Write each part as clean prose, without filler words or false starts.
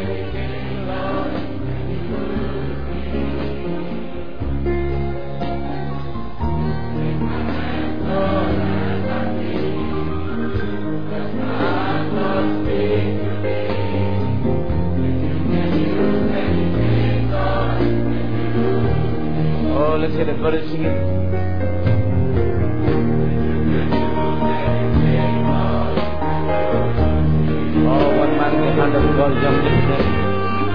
Let's get a chorus singing. Oh, one man in the hand of God jumping.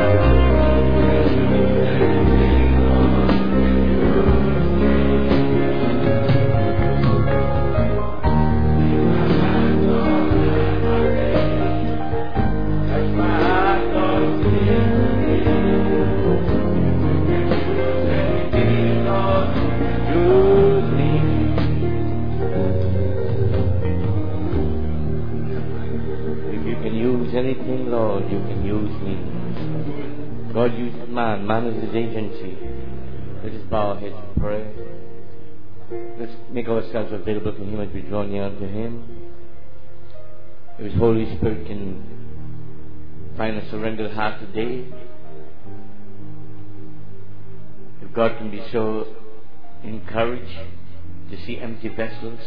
Anything, Lord, you can use me. God uses man. Man is his agency. Let us bow our heads in prayer. Let's make ourselves available to him as we draw near to him. If his Holy Spirit can find a surrendered heart today, if God can be so encouraged to see empty vessels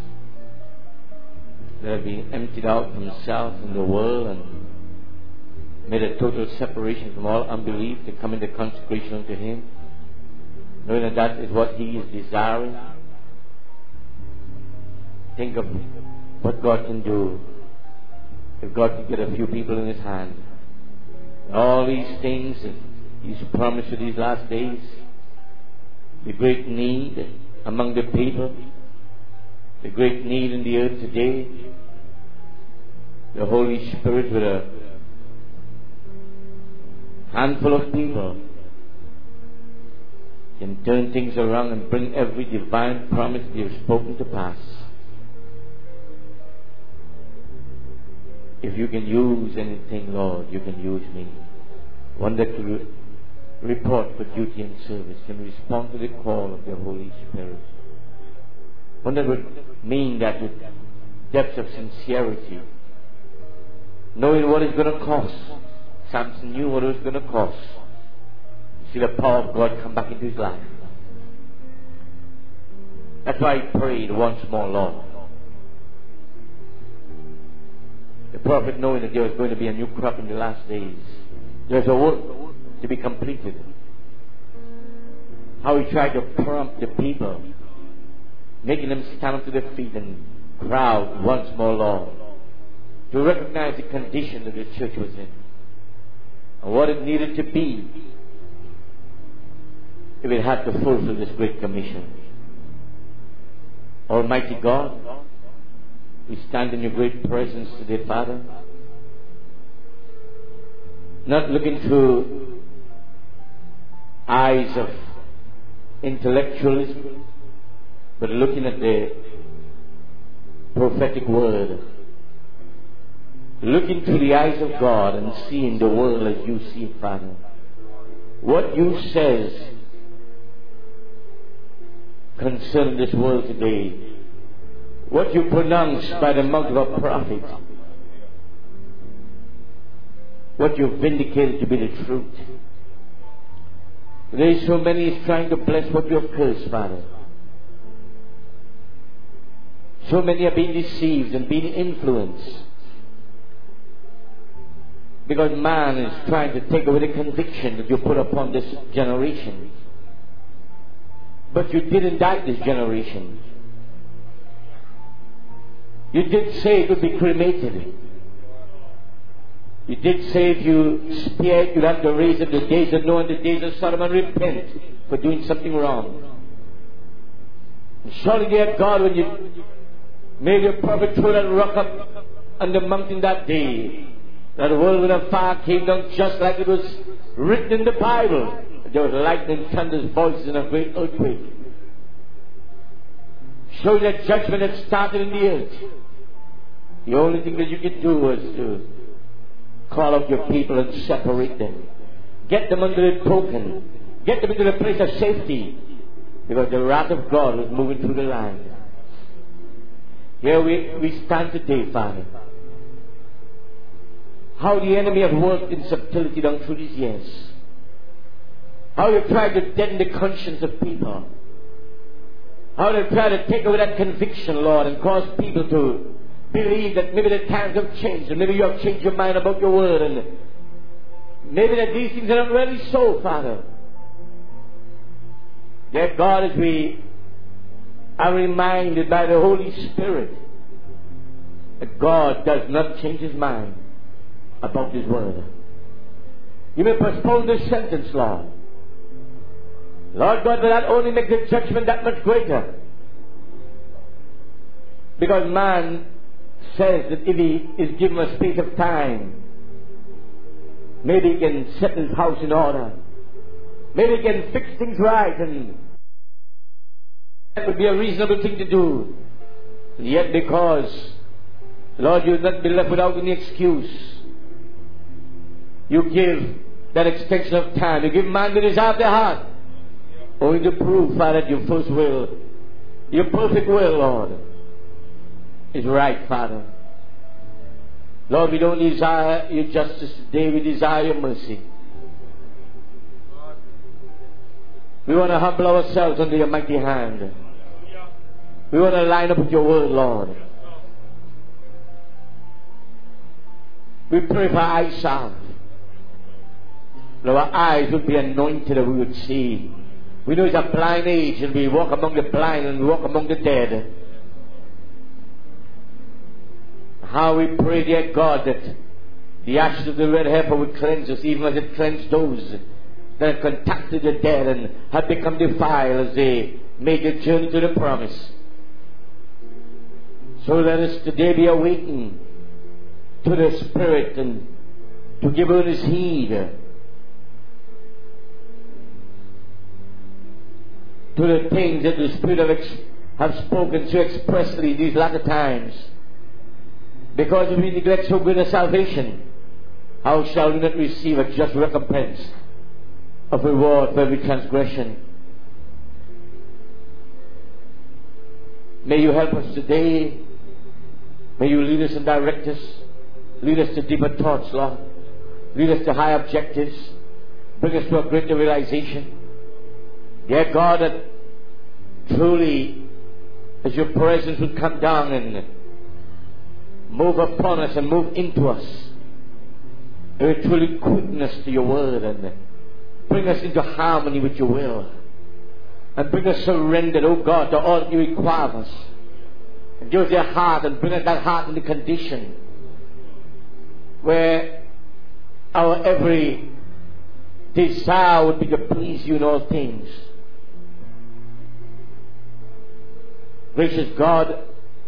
that have been emptied out from self and the world and made a total separation from all unbelief to come into consecration unto him, knowing that that is what he is desiring. Think of what God can do if God can get a few people in his hand. All these things that he's promised for these last days, the great need among the people, the great need in the earth today, the Holy Spirit with a handful of people can turn things around and bring every divine promise that you have spoken to pass. If you can use anything, Lord, you can use me. One that can report for duty and service, can respond to the call of the Holy Spirit. One that would mean that with depths of sincerity, knowing what it's going to cost. Samson knew what it was going to cost. See the power of God come back into his life. That's why he prayed once more, Lord. The prophet, knowing that there was going to be a new crop in the last days, there's a work to be completed. How he tried to prompt the people, making them stand up to their feet and crowd once more, Lord, to recognize the condition that the church was in and what it needed to be if it had to fulfill this great commission. Almighty God, we stand in your great presence today, Father, not looking through eyes of intellectualism, but looking at the prophetic word, looking through the eyes of God and seeing the world as you see it, Father. What you says concerning this world today, what you pronounce by the mouth of a prophet, what you vindicated to be the truth. There is so many is trying to bless what you have cursed, Father. So many are being deceived and being influenced because man is trying to take away the conviction that you put upon this generation. But you did indict this generation. You did say it would be cremated. You did say if you spare it, you'd have to raise it the days of Noah and the days of Sodom and repent for doing something wrong. And surely, dear God, when you made your prophet throw that rock up on the mountain that day, that whirlwind of fire came down just like it was written in the Bible. There was lightning, thunder's voices, and a great earthquake. Showing that judgment had started in the earth. The only thing that you could do was to call out your people and separate them. Get them under the token. Get them into the place of safety. Because the wrath of God was moving through the land. Here we stand today, Father. how the enemy have worked in subtlety down through these years. How you tried to deaden the conscience of people. How they tried to take away that conviction, Lord, and cause people to believe that maybe the times have changed, and maybe you have changed your mind about your word, and maybe that these things are not really so, Father. Dear God, as we are reminded by the Holy Spirit that God does not change His mind about His word. You may postpone this sentence, Lord. Lord God, will that only make the judgment that much greater? Because man says that if he is given a space of time, maybe he can set his house in order. Maybe he can fix things right, and that would be a reasonable thing to do. And yet because, Lord, you will not be left without any excuse, you give that extension of time. You give man the desire of their heart, only to prove, Father, that your first will, your perfect will, Lord, is right, Father. Lord, we don't desire your justice today, we desire your mercy. We want to humble ourselves under your mighty hand. We want to line up with your word, Lord. We pray for eyesight. That our eyes would be anointed, that we would see. We know it's a blind age, and we walk among the blind and we walk among the dead. How we pray, dear God, that the ashes of the red heifer would cleanse us, even as it cleansed those that had contacted the dead and had become defiled as they made the journey to the promise. So let us today be awakened to the Spirit and to give earnest heed to the things that the Spirit have spoken so expressly these latter times. Because if we neglect so great a salvation, how shall we not receive a just recompense of reward for every transgression? May you help us today. May you lead us and direct us. Lead us to deeper thoughts, Lord. Lead us to high objectives. Bring us to a greater realization. Dear God, that truly, as your presence would come down and move upon us and move into us, it would truly quicken us to your word and bring us into harmony with your will. And bring us surrendered, oh God, to all that you require of us. And give us your heart and bring us that heart into condition where our every desire would be to please you in all things. Gracious God,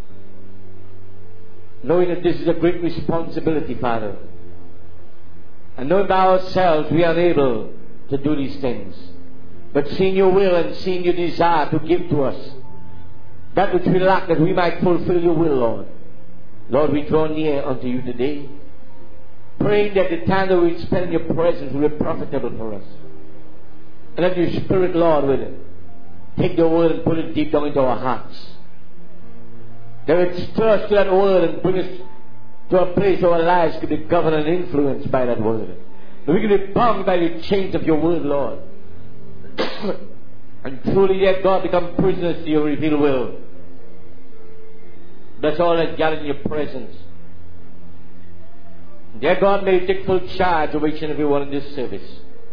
knowing that this is a great responsibility, Father, and knowing by ourselves we are unable to do these things, but seeing your will and seeing your desire to give to us that which we lack, that we might fulfill your will, Lord. Lord, we draw near unto you today, praying that the time that we spend in your presence will be profitable for us. And that your Spirit, Lord, will take the word and put it deep down into our hearts. That it stir us to that word and bring us to a place where our lives can be governed and influenced by that word. That we can be bound by the chains of your word, Lord. And truly, dear God, become prisoners to your revealed will. That's all that's gathered in your presence. Dear God, may you take full charge of each and every one in this service.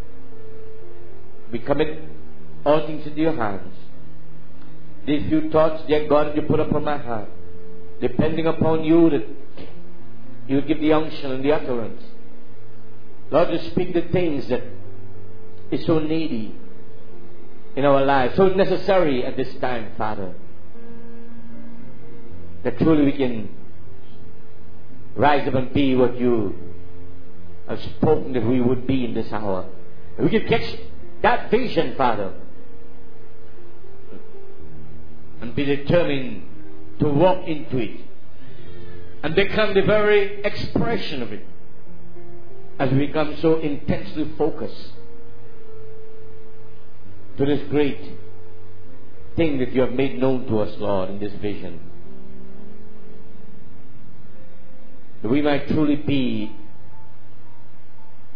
We commit all things into your hands. These few thoughts, dear God, you put upon my heart, depending upon you, that you give the unction and the utterance. Lord, to speak the things that is so needy in our lives, so necessary at this time, Father, that truly we can rise up and be what you have spoken that we would be in this hour. And we can catch that vision, Father, and be determined to walk into it and become the very expression of it as we become so intensely focused to this great thing that you have made known to us, Lord, in this vision. That we might truly be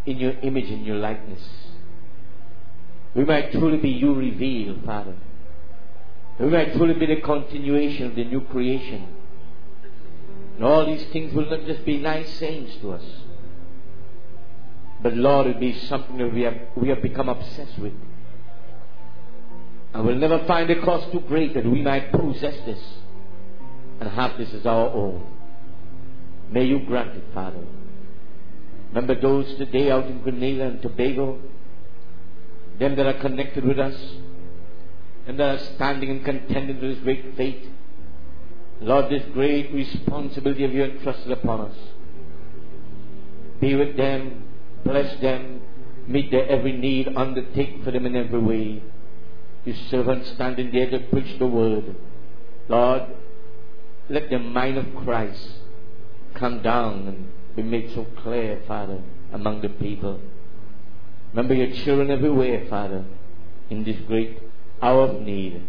in your image and your likeness. We might truly be you revealed, Father. We might truly be the continuation of the new creation. And all these things will not just be nice sayings to us, but Lord, it will be something that we have become obsessed with. And we'll never find a cost too great that we might possess this and have this as our own. May you grant it, Father. Remember those today out in Grenada and Tobago, them that are connected with us, and that are standing and contending with this great faith. Lord, this great responsibility of you entrusted upon us. Be with them, bless them, meet their every need, undertake for them in every way. Your servants standing there to preach the word. Lord, let the mind of Christ come down and be made so clear, Father, among the people. Remember your children everywhere, Father, in this great hour of need.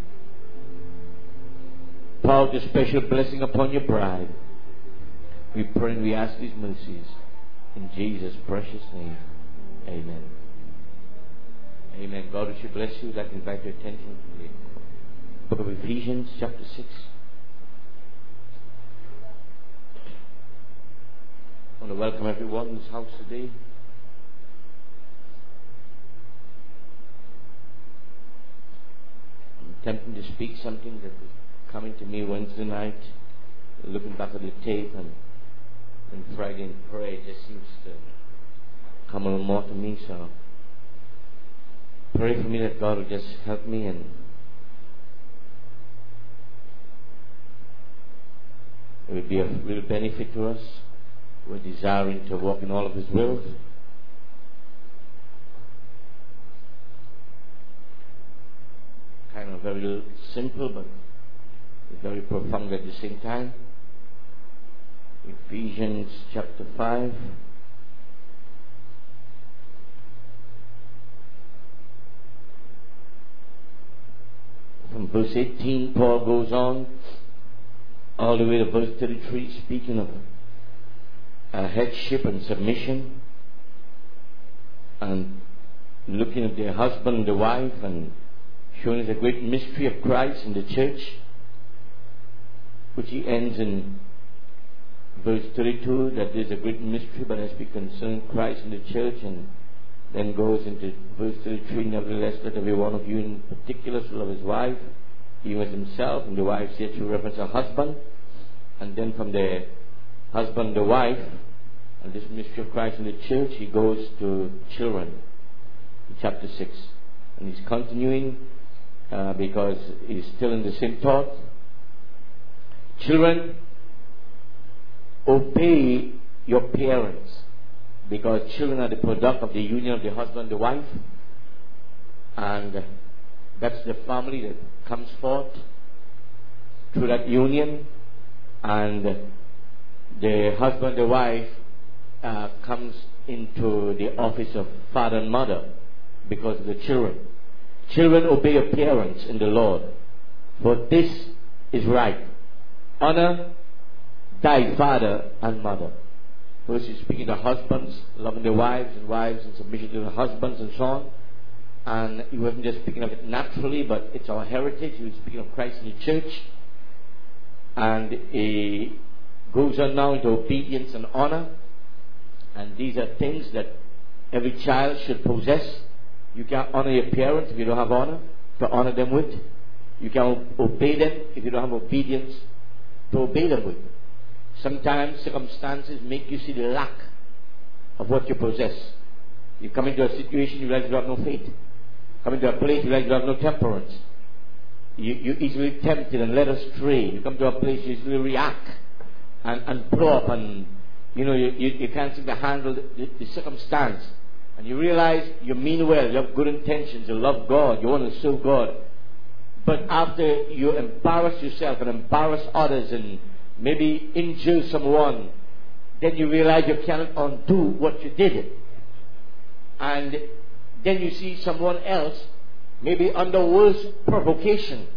Pour out your special blessing upon your bride. We pray and we ask these mercies in Jesus' precious name. Amen. Amen. God should bless you. I'd like to invite your attention to the book of Ephesians, chapter 6. I want to welcome everyone in this house today. I'm attempting to speak something that was coming to me Wednesday night, looking back at the tape, and Friday in prayer, it just seems to come a little more to me, so pray for me that God will just help me and it will be of real benefit to us. We're desiring to walk in all of His will. Kind of very simple, but very profound at the same time. Ephesians chapter 5. From verse 18, Paul goes on all the way to verse 33, speaking of headship and submission, and looking at the husband and the wife, and showing us the great mystery of Christ in the church, which he ends in verse 32, that there's a great mystery, but as we concern Christ in the church, and then goes into verse 33, nevertheless, let every one of you in particular love his wife, even as himself, and the wife said to reference her husband, and then from the husband, the wife, and this mystery of Christ in the church, he goes to children, in chapter 6. And he's continuing, because he's still in the same thought. Children, obey your parents, because children are the product of the union of the husband and the wife, and that's the family that comes forth through that union, and the husband and the wife comes into the office of father and mother because of the children. Children, obey your parents in the Lord, for this is right. Honor thy father and mother. First he's speaking to husbands, loving their wives, and wives in submission to their husbands, and so on. And he wasn't just speaking of it naturally, but it's our heritage. He was speaking of Christ in the church. And he goes on now into obedience and honor. And these are things that every child should possess. You can't honor your parents if you don't have honor to honor them with. You can't obey them if you don't have obedience to obey them with. Sometimes circumstances make you see the lack of what you possess. You come into a situation, you realize you have no faith. Come into a place, you realize you have no temperance. You're easily tempted and led astray. You come to a place, you easily react and blow up, and you can't seem to handle the circumstance. And you realize you mean well, you have good intentions, you love God, you want to serve God. But after you embarrass yourself and embarrass others and maybe injure someone, then you realize you cannot undo what you did. And then you see someone else, maybe under worse provocation,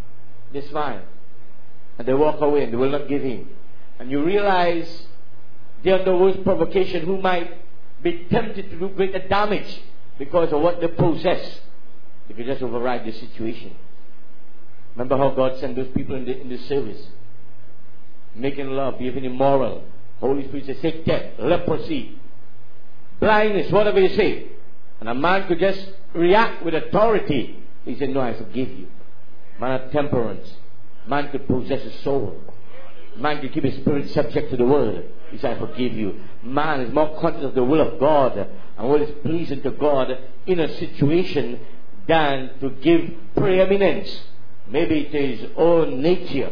they smile and they walk away and they will not give in. And you realize they are under worst provocation, who might be tempted to do greater damage because of what they possess. They could just override the situation. Remember how God sent those people in the service. Making love, even immoral. Holy Spirit says, take death, leprosy, blindness, whatever you say. And a man could just react with authority. He said, no, I forgive you. Man of temperance. Man could possess a soul. Man could keep his spirit subject to the word. He said, I forgive you. Man is more conscious of the will of God and what is pleasing to God in a situation than to give preeminence, maybe to his own nature.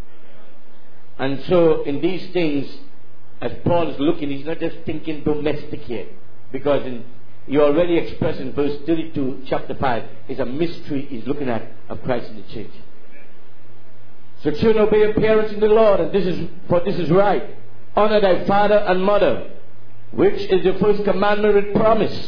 And so in these things, as Paul is looking, he's not just thinking domestic here. Because he already expressed in verse 32, chapter 5, is a mystery he's looking at of Christ in the church. So children, obey your parents in the Lord, and this is right. Honor thy father and mother, which is the first commandment with promise.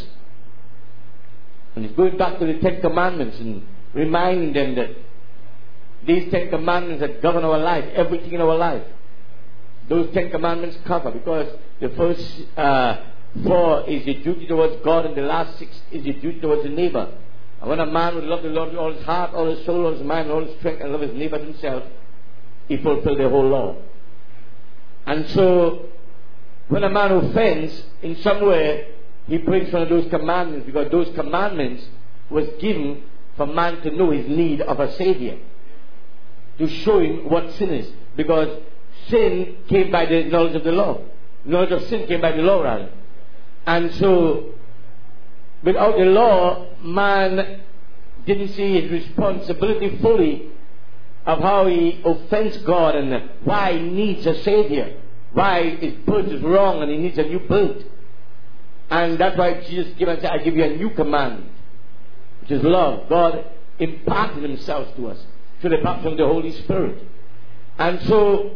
And he's going back to the 10 Commandments and reminding them that these 10 Commandments that govern our life, everything in our life. Those 10 Commandments cover, because the first 4 is your duty towards God, and the last 6 is your duty towards the neighbor. And when a man would love the Lord with all his heart, all his soul, all his mind, all his strength, and love his neighbor himself, he fulfilled the whole law. And so, when a man offends in some way, he breaks one of those commandments, because those commandments was given for man to know his need of a Savior, to show him what sin is. Because sin came by the knowledge of the law. Knowledge of sin came by the law, rather. And so, without the law, man didn't see his responsibility fully of how he offends God and why he needs a Savior. Why his birth is wrong and he needs a new birth. And that's why Jesus gave us, I give you a new command, which is love. God imparted himself to us through the baptism of the Holy Spirit. And so,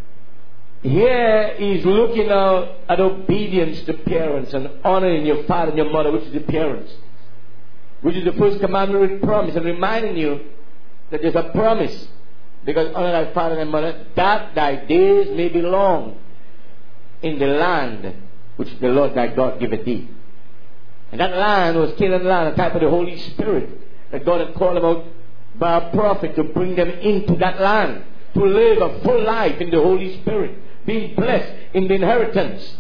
here he's looking now at obedience to parents and honoring your father and your mother, which is the parents, which is the first commandment with promise, and reminding you that there's a promise. Because honor thy father and mother, that thy days may be long in the land which the Lord thy God giveth thee. And that land was Canaan land, a type of the Holy Spirit that God had called about by a prophet to bring them into that land, to live a full life in the Holy Spirit, being blessed in the inheritance,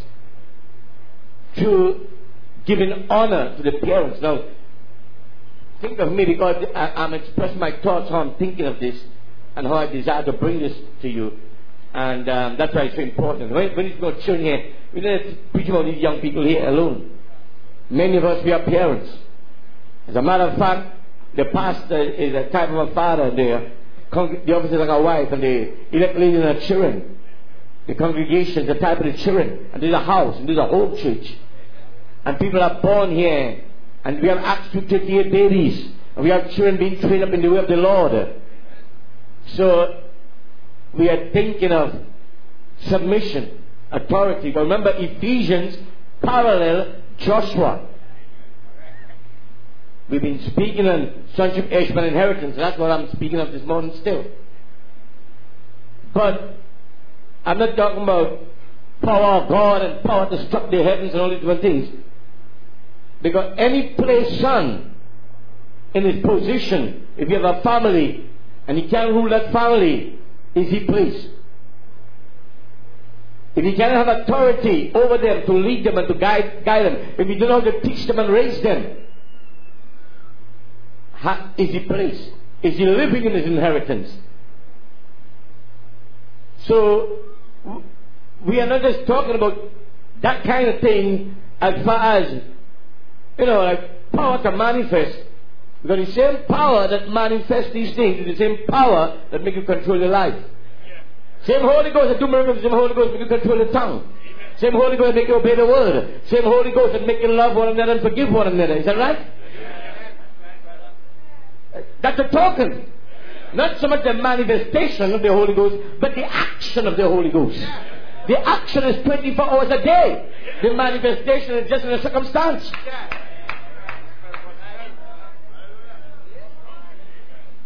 to giving honor to the parents. Now, think of me, because I'm expressing my thoughts, how I'm thinking of this, and how I desire to bring this to you. And that's why it's so important. When it's about children here, we don't preach about these young people here alone. Many of us, we are parents. As a matter of fact, the pastor is a type of a father. The officer is like a wife, and the elect lady and the children. The congregation is a type of the children. And there's a house, and there's a home church. And people are born here. And we have Acts 2:38 babies. And we have children being trained up in the way of the Lord. So, we are thinking of submission, authority. But remember, Ephesians parallel Joshua. We've been speaking on sonship, heirship, and inheritance. That's what I'm speaking of this morning still. But I'm not talking about power of God and power to struck the heavens and all these different things. Because any place son in his position, if you have a family and he can't rule that family, is he placed? If he cannot have authority over them to lead them and to guide them, if he doesn't know how to teach them and raise them, is he placed? Is he living in his inheritance? So, we are not just talking about that kind of thing as far as, like power to manifest. Because the same power that manifests these things is the same power that makes you control your life. Same Holy Ghost that do miracles, same Holy Ghost that make you control the tongue. Same Holy Ghost that make you obey the word. Same Holy Ghost that make you love one another and forgive one another. Is that right? That's a token. Not so much the manifestation of the Holy Ghost, but the action of the Holy Ghost. The action is 24 hours a day. The manifestation is just in a circumstance.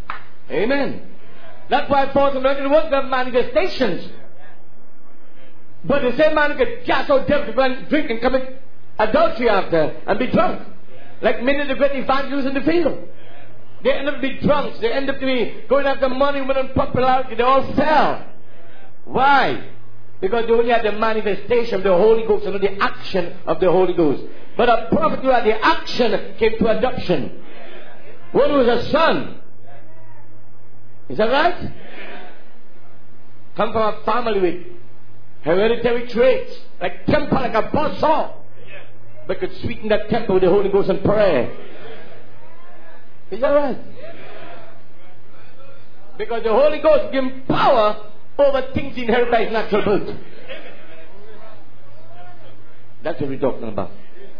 Amen. That's why Paul said, in the work of manifestations. But the same man could cast out devils, go and drink and commit adultery after and be drunk. Like many of the great evangelists in the field. They end up to be drunks. They end up to be going after money, women, popularity. They all fell. Why? Because they only had the manifestation of the Holy Ghost and not the action of the Holy Ghost. But a prophet who had the action came to adoption. One was a son. Is that right? Come from a family with hereditary traits, like temper, like a buzzsaw, but could sweeten that temper with the Holy Ghost and prayer. Is that right? Because the Holy Ghost gives him power over things inherited by his natural birth. That's what we're talking about.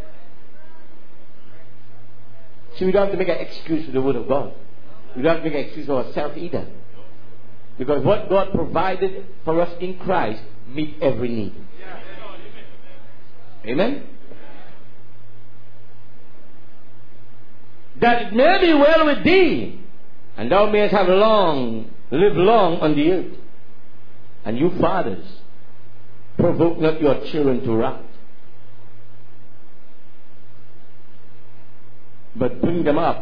So we don't have to make an excuse for the Word of God. We don't have to make an excuse for ourselves either. Because what God provided for us in Christ meets every need. Amen? That it may be well with thee, and thou mayest live long on the earth. And you fathers, provoke not your children to wrath, but bring them up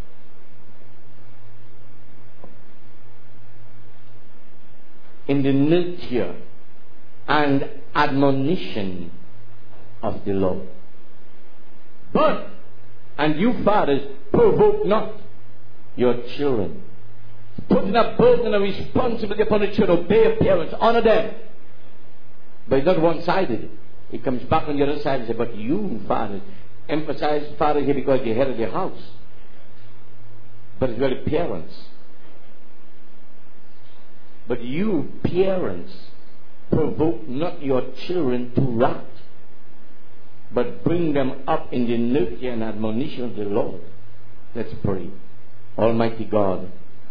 in the nurture and admonition of the Lord. But, and you fathers, provoke not your children. Putting a burden and responsibility upon the children. Obey your parents, honor them. But it's not one-sided. It comes back on the other side and says, but you fathers, emphasize father here because you're head of the house. But it's really parents. But you parents, provoke not your children to wrath, but bring them up in the nurture and admonition of the Lord. Let's pray. Almighty God,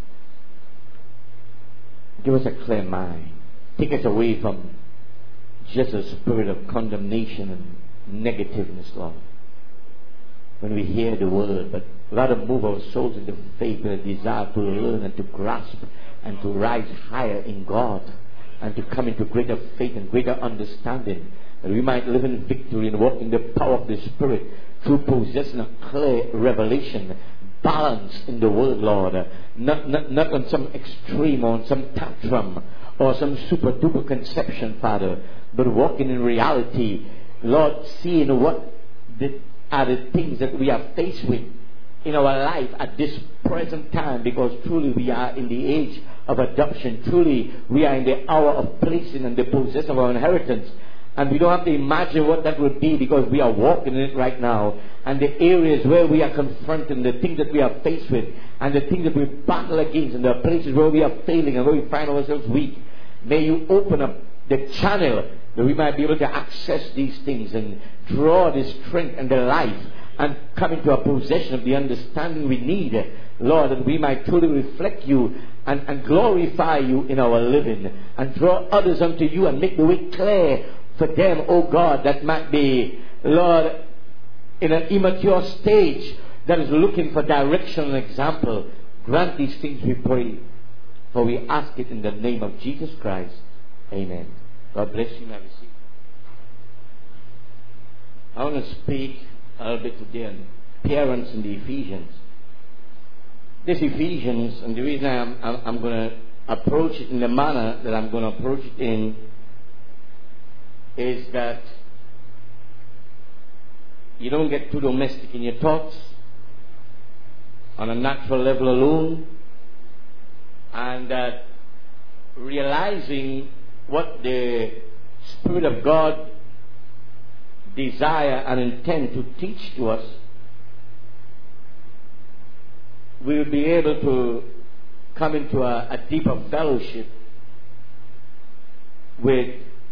give us a clear mind. Take us away from just a spirit of condemnation and negativeness, Lord. When we hear the word, but rather move our souls into faith with a desire to learn and to grasp and to rise higher in God and to come into greater faith and greater understanding, that we might live in victory and walk in the power of the Spirit through possessing a clear revelation, balance in the word, Lord, not on some extreme or on some tantrum or some super duper conception, Father, but walking in reality, Lord, seeing what are the things that we are faced with in our life at this present time, because truly we are in the age of adoption. Truly we are in the hour of placing and the possession of our inheritance. And we don't have to imagine what that would be, because we are walking in it right now. And the areas where we are confronting, the things that we are faced with, and the things that we battle against, and the places where we are failing and where we find ourselves weak, may you open up the channel that we might be able to access these things and draw the strength and the life and come into a possession of the understanding we need, Lord, that we might truly reflect you and glorify you in our living and draw others unto you and make the way clear for them, oh God, that might be, Lord, in an immature stage that is looking for direction and example. Grant these things, we pray, for we ask it in the name of Jesus Christ. Amen. God bless you. Have a seat. I want to speak a little bit today on parents in the Ephesians. This Ephesians, and the reason I'm going to approach it in the manner that I'm going to approach it in is that you don't get too domestic in your thoughts on a natural level alone, and that realizing what the Spirit of God desire and intend to teach to us, we will be able to come into a deeper fellowship with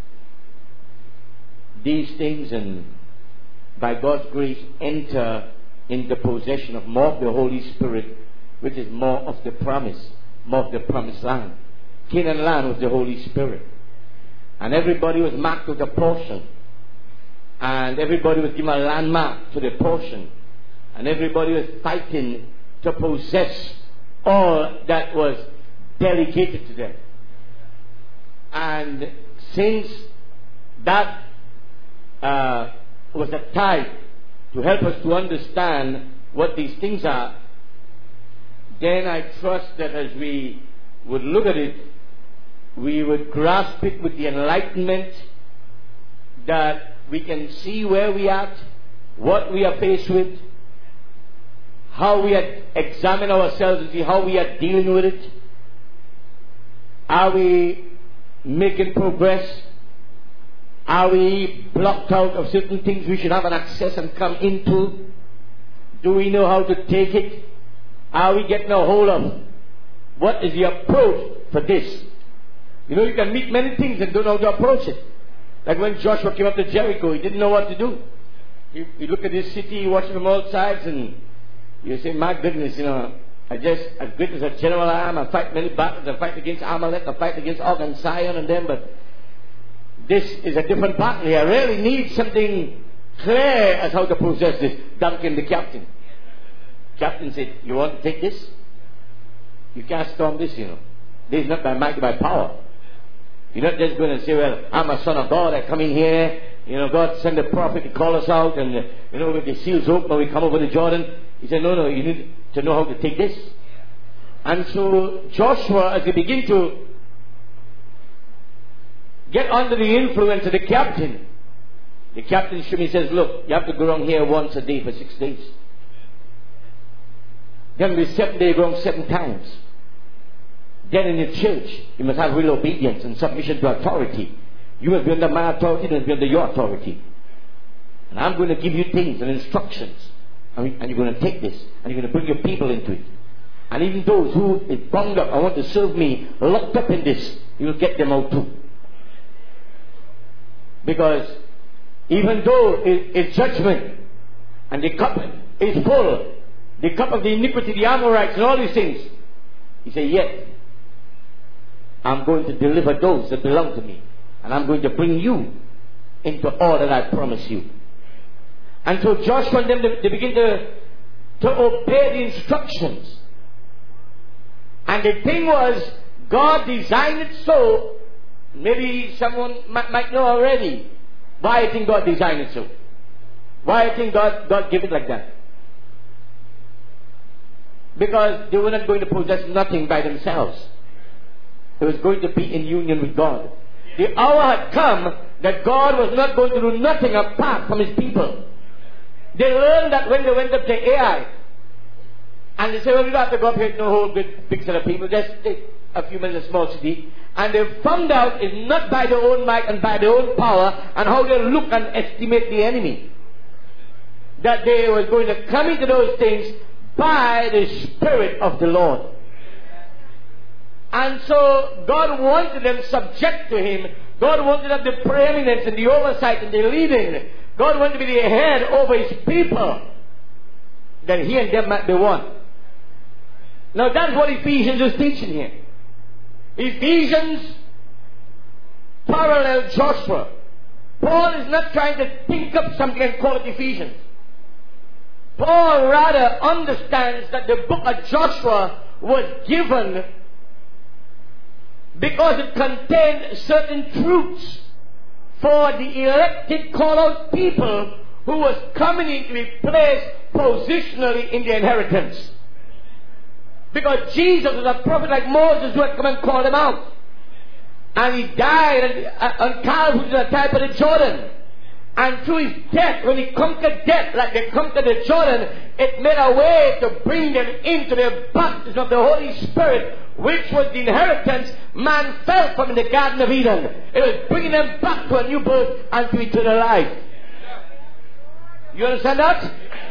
these things, and by God's grace enter into possession of more of the Holy Spirit, which is more of the promise, more of the promised land. Canaan land was the Holy Spirit, and everybody was marked with a portion, and everybody was given a landmark to the portion, and everybody was fighting to possess all that was delegated to them. And since that was a type to help us to understand what these things are, then I trust that as we would look at it, we would grasp it with the enlightenment that we can see where we are at, what we are faced with, how we examine ourselves and see how we are dealing with it. Are we making progress? Are we blocked out of certain things we should have an access and come into? Do we know how to take it? Are we getting a hold of? What is the approach for this? You know, you can meet many things and don't know how to approach it. Like when Joshua came up to Jericho, he didn't know what to do. He looked at this city, he watched it from all sides, and you say, my goodness, you know, I just, as great as a general I am, I fight many battles, I fight against Amalek, I fight against Og and Sihon and them, but this is a different battle here. I really need something clear as how to possess this. Duncan, the captain. Captain said, you want to take this? You can't storm this, you know. This is not by might, by power. You're not just going to say, well, I'm a son of God, I come in here, you know, God sent a prophet to call us out, and, you know, with the seals open, we come over the Jordan. He said, no, you need to know how to take this. And so Joshua, as he began to get under the influence of the captain showed me, says, look, you have to go around here once a day for 6 days. Then the 7th day, go around 7 times. Then in the church, you must have real obedience and submission to authority. You must be under my authority, you must be under your authority. And I'm going to give you things and instructions. And you're going to take this, and you're going to bring your people into it. And even those who is bound up, I want to serve me, locked up in this, you'll get them out too. Because even though it's judgment, and the cup is full, the cup of the iniquity, the Amorites, and all these things, he said, yet, I'm going to deliver those that belong to me. And I'm going to bring you into all that I promise you. And so Joshua and them, they begin to obey the instructions. And the thing was, God designed it so, maybe someone might know already, why I think God designed it so. Why I think God gave it like that. Because they were not going to possess nothing by themselves. They was going to be in union with God. The hour had come that God was not going to do nothing apart from His people. They learned that when they went up to Ai. And they said, well, we don't have to go up here to a whole big set of people. Just take a few minutes, a small city. And they found out it's not by their own might and by their own power and how they look and estimate the enemy. That they were going to come into those things by the Spirit of the Lord. And so God wanted them subject to Him. God wanted them the preeminence and the oversight and the leading. God wanted to be the head over His people. That He and them might be one. Now that's what Ephesians is teaching here. Ephesians parallel Joshua. Paul is not trying to think up something and call it Ephesians. Paul rather understands that the book of Joshua was given because it contained certain truths for the elected call-out people who was coming into a place positionally in the inheritance. Because Jesus was a prophet like Moses who had come and called them out. And He died on Calvary, which is a type of the Jordan. And through His death, when He conquered death like they conquered the Jordan, it made a way to bring them into the baptism of the Holy Spirit, which was the inheritance man fell from in the Garden of Eden. It was bringing them back to a new birth and to eternal life. You understand that?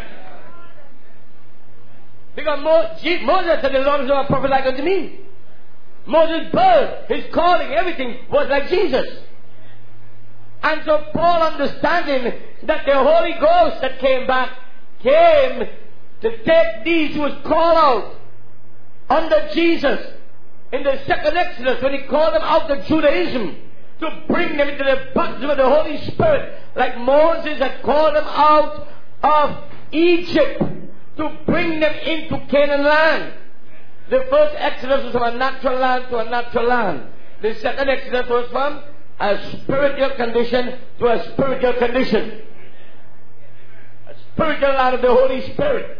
Because Moses said, the Lord is not a prophet like unto me. Moses' birth, his calling, everything was like Jesus. And so Paul, understanding that the Holy Ghost that came back, came to take these who was called out under Jesus in the second Exodus, when He called them out of Judaism, to bring them into the baptism of the Holy Spirit, like Moses had called them out of Egypt, to bring them into Canaan land. The first Exodus was from a natural land to a natural land. The second Exodus was from a spiritual condition to a spiritual condition. A spiritual out of the Holy Spirit.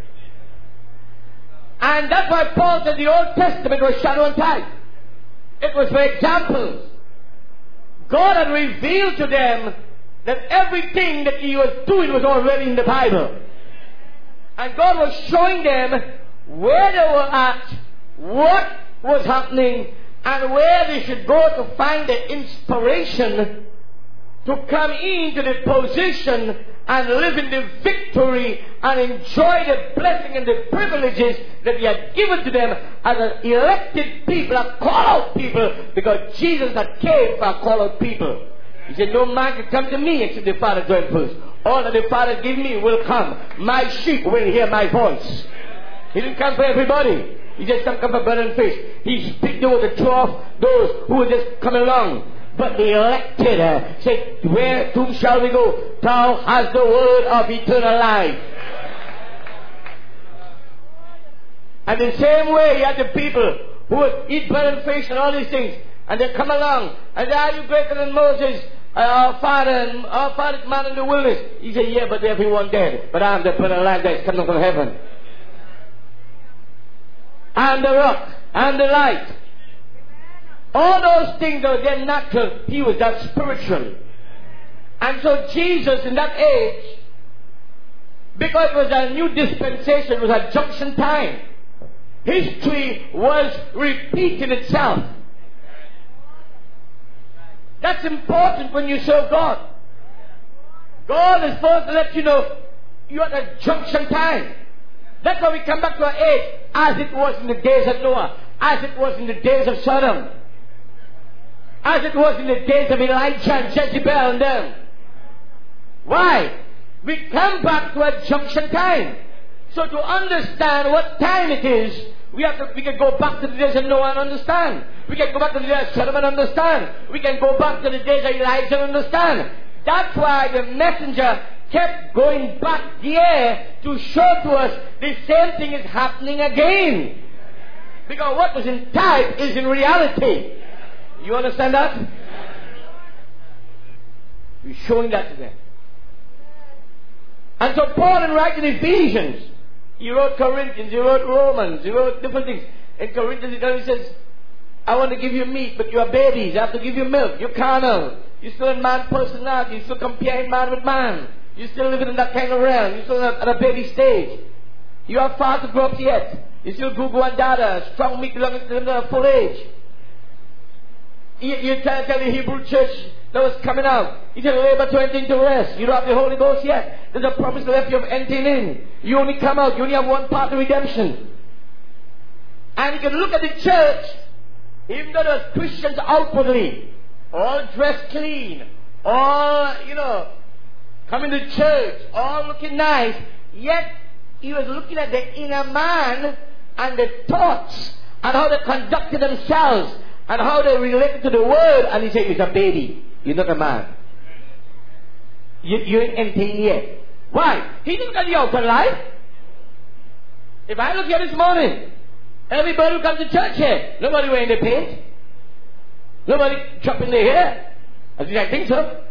And that's why Paul said the Old Testament was shadow and type. It was for examples. God had revealed to them that everything that He was doing was already in the Bible. And God was showing them where they were at, what was happening, and where they should go to find the inspiration to come into the position and live in the victory and enjoy the blessing and the privileges that He had given to them as an elected people, a called people, because Jesus had came for a called people. He said, no man can come to me except the Father join first. All that the Father give me will come. My sheep will hear my voice. He didn't come for everybody. He just come for bread and fish. He speak to the 12, those who were just coming along. But the elected said, whom shall we go? Thou hast the word of eternal life. And the same way you had the people who would eat bread and fish and all these things. And they come along and say, are you greater than Moses? Our father's man in the wilderness. He said, yeah, but everyone dead. But I'm the bread of life that's coming from heaven. I'm the rock. I'm the light. All those things are then natural. He was that spiritual. And so Jesus in that age, because it was a new dispensation, it was a junction time. History was repeating itself. That's important when you serve God. God is supposed to let you know you're at a junction time. That's why we come back to our age, as it was in the days of Noah, as it was in the days of Sodom, as it was in the days of Elijah and Jezebel and them. Why? We come back to a junction time. So to understand what time it is, we can go back to the days of Noah and understand. We can go back to the days of Sodom and understand. We can go back to the days of Elijah and understand. That's why the messenger kept going back there to show to us the same thing is happening again. Because what was in type is in reality. You understand that? We're showing that to them. And so Paul, in writing Ephesians, he wrote Corinthians, he wrote Romans, he wrote different things. In Corinthians, he says, I want to give you meat, but you are babies. I have to give you milk. You're carnal. You're still in man personality. You're still comparing man with man. You're still living in that kind of realm. You're still at a baby stage. You are far to grow up yet. You're still Gugu and Dada, strong meat belonging to the full age. You tell the Hebrew church that was coming out. He said, labor to enter into rest. You don't have the Holy Ghost yet. There's a promise left you of entering in. You only come out. You only have one part of redemption. And you can look at the church, even though there's Christians outwardly, all dressed clean, all, coming to church, all looking nice, yet he was looking at the inner man and the thoughts and how they conducted themselves and how they related to the word, and he said, you're a baby. You're not a man. You ain't anything yet. Why? He didn't look at the outer life. If I look here this morning, everybody who comes to church here, nobody wearing the paint. Nobody chopping their hair. I think so.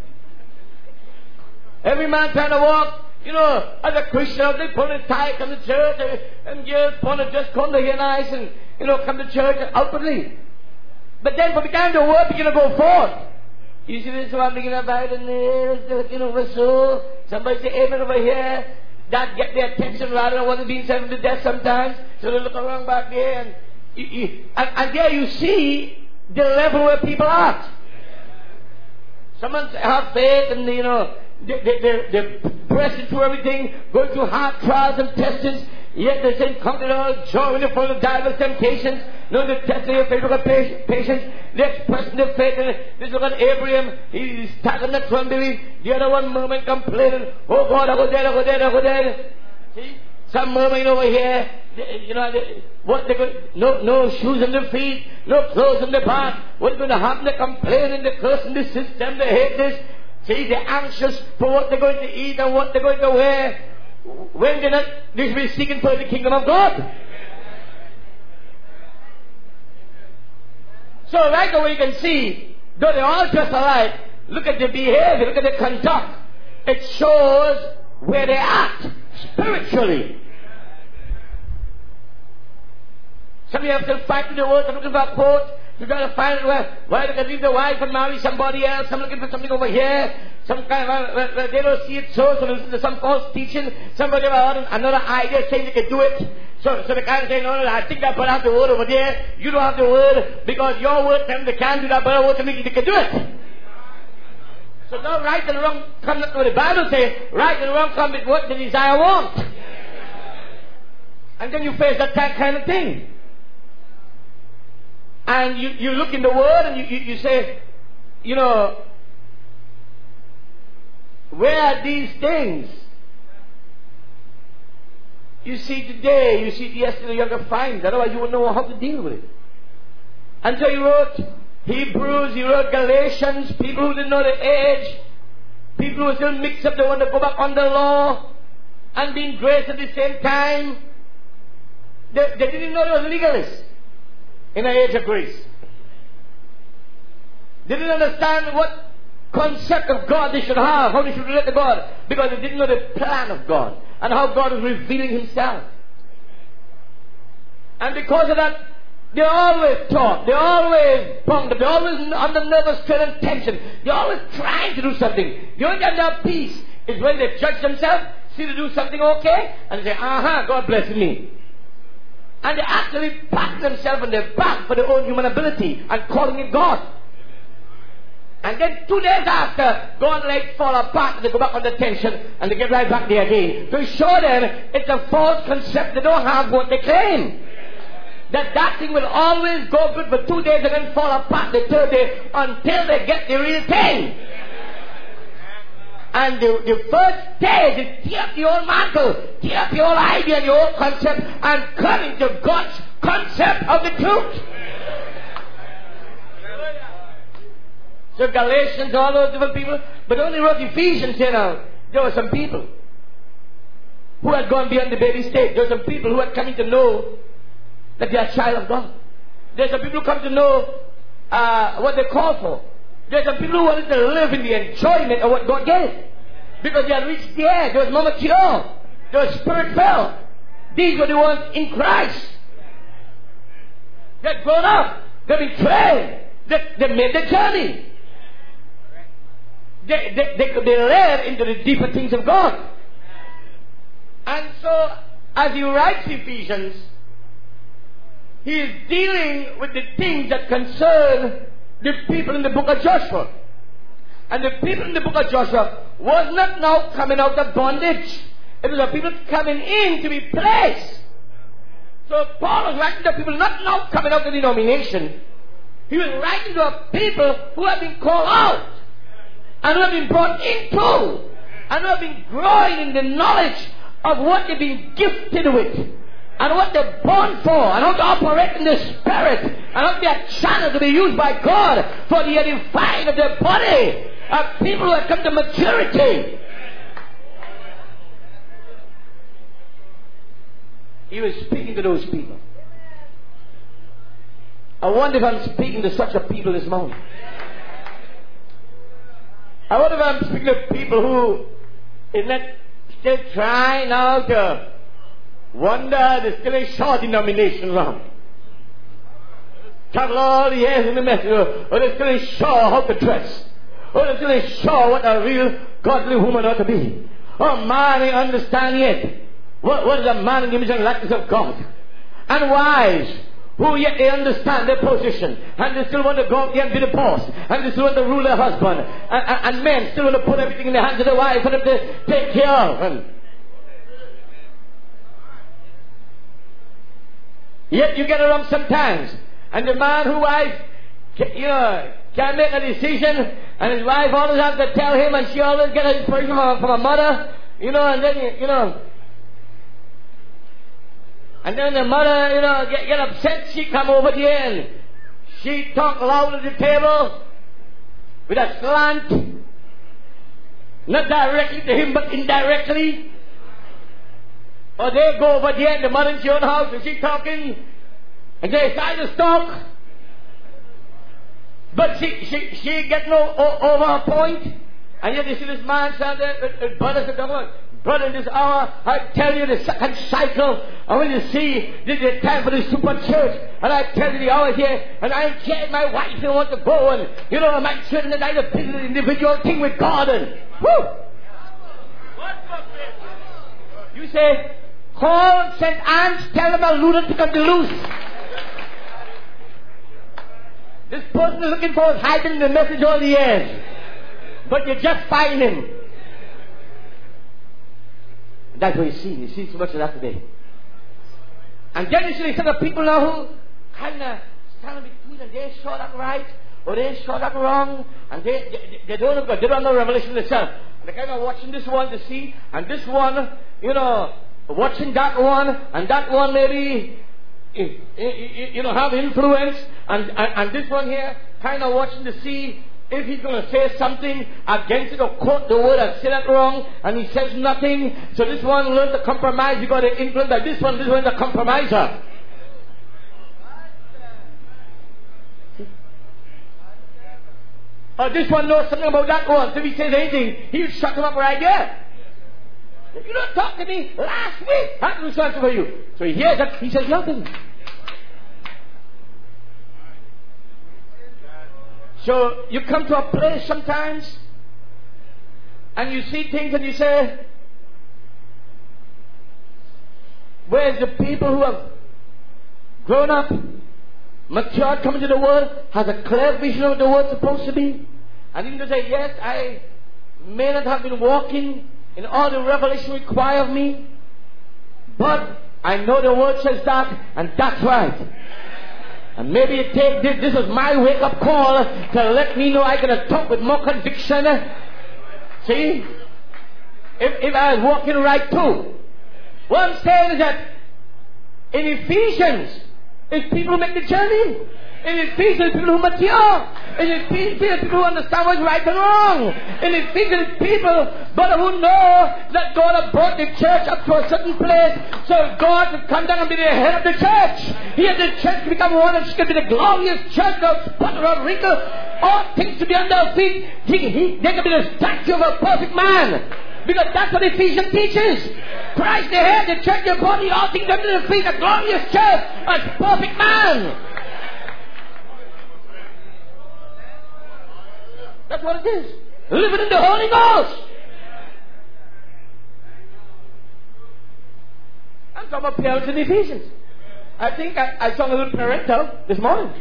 Every man trying to walk, as a Christian, they put a tie, come to church, and girls want to just come to here nice and, come to church outwardly. But then for the time the word begin to go forth, you see this one begin to bite and looking over so. Somebody say amen over here. That get their attention rather than what is being said to death sometimes. So they look around back there and there you see the level where people are. Someone have faith and they're pressing through everything, going through hard trials and testings. Yet they say, come to all joy in the full of diverse temptations. No, the testing of faith, look at patience. They're expressing their faith. And this look at Abraham. He's starting that one belief. The other one murmuring, complaining. Oh God, I go there, I go there, I go there. See? Some murmuring over here. What they go, no shoes on their feet, no clothes on their back. What's going to happen? They're complaining, they're cursing the system, they hate this. See, they're anxious for what they're going to eat and what they're going to wear. When they're not, they should be seeking for the kingdom of God. So right away you can see Though they all dress alike, look at their behavior, look at their conduct. It shows where they act spiritually. Some of you are still fighting the world, some looking for a quote. You've got to find why they can leave the wife and marry somebody else. Some looking for something over here. Some kind of, they don't see it so listen to some false teaching. Somebody have another idea saying they can do it. So they can't say, no, I think that brother has the word over there. You don't have the word because your word tells them they can't do that, brother word tells them they can do it. So now right and wrong come not what the Bible says. Right and wrong come with what the desire wants. And then you face that kind of thing. And you look in the Word and you say, you know, where are these things? You see today, you see yesterday, you're going to find. Otherwise you won't know how to deal with it. And so he wrote Hebrews, he wrote Galatians, people who didn't know the age, people who still mix up, they want to go back under law and being grace at the same time. They didn't know they were legalists in the age of grace. They didn't understand what concept of God they should have, how they should relate to God, because they didn't know the plan of God and how God was revealing Himself. And because of that, they always talk, they always bunged up, they're always under nervous strain and tension, they're always trying to do something. The only time they have peace is when they judge themselves, see to do something okay, and they say, God bless me. And they actually pat themselves on their back for their own human ability and calling it God. And then 2 days after, God legs fall apart and they go back under tension and they get right back there again. To show them it's a false concept. They don't have what they claim. That thing will always go good for 2 days and then fall apart the 3rd day until they get the real thing. And the first stage is tear up the old mantle, tear up your old idea and your old concept and come into God's concept of the truth. So Galatians, all those different people, but only wrote Ephesians here now. There were some people who had gone beyond the baby stage. There were some people who had come to know that they are a child of God. There are some people who come to know what they call for. There are some people who wanted to live in the enjoyment of what God gave. Because they had reached the end. They were more mature. They were spirit-filled. These were the ones in Christ. They had grown up. They've been trained. They made the journey. They led into the deeper things of God. And so, as he writes Ephesians, he is dealing with the things that concern the people in the book of Joshua. And the people in the book of Joshua was not now coming out of bondage. It was the people coming in to be placed. So Paul was writing to people not now coming out of the denomination. He was writing to a people who have been called out and who have been brought into and who have been growing in the knowledge of what they've been gifted with and what they're born for and how to operate in the Spirit and how to be a channel to be used by God for the edifying of their body of people who have come to maturity. He was speaking to those people. I wonder if I'm speaking to such a people this morning. I wonder if I'm speaking to people who is not still trying now to wonder, there's still a short denomination around. Travel all the years in the message, or they're still ain't sure how to dress. Or they're still ain't sure what a real godly woman ought to be. Oh man, they understand yet. What is a man in the image and likeness of God? And wives, who yet they understand their position, and they still want to go out there and be the boss, and they still want to rule their husband, and men still want to put everything in the hands of the wife for them to take care of. And yet you get it wrong sometimes, and the man who wife, can't make a decision, and his wife always has to tell him, and she always gets inspiration from her mother, and then and then the mother, get upset. She come over there and she talk loud at the table with a slant. Not directly to him, but indirectly. Or they go over there in the mother in your own house and she talking. And they start to talk. But she get over a point. And yet you see this man stand there with brothers and government. Brother, in this hour, I tell you the second cycle. And when you see this is the time for the super church, and I tell you the hour here, and I get my wife and want to go, and my children and I to build an individual thing with God, and whoo! You say, call St. Anne's, tell them a lunatic to be loose. This person is looking for is hiding the message all the years. But you just find him. That's what you see. You see so much of that today. And then you see a set of people now who kind of stand between, and they saw that right, or they saw that wrong, and they don't know God. They don't know Revelation itself. And they're kind of watching this one to see, and this one, watching that one, and that one maybe, have influence, and this one here kind of watching to see if he's going to say something against it or quote the word and say that wrong, and he says nothing. So this one learned to compromise. He got influenced by this one. This one's a compromiser. Or this one knows something about that one. So if he says anything, he'll shut him up right there. If you don't talk to me last week, I'm responsible for you. So he hears that, he says nothing. So you come to a place sometimes, and you see things and you say, where's the people who have grown up, matured, come into the world, has a clear vision of what the world's supposed to be? And even to say, yes, I may not have been walking in all the revelation required of me, but I know the word says that, and that's right. And maybe you take this is my wake-up call to let me know I can talk with more conviction. See? If I was walking right too. What I'm saying is that in Ephesians, it's people who make the journey. In Ephesians, people who mature. In Ephesians, people who understand what's right and wrong. In Ephesians, people, but who know that God has brought the church up to a certain place, so God can come down and be the head of the church. Here the church can become one, and she can be the glorious church, no spot or wrinkle, all things to be under her feet. They can be the statue of a perfect man. Because that's what Ephesians teaches. Christ the head, the church, the body, all things under the feet, a glorious church, a perfect man. That's what it is. Living in the Holy Ghost. I'm talking about parents in Ephesians. I think I saw a little parental this morning.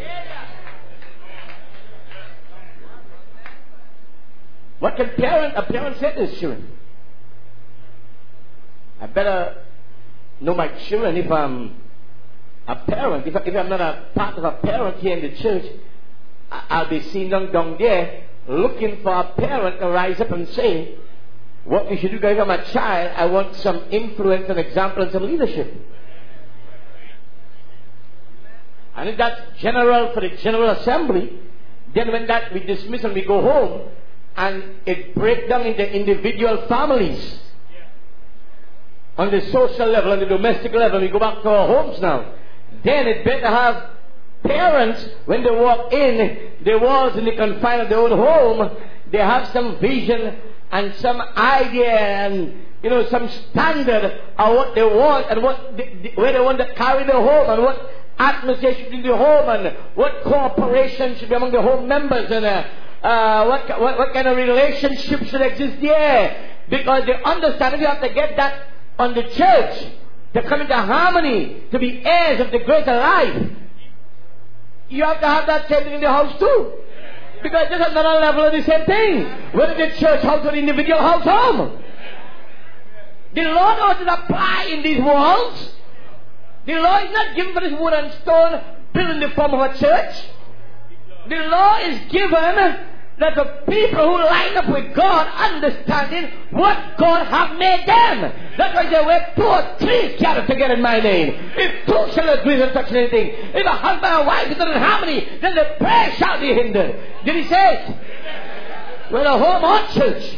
What can a parent say to his children? I better know my children if I'm a parent. If I'm not a part of a parent here in the church, I'll be seen down there looking for a parent to rise up and say, what you should do, guys, I'm a child, I want some influence and example and some leadership. And if that's general for the General Assembly, then when that we dismiss and we go home, and it breaks down into individual families, on the social level, on the domestic level, we go back to our homes now, then it better have parents, when they walk in the walls and the confines of their own home, they have some vision and some idea and some standard of what they want and where they want to carry the home, and what atmosphere should be in the home, and what cooperation should be among the home members, and what kind of relationship should exist there. Because they understand that you have to get that on the church to come into harmony, to be heirs of the greater life. You have to have that same thing in the house too. Because there's another level of the same thing. Whether the church house or the individual house home. The Lord doesn't apply in these walls. The law is not given for this wood and stone built in the form of a church. The law is given that the people who line up with God, understanding what God have made them. That's why they were 2 or 3 gathered together in my name. If 2 shall agree on such anything, if a husband and wife is not in harmony, then the prayer shall be hindered. Did he say it? Whether home or church.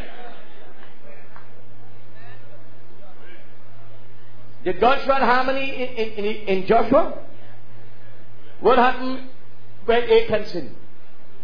Did God show harmony in Joshua? What happened when Achan sinned?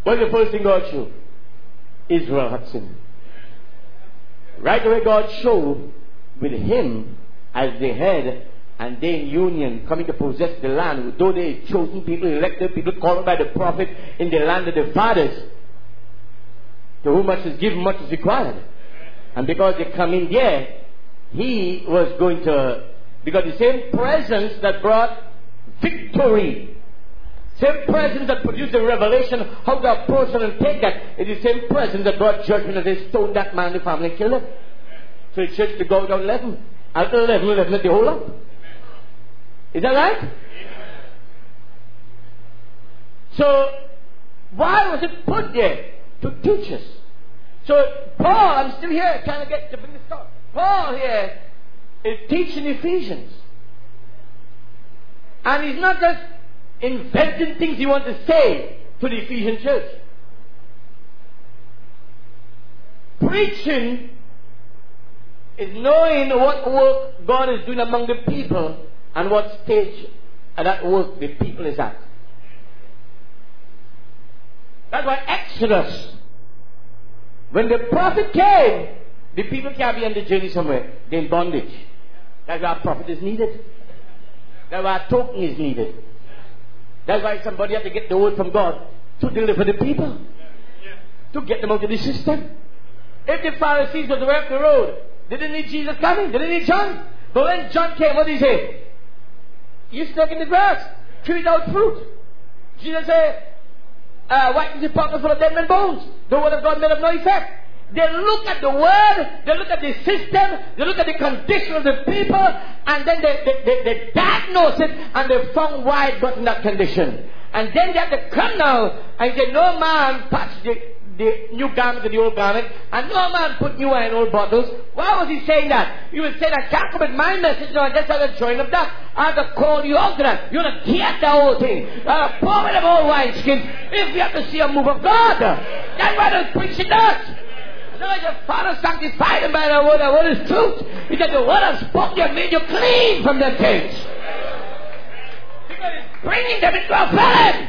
What's the first thing God showed? Israel had sinned. Right away God showed with him as the head and they in union coming to possess the land, though they chosen people, elected people, called by the prophet in the land of the fathers, to whom much is given, much is required. And because they come in there, he was going to, because the same presence that brought victory, same presence that produced the revelation how to approach and take that, is the same presence that brought judgment, and they stoned that man, the family, and killed him. So the church to go down 11. After 11 let the whole up. Is that right? So, why was it put there? To teach us. So, Paul, I'm still here trying to get to bring this thought. Paul here is teaching Ephesians. And he's not just inventing things he wants to say to the Ephesian church. Preaching is knowing what work God is doing among the people and what stage of that work the people is at. That's why Exodus, when the prophet came, the people can't be on the journey somewhere. They're in bondage. That's why a prophet is needed. That's why a token is needed. That's why somebody has to get the word from God to deliver the people. To get them out of the system. If the Pharisees were to walk the road, they didn't need Jesus coming. They didn't need John. But when John came, what did he say? You stuck in the grass. Tree without fruit. Jesus said, why is the pocket full of dead men's bones? The word of God made of no effect. They look at the word, they look at the system, they look at the condition of the people, and then they diagnose it, and they found why it got in that condition. And then they have to come now and say, no man touched the new garment to the old garment, and no man put new wine in old bottles. Why was he saying that? He was saying, I can't come with my message, no, I just have to join up that. I have to call you out to that. You have to tear the whole thing. Pour with them old wineskins if you have to see a move of God. That's why they're preaching that. No, your Father sanctified them by the word is truth. He said the word has spoken, you made you clean from them things. Because it's bringing them into a family.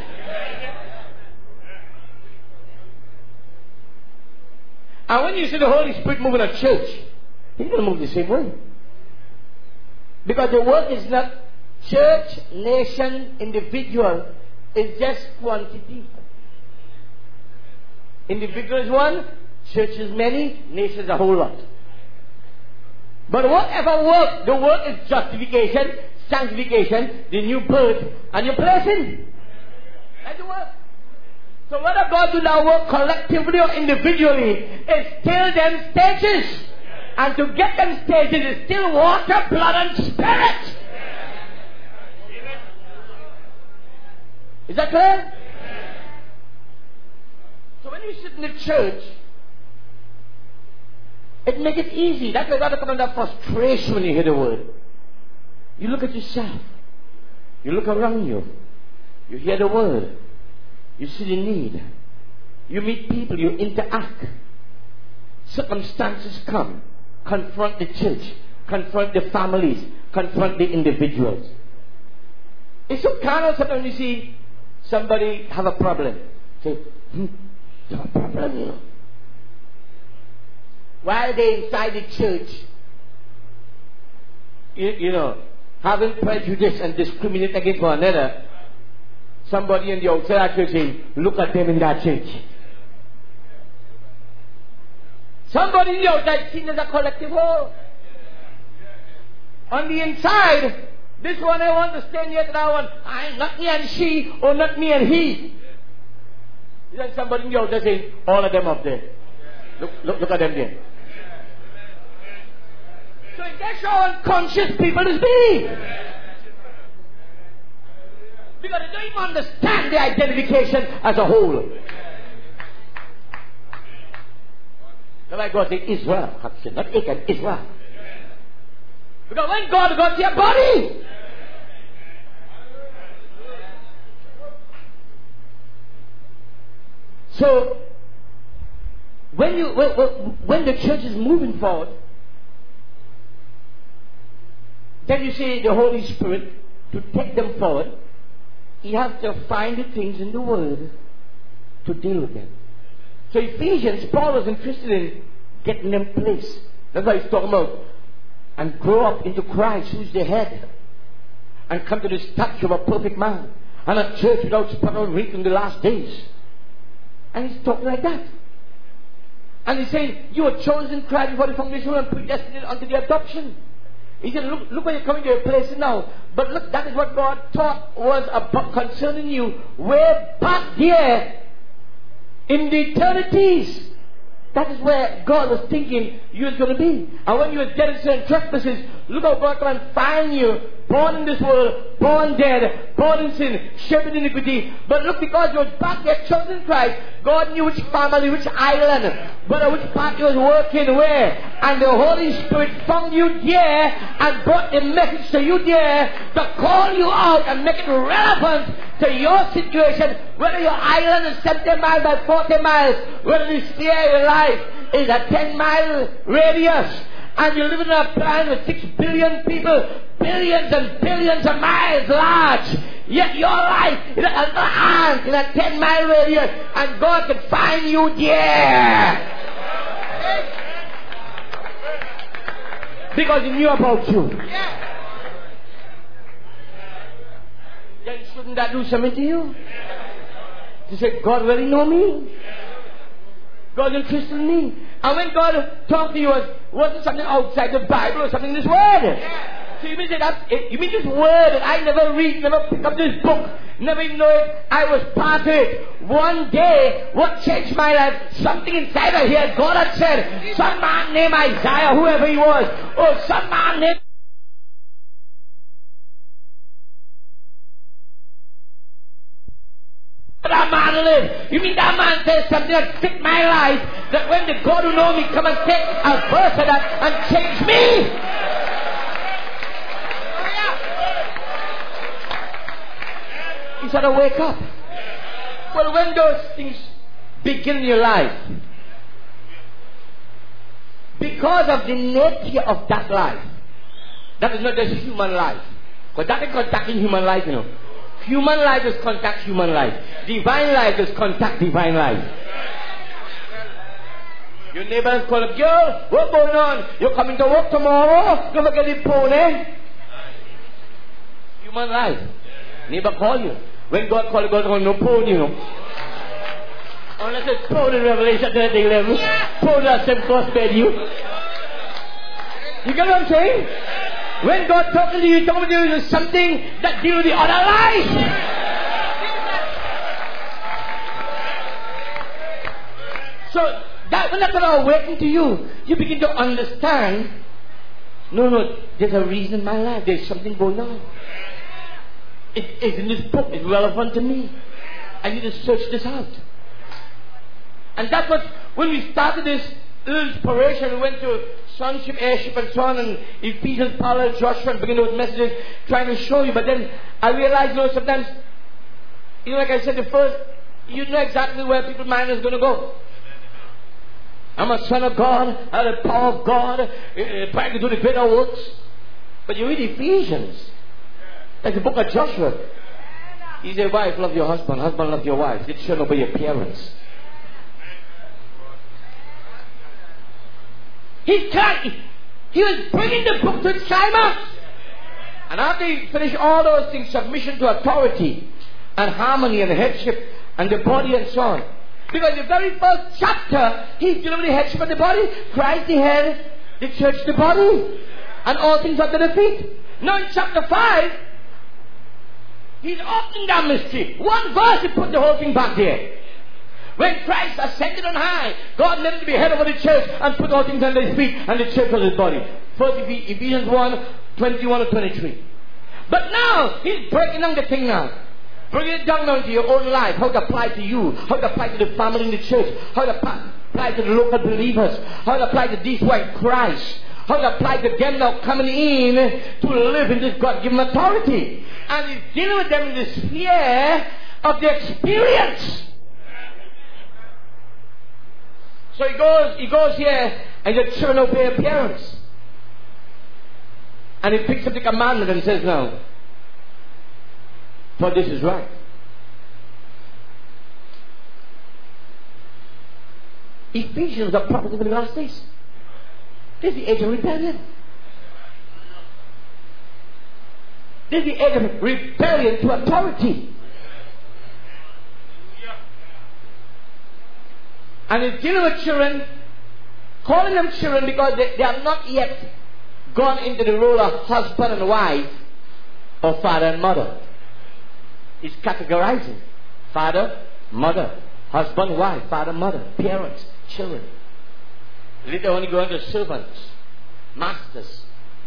And when you see the Holy Spirit moving a church, He's going to move the same way. Because the work is not church, nation, individual. It's just quantity. Individual is one, church is many, nation is a whole lot. But whatever work, the work is justification, sanctification, the new birth, and your blessing. That's the work. So whether God do that work collectively or individually, it's still them stages. And to get them stages is still water, blood, and spirit. Is that clear? So when you sit in the church, it makes it easy. That's why God will come under frustration when you hear the word. You look at yourself. You look around you. You hear the word. You see the need. You meet people. You interact. Circumstances come. Confront the church. Confront the families. Confront the individuals. It's so carnal sometimes when you see somebody have a problem. Say, you have a problem, you know. While they inside the church, you know, having prejudice and discriminate against one another, somebody in the outside church saying, look at them in that church. Somebody in the outside seen as a collective whole. On the inside, this one I want to stand here to that one. Not me and she, or not me and he. Then somebody in the outside saying, all of them up there. Look at them there. So that's how unconscious people is being. Because they don't even understand the identification as a whole. That's why God said Israel. Not Achan, Israel. Because when God got your body, so when the church is moving forward, then you see the Holy Spirit to take them forward. You have to find the things in the Word to deal with them. So Ephesians, Paul was interested in getting them placed. That's why he's talking about, and grow up into Christ, who's the head, and come to the stature of a perfect man, and a church without spot or wrinkle in the last days. And he's talking like that. And he's saying, you are chosen in Christ before the foundation and predestined unto the adoption. He said, look where you're coming to your place now. But look, that is what God taught was about concerning you way back there in the eternities. That is where God was thinking you was going to be. And when you were dead in sin and trespasses, look how God can find you. Born in this world, born dead, born in sin, shaped in iniquity. But look, because you was back there chosen in Christ, God knew which family, which island, but which part you was working where. And the Holy Spirit found you there and brought the message to you there to call you out and make it relevant to your situation. Whether your island is 70 miles by 40 miles, whether the sphere of your life is a 10-mile radius, and you live in a planet with 6 billion people, billions and billions of miles large. Yet your life is an ant in a 10-mile radius, and God can find you there. Because He knew about you. Then shouldn't that do something to you? To say, God really know me? God is interested in me. And when God talked to you, wasn't something outside the Bible or something in this word. So you mean that you mean this word that I never read, never pick up this book, never even know it, I was part of it. One day, what changed my life? Something inside of here, God had said, some man named Isaiah, whoever he was, or some man named that man live. You mean that man says something that fit my life, that when the God who know me come and take a verse of that and change me? You sort of wake up. Well, when those things begin in your life, because of the nature of that life, that is not just human life, but that is contacting human life, you know. Human life is contact human life. Divine life is contact divine life. Your neighbor is calling, girl, what's going on? You're coming to work tomorrow? Don't forget the pony. Human life. Neighbor call you. When God called you, God called no pony, you know. Unless it's pony in Revelation 11. Pony has same cross bed you. You get what I'm saying? When God talking to you, He's talking to you is something that deals with the other life. So that when that's awakening to you, you begin to understand. No, there's a reason in my life. There's something going on. It is in this book. It's relevant to me. I need to search this out. And that's what when we started this inspiration, we went to sonship, heirship, and so on, and Ephesians, Paul, Joshua, and begin those messages trying to show you. But then I realized, sometimes, like I said, the first, you know exactly where people's mind is going to go. I'm a son of God, I have the power of God, trying to do the greater works. But you read Ephesians, like the book of Joshua. He said, wife, love your husband, husband, love your wife. It shouldn't obey your parents. He was bringing the book to its climax. And after he finished all those things, submission to authority and harmony and headship and the body and so on. Because the very first chapter, he's dealing with the headship of the body. Christ the head, the church the body. And all things under the feet. Now in chapter 5, he's opening that mystery. One verse, he put the whole thing back there. When Christ ascended on high, God led him to be head over the church and put all things under his feet, and the church was his body. First Ephesians 1, 21 or 23. But now, he's breaking down the thing now. Bringing it down now into your own life. How to apply to you. How to apply to the family in the church. How to apply to the local believers. How to apply to these who are in Christ. How to apply to them now coming in to live in this God-given authority. And he's dealing with them in the sphere of the experience. So he goes here and the children obey their parents. And he picks up the commandment and says, now, for this is right. Ephesians are prophets of the last days. This is the age of rebellion. This is the age of rebellion to authority. And it's dealing with children, calling them children because they have not yet gone into the role of husband and wife or father and mother. It's categorizing. Father, mother, husband, wife, father, mother, parents, children. Later on you go into servants, masters.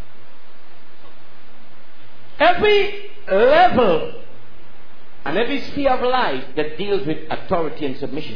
Every level and every sphere of life that deals with authority and submission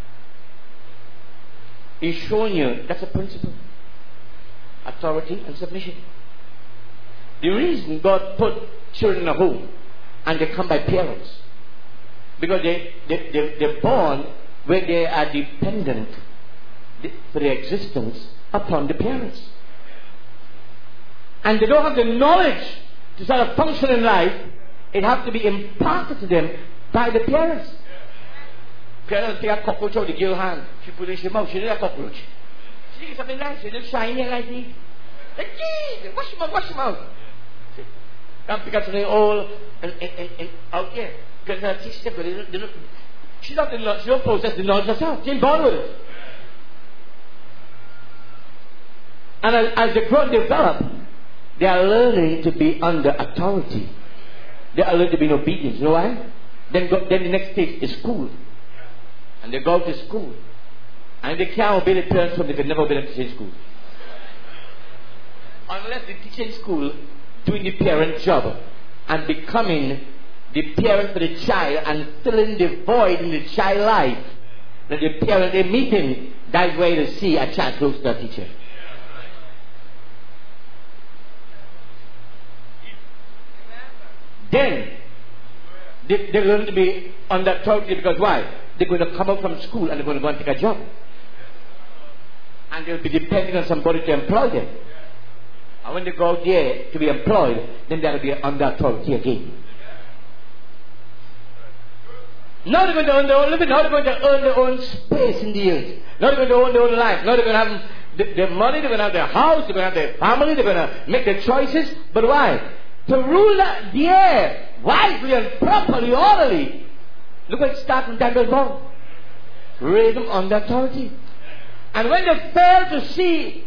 is showing you that's a principle. Authority and submission. The reason God put children in a home and they come by parents, because they're born where they are dependent for their existence upon the parents. And they don't have the knowledge to sort of function in life. It has to be imparted to them by the parents. Parents take a cockroach out of the girl's hand. She put it in her mouth. She did a cockroach. She did something nice. She did shiny like this. Like, gee, wash your mouth, wash your mouth. Can't pick up something old and out there. Because her sister, she don't process the knowledge herself. She's born with it. And as they grow and develop, they are learning to be under authority. They are learning to be in obedience. You know why? Then the next stage is school. And they go to school. And they can't obey the parents when they can never obey them to teach in school. Unless they teach in school, doing the parent job and becoming the parent for the child and filling the void in the child's life. That the parent, they meet him, that's where they see a child close to a teacher. Then they learn to be under authority because why? They're going to come out from school and they're going to go and take a job. And they'll be depending on somebody to employ them. And when they go out there to be employed, then they'll be under authority again. Now they're going to earn their own living. Now they're going to earn their own space in the earth. Now they're going to own their own life. Now they're going to have their money. They're going to have their house. They're going to have their family. They're going to make their choices. But why? To rule the air wisely and properly, orderly. Look at it start from time was born. Raise them under authority. And when they fail to see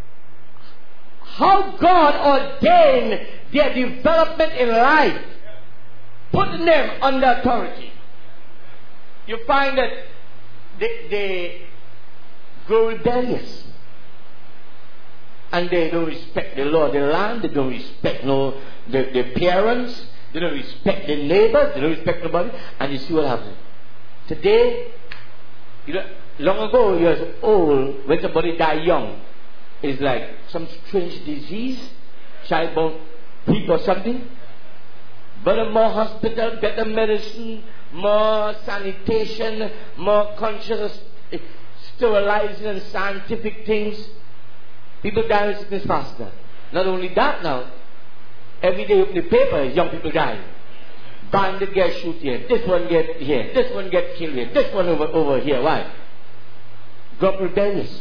how God ordained their development in life, putting them under authority, you find that they grow rebellious. And they don't respect the law of the land. They don't respect the parents. They don't respect the neighbors. They don't respect nobody. And you see what happens. Today, long ago, you was old. When somebody died young, it's like some strange disease, childborn peak or something. Better, more hospital, better medicine, more sanitation, more conscious sterilizing and scientific things. People die of sickness faster. Not only that now, every day you open the paper, young people die. Bandit get shoot here, this one get here, this one get killed here, this one over here. Why? Grow up rebellious.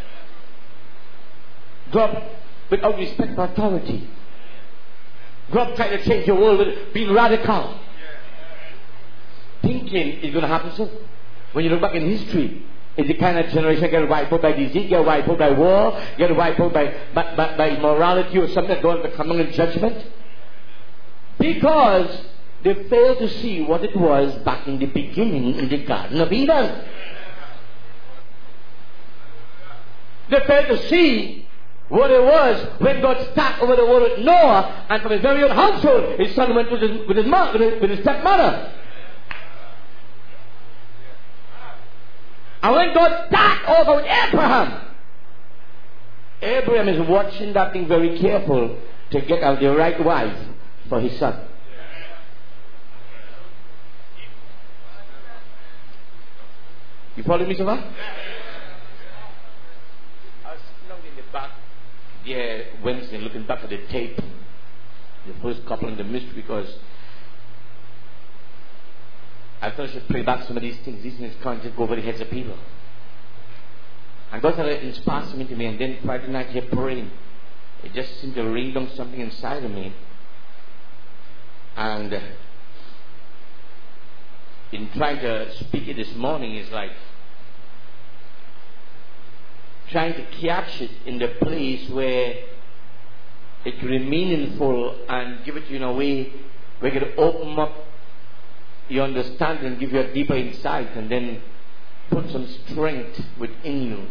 Grow up without respect for authority. Grow up trying to change your world with being radical. Thinking is going to happen soon. When you look back in history, it's the kind of generation get wiped out by disease, get wiped out by war, get wiped out by immorality or something that don't come in judgment. Because they failed to see what it was back in the beginning in the Garden of Eden. They failed to see what it was when God started over the world with Noah, and from his very own household, his son went with his stepmother. And when God started over with Abraham is watching that thing very careful to get out the right wife for his son. You follow me so far? I was sitting down in the back there Wednesday looking back at the tape, the first couple in the mystery, because I thought I should pray back some of these things. These things can't just go over the heads of people. And God started inspiring something to me, and then Friday night here praying, it just seemed to ring down something inside of me. And in trying to speak it this morning, it's like trying to catch it in the place where it can be meaningful and give it to you in a way where it can open up your understanding and give you a deeper insight, and then put some strength within you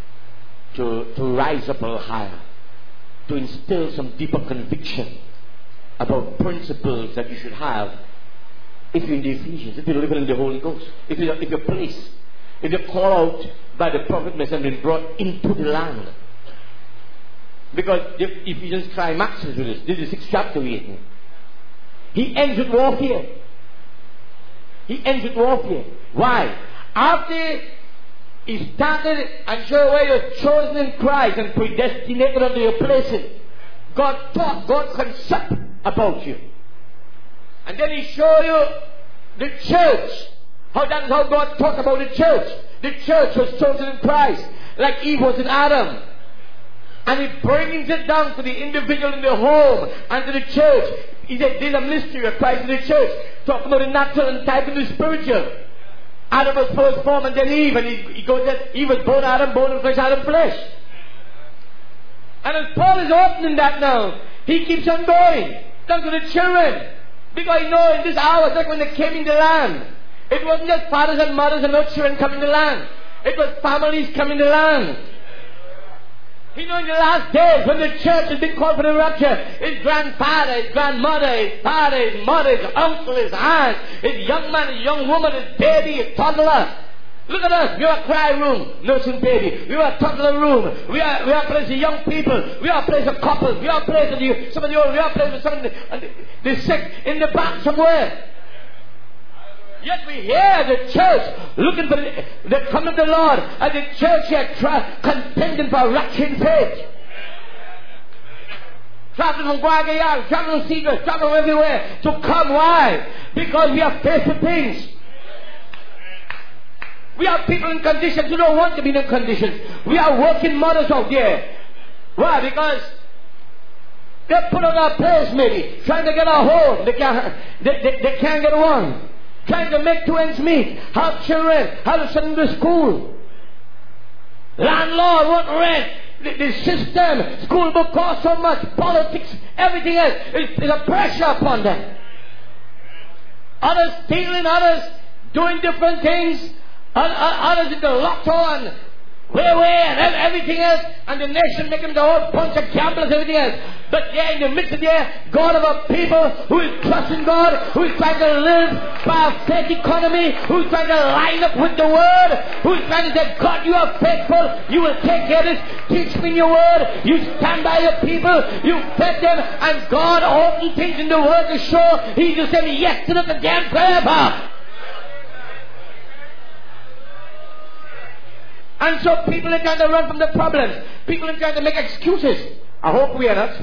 to rise up a little higher, to instill some deeper conviction about principles that you should have if you're in the Ephesians, if you're living in the Holy Ghost, if you're placed, if you're called out by the prophet and been brought into the land. Because the Ephesians climaxes with this. This is the 6th chapter we're in. He ends with warfare. He ends with warfare. Why? After he started and showed where you're chosen in Christ and predestinated unto your places, God thought, God concept about you. And then he showed you the church. That is how God talked about the church. The church was chosen in Christ, like Eve was in Adam. And he brings it down to the individual in the home and to the church. He said there's a mystery of Christ in the church, talking about the natural and type of the spiritual. Adam was first formed and then Eve, and he goes that Eve was born Adam, born in flesh, Adam flesh. And as Paul is opening that now, he keeps on going down to the children. Because you know in this hour, like when they came in the land, it wasn't just fathers and mothers and no children coming in the land. It was families coming in the land. You know, in the last days, when the church has been called for the rapture, his grandfather, his grandmother, his father, his mother, his uncle, his aunt, his young man, his young woman, his baby, his toddler. Look at us. We are a cry room, nursing baby. We are a toddler room. We are a place of young people. We are a place of couples. We are a place of some of the old. We are a place of some of the sick in the back somewhere. Yet we hear the church looking for the coming of the Lord, and the church here contending for rapture in faith. Traveling from Guagayal, traveling from Seagulls, traveling everywhere to come. Why? Because we are faced with things. We are people in conditions who don't want to be in conditions. We are working mothers out there. Why? Because they put on our place maybe, trying to get a home. They can't get one. Trying to make 2 ends meet, have children, have to send them to school. Landlord won't rent. The system, school book costs so much, politics, everything else is a pressure upon them. Others stealing, others doing different things, others in the lotto and and everything else, and the nation making the whole bunch of gamblers, everything else. But yeah, in the midst of there, God of a people who is trusting God, who is trying to live by a faith economy, who is trying to line up with the Word, who is trying to say, God, you are faithful, you will take care of this, teach me your Word, you stand by your people, you fed them, and God opened things in the Word to show He just said yes to the damn forever. And so people are trying to run from the problems. People are trying to make excuses. I hope we are not.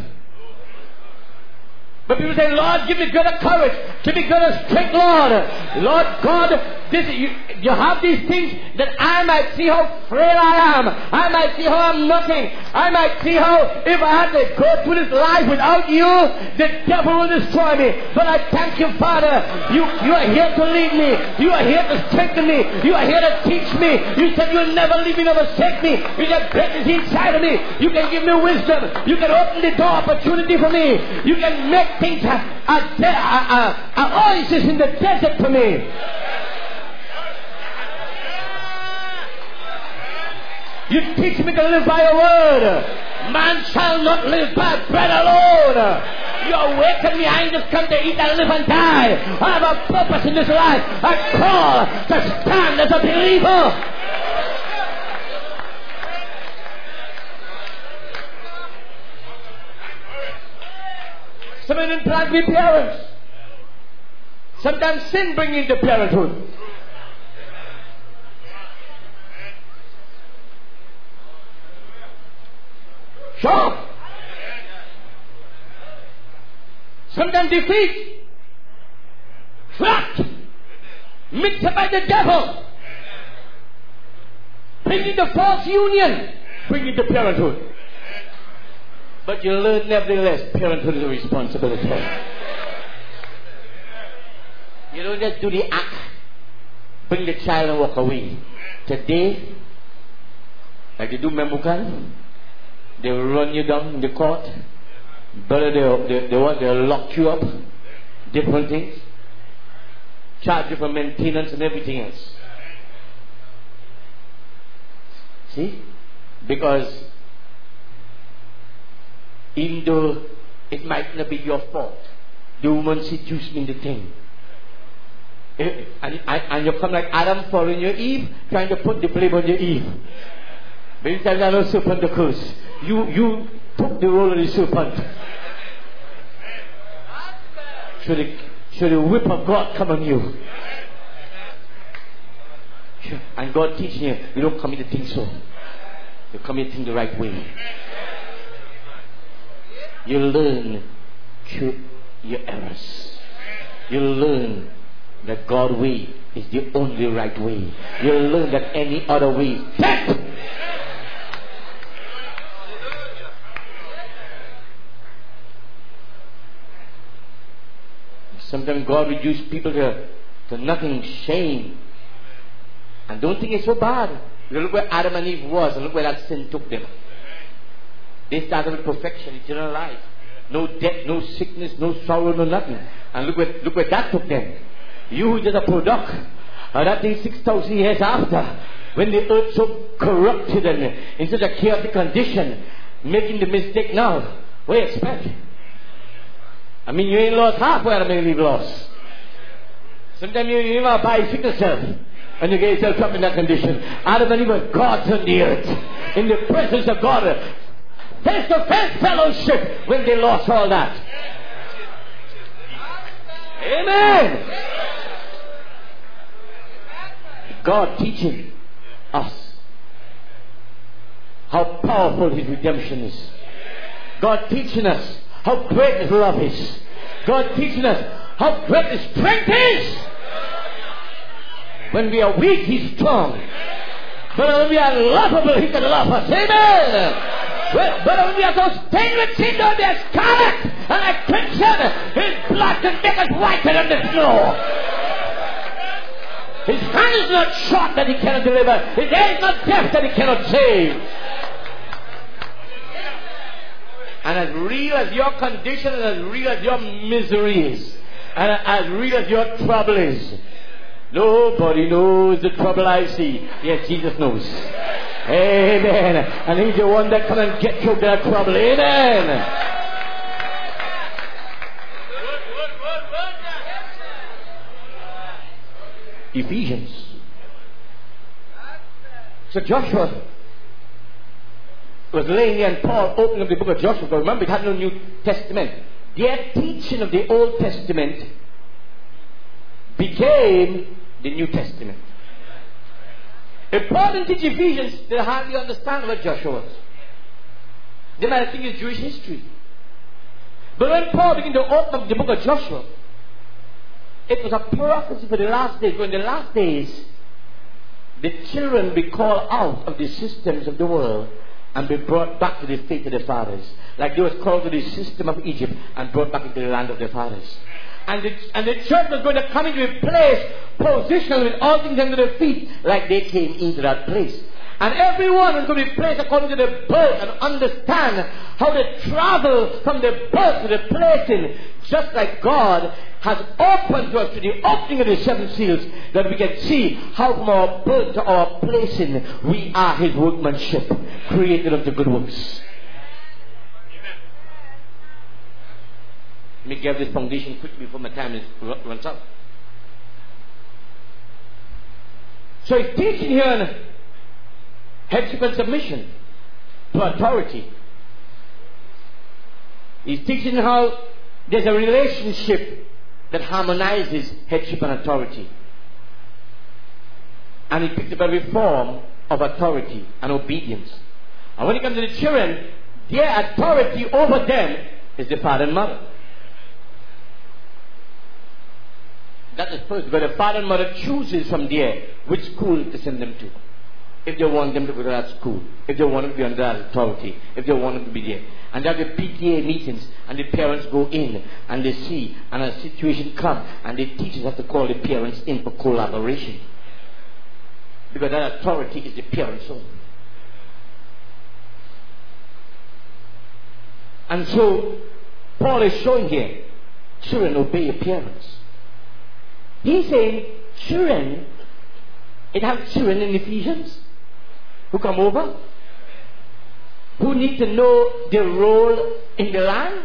But people say, Lord, give me greater courage. Give me greater strength, Lord. Lord God, you have these things that I might see how frail I am. I might see how I'm nothing. I might see how if I had to go through this life without you, the devil will destroy me. But I thank you, Father. You are here to lead me. You are here to strengthen me. You are here to teach me. You said you'll never leave me, never forsake me. You got greatness inside of me. You can give me wisdom. You can open the door opportunity for me. You can make things an oasis in the desert for me. You teach me to live by your word. Man shall not live by bread alone. You awaken me. I ain't just come to eat and live and die. I have a purpose in this life. A call to stand as a believer. Somebody didn't plant me parents. Sometimes sin brings into parenthood. Sure. Sometimes defeat. Trapped. Mixed up by the devil. bringing the false union, bringing the parenthood. But you learn nevertheless, parenthood is a responsibility. You don't just do the act, bring the child and walk away. Today, like they do Membukan, they will run you down in the court. Brother, they'll lock you up. Different things. Charge you for maintenance and everything else. See? Because even though it might not be your fault, the woman seduced me in the thing. And you come like Adam following your Eve, trying to put the blame on your Eve. But you tell no serpent the curse. You took the role of the serpent. Should the whip of God come on you? And God teaching you, you don't come here to think so. You come here to think the right way. You learn through your errors. You learn that God's way is the only right way. You learn that any other way is death. Sometimes God reduces people to nothing, shame. And don't think it's so bad. You look where Adam and Eve was, and look where that sin took them. They started with perfection, eternal life. No death, no sickness, no sorrow, no nothing. And look where that took them. You who just a product of that thing 6,000 years after, when the earth so corrupted and in such a chaotic condition, making the mistake now. What do you expect? I mean, you ain't lost half what Adam and Eve lost. Sometimes you even buy yourself and you get yourself up in that condition. Adam and Eve were gods on the earth, in the presence of God, face-to-face fellowship when they lost all that. Amen. God teaching us how powerful His redemption is. God teaching us how great His love is. God teaching us how great His strength is. When we are weak, He's strong. But when we are lovable, He can love us. Amen. But when we are so stained with sin, though there's scarlet and like crimson, His blood can make us whiter than the snow. His hand is not short that He cannot deliver. His ear is not deaf that He cannot save. And as real as your condition and as real as your misery is, and as real as your trouble is, nobody knows the trouble I see. Yes, Jesus knows. Amen. And He's the one that can and get you that trouble. Amen. Ephesians. So Joshua was laying there and Paul opened up the book of Joshua. But remember, it had no New Testament. Their teaching of the Old Testament became the New Testament. If Paul didn't teach Ephesians, they hardly understand what Joshua was. They might think it's Jewish history. But when Paul began to open up the book of Joshua, it was a prophecy for the last days. When the last days, the children be called out of the systems of the world and be brought back to the faith of their fathers. Like they was called to the system of Egypt and brought back into the land of their fathers. And the church was going to come into a place, positioned with all things under their feet, like they came into that place. And everyone was going to be placed according to the birth and understand how to travel from the birth to the placing, just like God has opened to us to the opening of the seven seals, that we can see how from our birth to our placing we are His workmanship, created unto good works. Let me give this foundation quickly before my time runs out. So He's teaching here on headship and submission to authority. He's teaching how there's a relationship that harmonizes headship and authority. And He picked up every form of authority and obedience. And when it comes to the children, their authority over them is the father and mother. That is first, but the father and mother chooses from there which school to send them to. if they want them to go to that school, if they want them to be under that authority, if they want them to be there. And there are the PTA meetings, and the parents go in, and they see, and a situation comes, and the teachers have to call the parents in for collaboration. Because that authority is the parents' own. And so, Paul is showing here, children, obey your parents. He's saying, children, it has children in Ephesians who come over, who need to know their role in the land.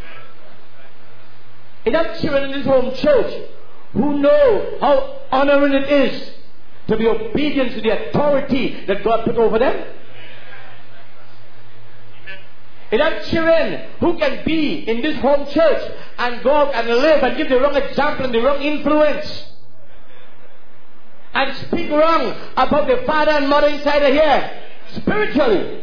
It has children in this home church who know how honoring it is to be obedient to the authority that God put over them. It has children who can be in this home church and go out and live and give the wrong example and the wrong influence. And speak wrong about the father and mother inside of here, spiritually.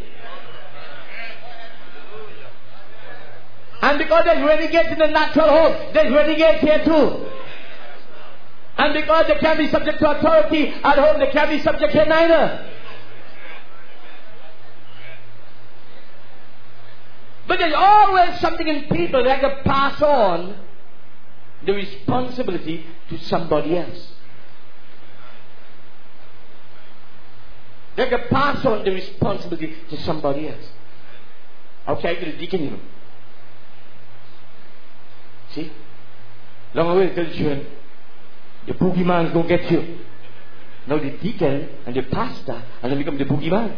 And because there's renegades in the natural home, there's renegades here too. And because they can't be subject to authority at home, they can't be subject here neither. But there's always something in people that can pass on the responsibility to somebody else. They can pass on the responsibility to somebody else. Okay, to the deacon, you know. See? Long away tell the children, the boogeyman's gonna get you. Now the deacon and the pastor and then become the boogeyman.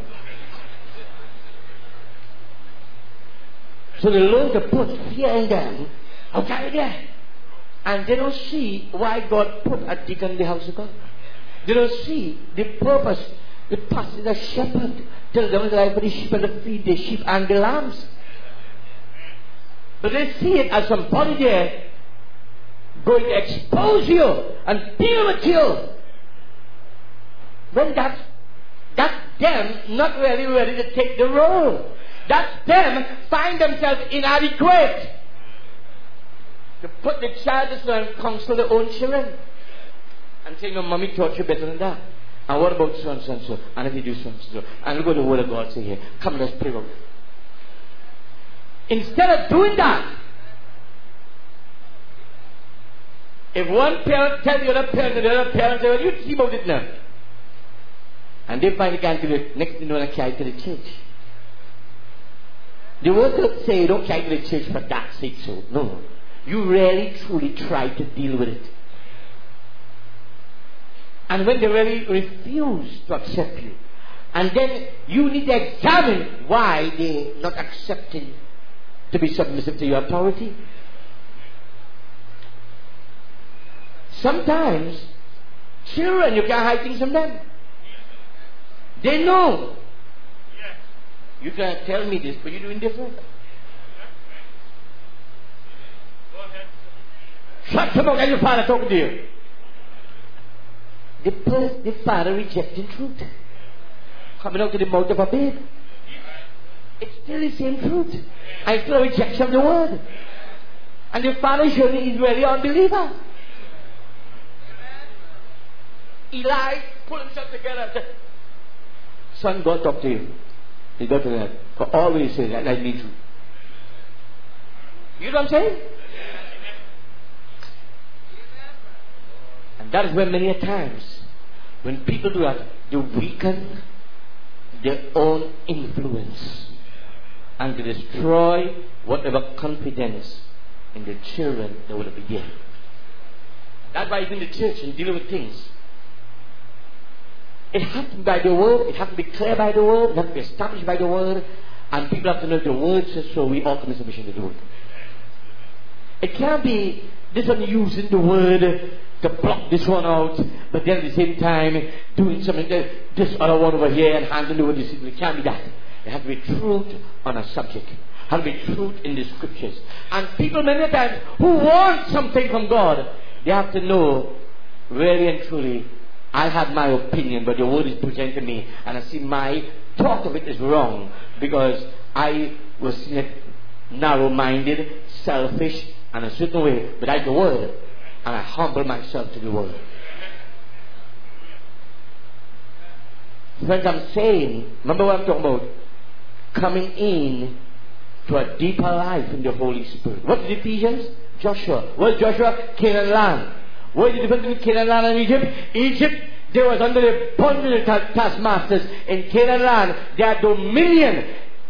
So they learn to put fear in them. Okay, there. And they don't see why God put a deacon in the house of God. They don't see the purpose. The pastor is a shepherd. Tell them the life of the sheep and to feed the sheep and the lambs. But they see it as somebody there going to expose you and deal with you. When that's them not really ready to take the role. That's them find themselves inadequate to put the child to and counsel their own children. And say, no, mommy taught you better than that. And what about so and so and so? And if you do so and so. And look what the word of God say here. Come, let's pray about it. Instead of doing that, if one parent tells the other parent, and the other parent says, well, you see about it now. And they finally can't do it. Next thing you know, they carry to the church. The word doesn't say, don't carry to the church for that sake so. No. You really, truly try to deal with it. And when they really refuse to accept you, and then you need to examine why they're not accepting to be submissive to your authority. Sometimes, children, you can't hide things from them. They know. You can't tell me this, but you're doing different. Shut your mouth and your father talking to you. The father rejecting truth. Coming out of the mouth of a babe. It's still the same truth. And still a rejection of the word. And the father showing he's really an unbeliever. Eli pulled himself together and said, son, God talk to you. He got to that. For always say that means truth. You know what I'm saying? And that is where many a times, when people do that, they weaken their own influence and to destroy whatever confidence in the children that will be there. That's why even the church in dealing with things, it has to be by the word, it has to be clear by the word, it has to be established by the word, and people have to know the word says so, we all come in submission to the word. It can't be this one using the word to block this one out, but then at the same time doing something this other one over here and handling over this. It can't be that. It has to be truth on a subject. It has to be truth in the scriptures. And people many times who want something from God, they have to know really and truly, I have my opinion, but the word is presented to me, and I see my thought of it is wrong because I was narrow-minded, selfish, and a certain way, but I the word, and I humble myself to the word. Friends, I'm saying, remember what I'm talking about? Coming in to a deeper life in the Holy Spirit. What is Ephesians? Joshua. What is Joshua? Canaan land. What is the difference between Canaan land and Egypt? Egypt, they was under the bondage of taskmasters. In Canaan land, they had dominion.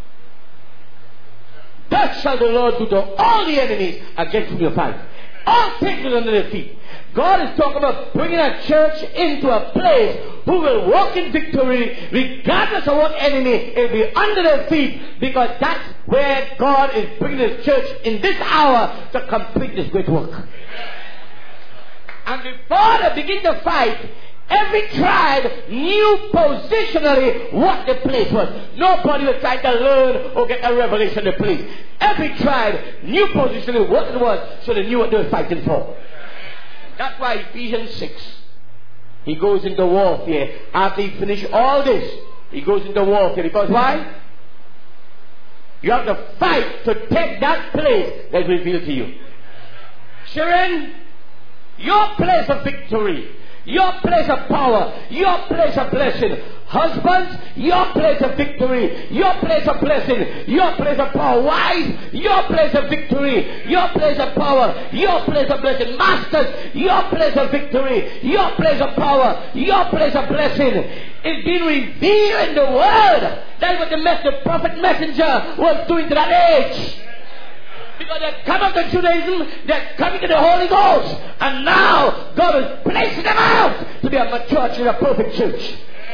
Thus shall the Lord do to all the enemies against whom you fight. All things are under their feet. God is talking about bringing a church into a place who will walk in victory regardless of what enemy. It will be under their feet, because that's where God is bringing His church in this hour to complete this great work. And before they begin to fight, every tribe knew positionally what the place was. Nobody was trying to learn or get a revelation of the place. Every tribe knew positionally what it was, so they knew what they were fighting for. That's why Ephesians 6, he goes into warfare. After he finished all this, he goes into warfare. Because why? You have to fight to take that place that's revealed to you. Children, your place of victory, your place of power, your place of blessing. Husbands, your place of victory, your place of blessing, your place of power. Wives, your place of victory, your place of power, your place of blessing. Masters, your place of victory, your place of power, your place of blessing. It's been revealed in the Word. That's what the prophet messenger was doing to that age. Because they're coming to Judaism, they're coming to the Holy Ghost. And now God is placing them out to be a mature church, a perfect church.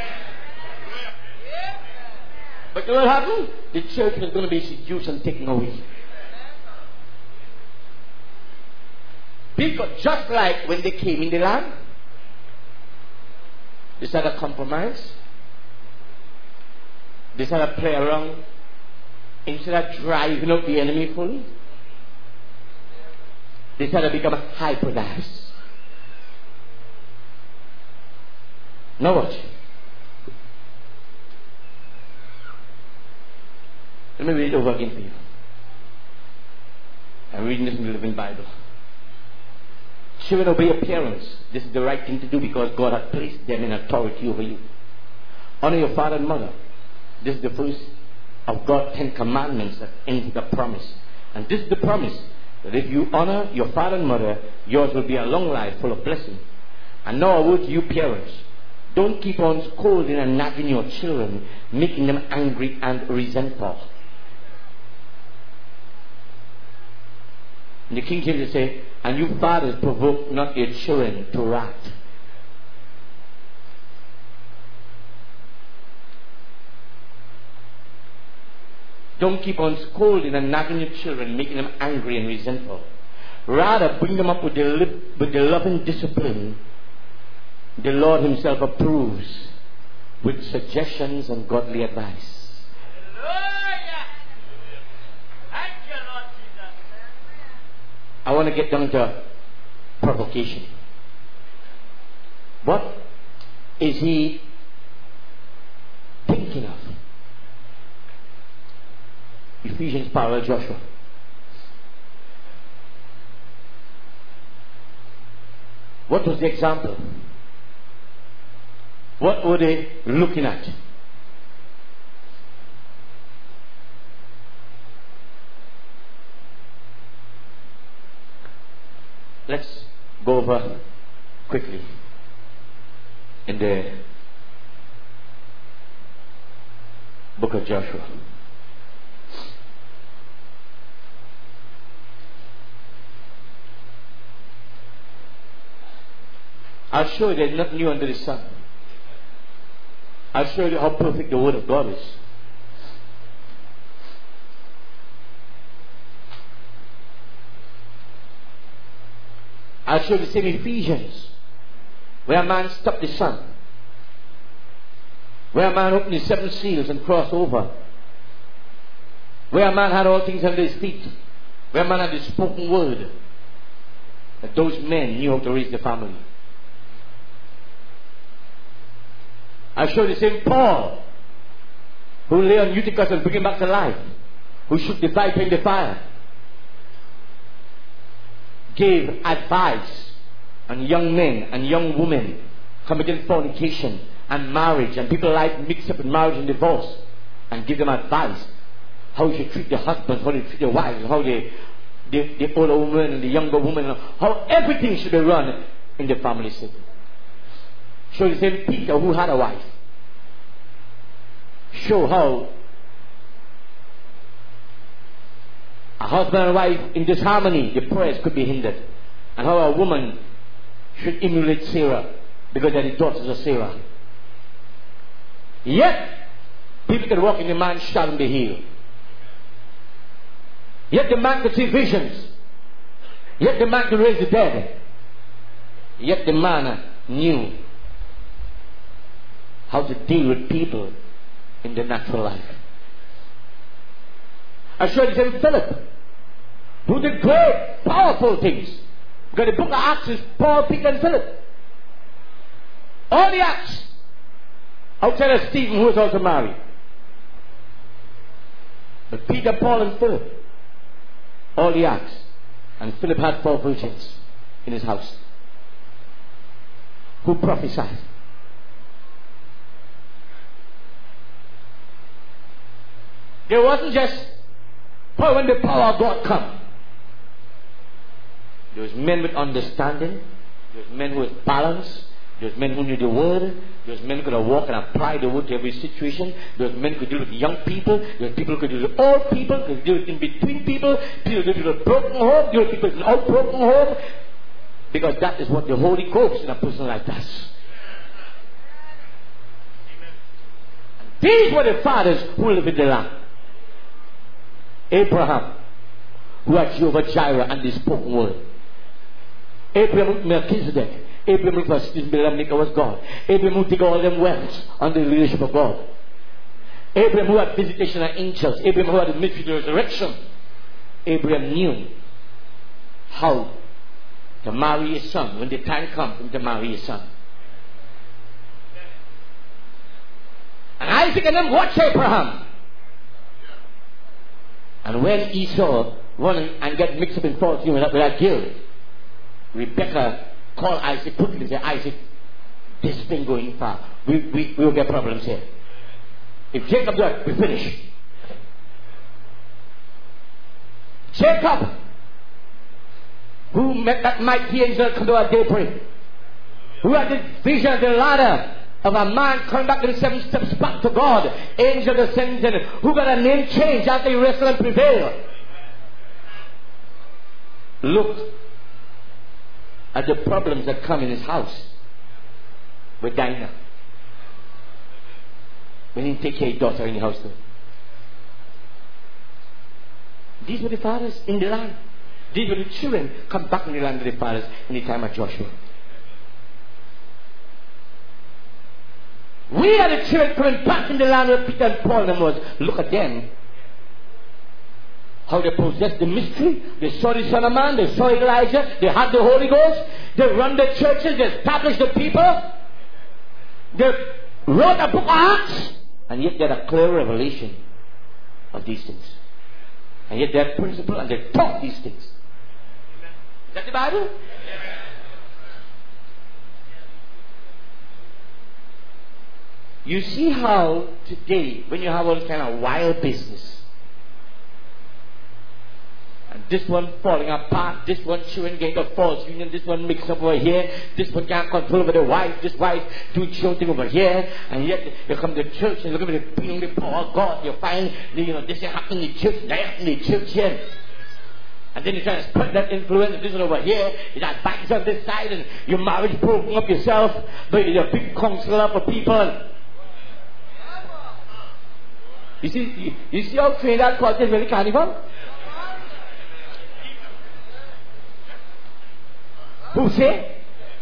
But what happened? The church was going to be seduced and taken away. Because just like when they came in the land, they started to compromise. They started to play around. Instead of driving out the enemy fully, they started to become hyperdized. Now watch. Let me read it over again for you. I'm reading this in the Living Bible. Children, obey your parents. This is the right thing to do because God has placed them in authority over you. Honor your father and mother. This is the first of God's 10 commandments that ends with a promise. And this is the promise, that if you honor your father and mother, yours will be a long life full of blessing. And now a word to you parents. Don't keep on scolding and nagging your children, making them angry and resentful. In the King James they say, and you fathers provoke not your children to wrath. Don't keep on scolding and nagging your children, making them angry and resentful. Rather, bring them up with the loving discipline the Lord Himself approves, with suggestions and godly advice. Hallelujah! Thank you, Lord Jesus. I want to get down to provocation. What is He thinking of? Ephesians parallel Joshua. What was the example? What were they looking at? Let's go over quickly in the book of Joshua. I'll show you there's nothing new under the sun. I'll show you how perfect the Word of God is. I'll show you the same Ephesians, where a man stopped the sun, where a man opened his 7 seals and crossed over, where a man had all things under his feet, where a man had the spoken word, that those men knew how to raise the family. I showed the same Paul, who lay on Eutychus and bring him back to life, who shook the viper in the fire, gave advice on young men and young women committing fornication and marriage, and people like mix up in marriage and divorce and give them advice how you should treat the husbands, how you treat the wives, how the older woman and the younger woman, how everything should be run in the family setting. Show the same Peter who had a wife. Show how a husband and wife in disharmony, the prayers could be hindered. And how a woman should emulate Sarah because they're the daughters of Sarah. Yet, people can walk in the man's shadow and be healed. Yet the man could see visions. Yet the man could raise the dead. Yet the man knew how to deal with people in the natural life. I showed you Philip, who did great, powerful things. Because the book of Acts is Paul, Peter, and Philip. All the Acts, outside of Stephen, who was also married. But Peter, Paul, and Philip, all the Acts. And Philip had 4 virgins in his house who prophesied. There wasn't just when the power of God come. There was men with understanding. There was men with balance. There was men who knew the word. There was men who could have walked and applied the word to every situation. There was men who could deal with young people. There was people who could deal with old people. Could deal with in between people. People who could deal with broken home. Deal with people in out broken home. Because that is what the Holy Ghost in a person like that. These were the fathers who lived in the land. Abraham, who had Jehovah Jireh and the spoken word. Abraham, Melchizedek. Abraham was was God. Abraham who took all them wealth under the leadership of God. Abraham who had visitation of angels. Abraham who had the mystery of the resurrection. Abraham knew how to marry his son when the time comes for him to marry his son. And Isaac and them watch Abraham. And when Esau run and get mixed up in false union with that guilt, Rebecca called Isaac quickly and said, Isaac, this thing going far. We will get problems here. If Jacob does it, we finish. Jacob, who met that mighty angel come to a daybreak, who had the vision of the ladder of a man coming back in 7 steps back to God, angel descends in, who got a name change after he wrestled and prevailed. Look at the problems that come in his house with Dinah when he take care of his daughter in the house. These were the fathers in the land. These were the children come back in the land of the fathers in the time of Joshua. We are the children coming back in the land where Peter and Paul and was. Look at them. How they possessed the mystery. They saw the Son of Man. They saw Elijah. They had the Holy Ghost. They run the churches. They established the people. They wrote a book of Acts. And yet they had a clear revelation of these things. And yet they had principle and they taught these things. Is that the Bible? You see how today, when you have all this kind of wild business, and this one falling apart, this one children getting a false union, this one mixed up over here, this one can't control over the wife, this wife doing something over here, and yet you come to church and look at the power of God, you find this happening in the church, that happening in the church here. And then you try to spread that influence, and this one over here, you got backs on this side, and your marriage broken up yourself, but you're a big counselor for people. You see how Trinidad culture is very carnival? Who say?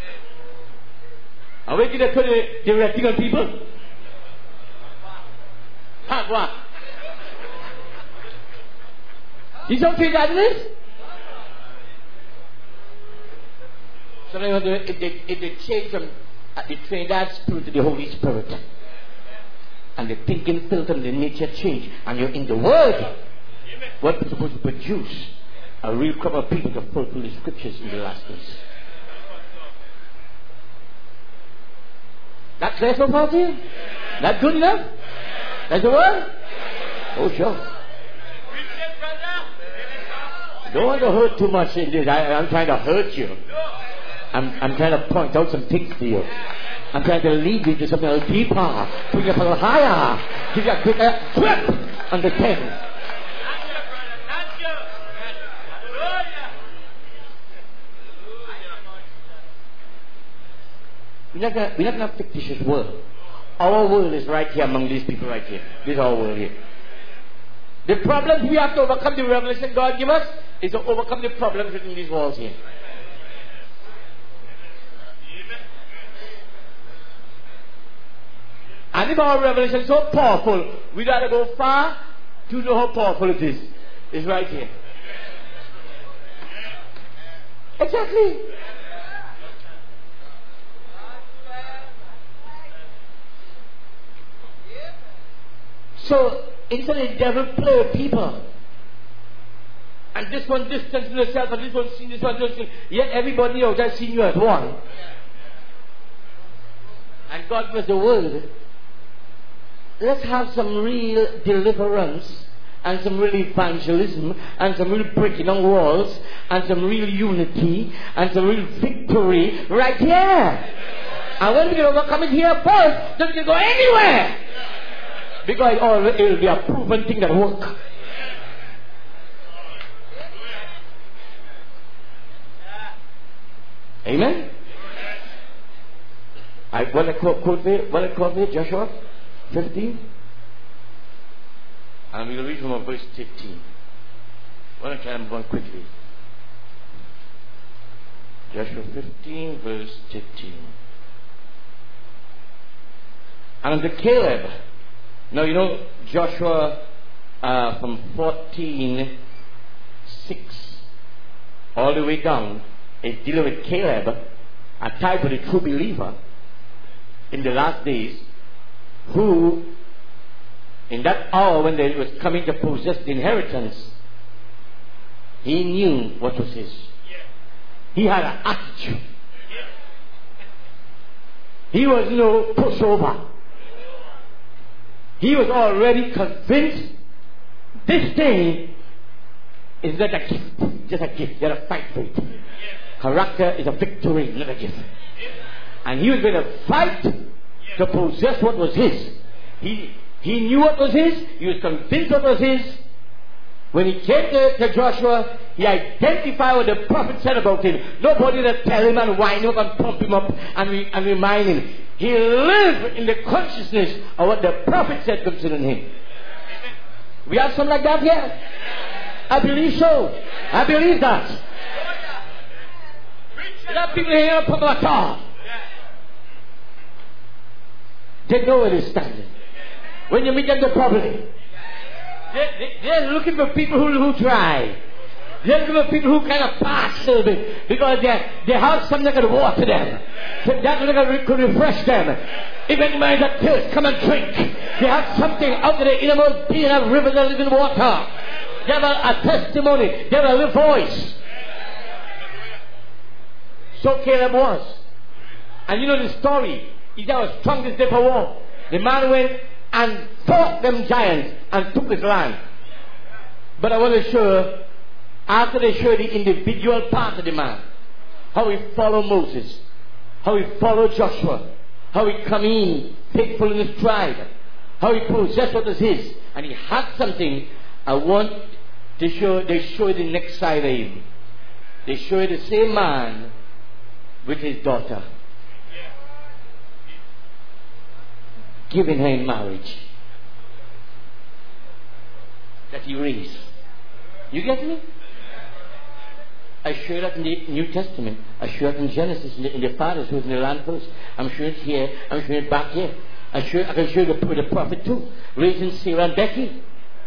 And where did they put the erecting on people? What? You see how Trinidad is? So if they change from the Trinidad spirit to the Holy Spirit, and the thinking filter and the nature change, and you're in the Word, what is supposed to produce a real crop of people to fulfill the scriptures in the last days. That that clear so far to you? That good enough? That's the word? Oh, sure. Don't want to hurt too much in this. I'm trying to hurt you. I'm trying to point out some things to you. I'm trying to lead you to something a little deeper, bring you up a little higher, give you a quicker grip on the thing. We're not going to have a fictitious world. Our world is right here among these people right here. This is our world here. The problems we have to overcome, the revelation God gives us, is to overcome the problems within these walls here. And if our revelation is so powerful, we'd rather go far to know how powerful it is. It's right here. Exactly. So, instead the devil play with people. And this one distancing himself, and this one seeing this one doing, yet everybody else has seen you as one. And God was the word. Let's have some real deliverance and some real evangelism and some real breaking down walls and some real unity and some real victory right here. And when we can overcome it here first, then we can go anywhere. Because it will be a proven thing that works. Amen? What I quote there, Joshua 15. And we'll read from verse 15. I want to try and move on quickly. Joshua 15, verse 15. And unto Caleb. Now you know Joshua from 14:6 all the way down is dealing with Caleb, a type of the true believer in the last days, who in that hour when they was coming to possess the inheritance, he knew what was his. He had an attitude. He was no pushover. He was already convinced this thing is not a gift, just a gift. You have to fight for it. Character is a victory, not a gift. And he was going to fight to possess what was his. He knew what was his. He was convinced what was his. When he came to Joshua, he identified what the prophet said about him. Nobody to tell him and wind him up and pump him up and remind him. He lived in the consciousness of what the prophet said concerning him. We have something like that here? I believe so. I believe that. There are people here who pump at all. They know where they're standing. When you meet them, they're probably. They're looking for people who try. They're looking for people who kind of pass a little bit. Because they have something that can water them. That could refresh them. If anybody's a thirst, come and drink. They have something out of the innermost being of rivers of living water. They have a testimony. They have a little voice. So Caleb was. And you know the story. He was strong this day for war. The man went and fought them giants and took his land. But I want to show, after they show the individual part of the man, how he followed Moses, how he followed Joshua, how he come in faithful in his tribe, how he possessed what was his, and he had something. I want to show. They show the next side of him. They show the same man with his daughter, giving her in marriage that he raised. You get me? I show that in the New Testament. I show it in Genesis, in the fathers who was in the land first. I'm showing it here. I'm showing it back here. I can show you the prophet too, raising Sarah and Becky.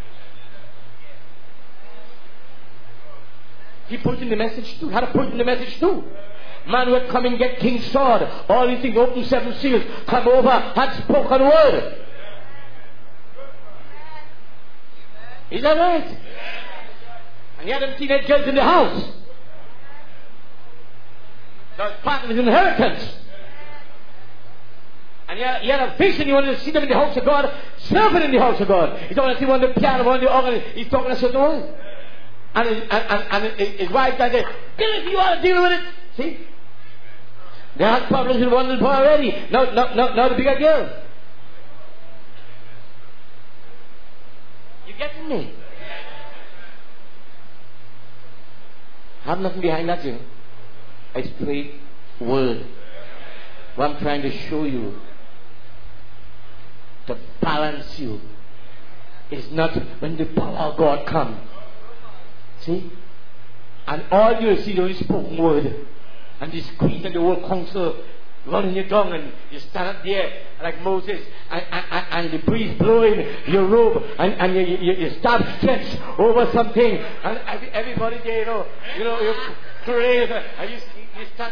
He put in the message too. Had to put in the message too. Man would come and get King Sword. All these things, open 7 seals, come over, had spoken word. Is that right? And he had them teenagers in the house. That was part of his inheritance. And And he had a vision. He wanted to see them in the house of God, serving in the house of God. He don't want to see one on the piano, one on the organ. He's talking a certain way. And his wife said, Billy, you want to deal with it? See? They had problems with one little boy already. Now the bigger girl. You getting me? Have nothing behind that, you know. A straight word. What I'm trying to show you, to balance you, is not when the power of God comes. See? And all you see is spoken word. And the squeeze and the whole council running you down, and you stand up there like Moses, and the breeze blowing your robe, and you start stretch over something, and everybody there, you praise, and you start,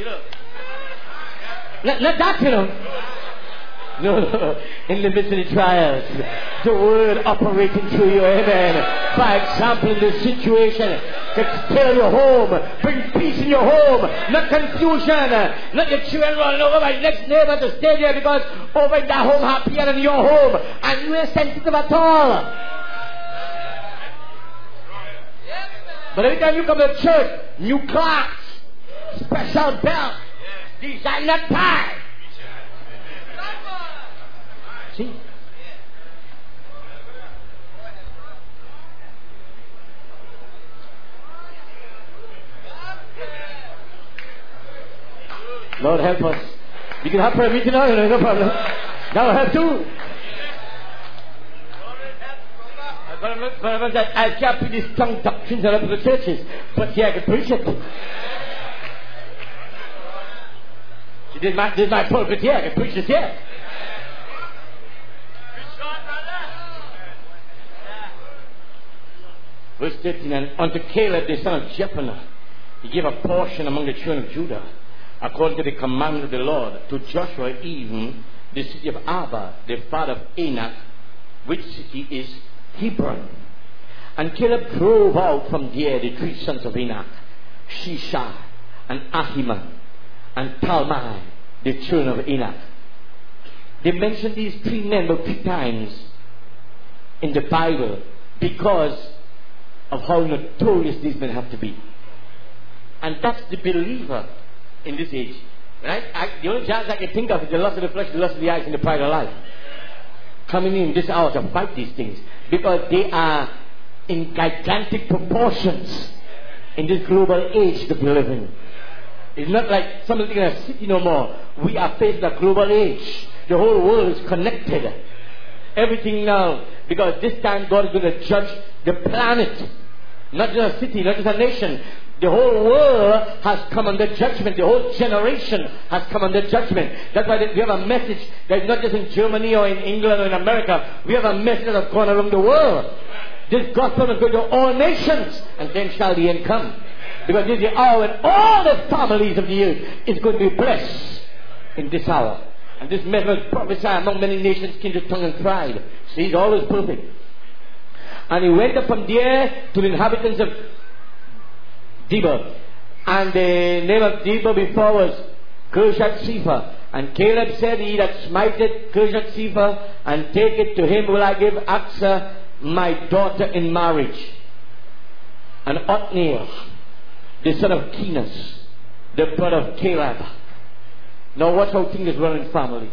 Not that, No, in the midst of the trials, the word operating through you, amen. By example, in this situation, to still your home, bring peace in your home, not confusion, not your children running over my next neighbor to stay there because over in that home happier than your home, and you ain't sensitive at all. But every time you come to church, new clocks, special belt, designer tie. See? Lord help us. You can have prayer meeting now, no problem. That will help too. But I can't put these tongue doctrines all over the churches, but here I can preach it. See, this is my pulpit here, I can preach it here. Verse 13, and unto Caleb the son of Jephunneh he gave a portion among the children of Judah, according to the commandment of the Lord, to Joshua even the city of Abba, the father of Anak, which city is Hebron. And Caleb drove out from there the three sons of Anak, Shishai, and Ahiman, and Talmai, the children of Anak. They mention these three men about 3 times in the Bible because of how notorious these men have to be. And that's the believer in this age. Right? The only chance I can think of is the lust of the flesh, the lust of the eyes, and the pride of life. Coming in this hour to fight these things. Because they are in gigantic proportions in this global age that we live in. It's not like something in a city no more. We are facing a global age. The whole world is connected. Everything now. Because this time God is going to judge the planet. Not just a city, not just a nation. The whole world has come under judgment. The whole generation has come under judgment. That's why we have a message that is not just in Germany or in England or in America. We have a message that has gone around the world. This gospel is going to all nations, and then shall the end come. Because this is the hour when all the families of the earth is going to be blessed in this hour. And this message prophesied among many nations, kindred, tongue, and pride. See, he's always perfect. And he went up from there to the inhabitants of Debir. And the name of Debir before was Kirjath-Sepher. And Caleb said, he that smiteth Kirjath-Sepher, and take it to him will I give Achsah my daughter in marriage. And Othniel, the son of Kenaz, the brother of Caleb. Now watch how things run in family.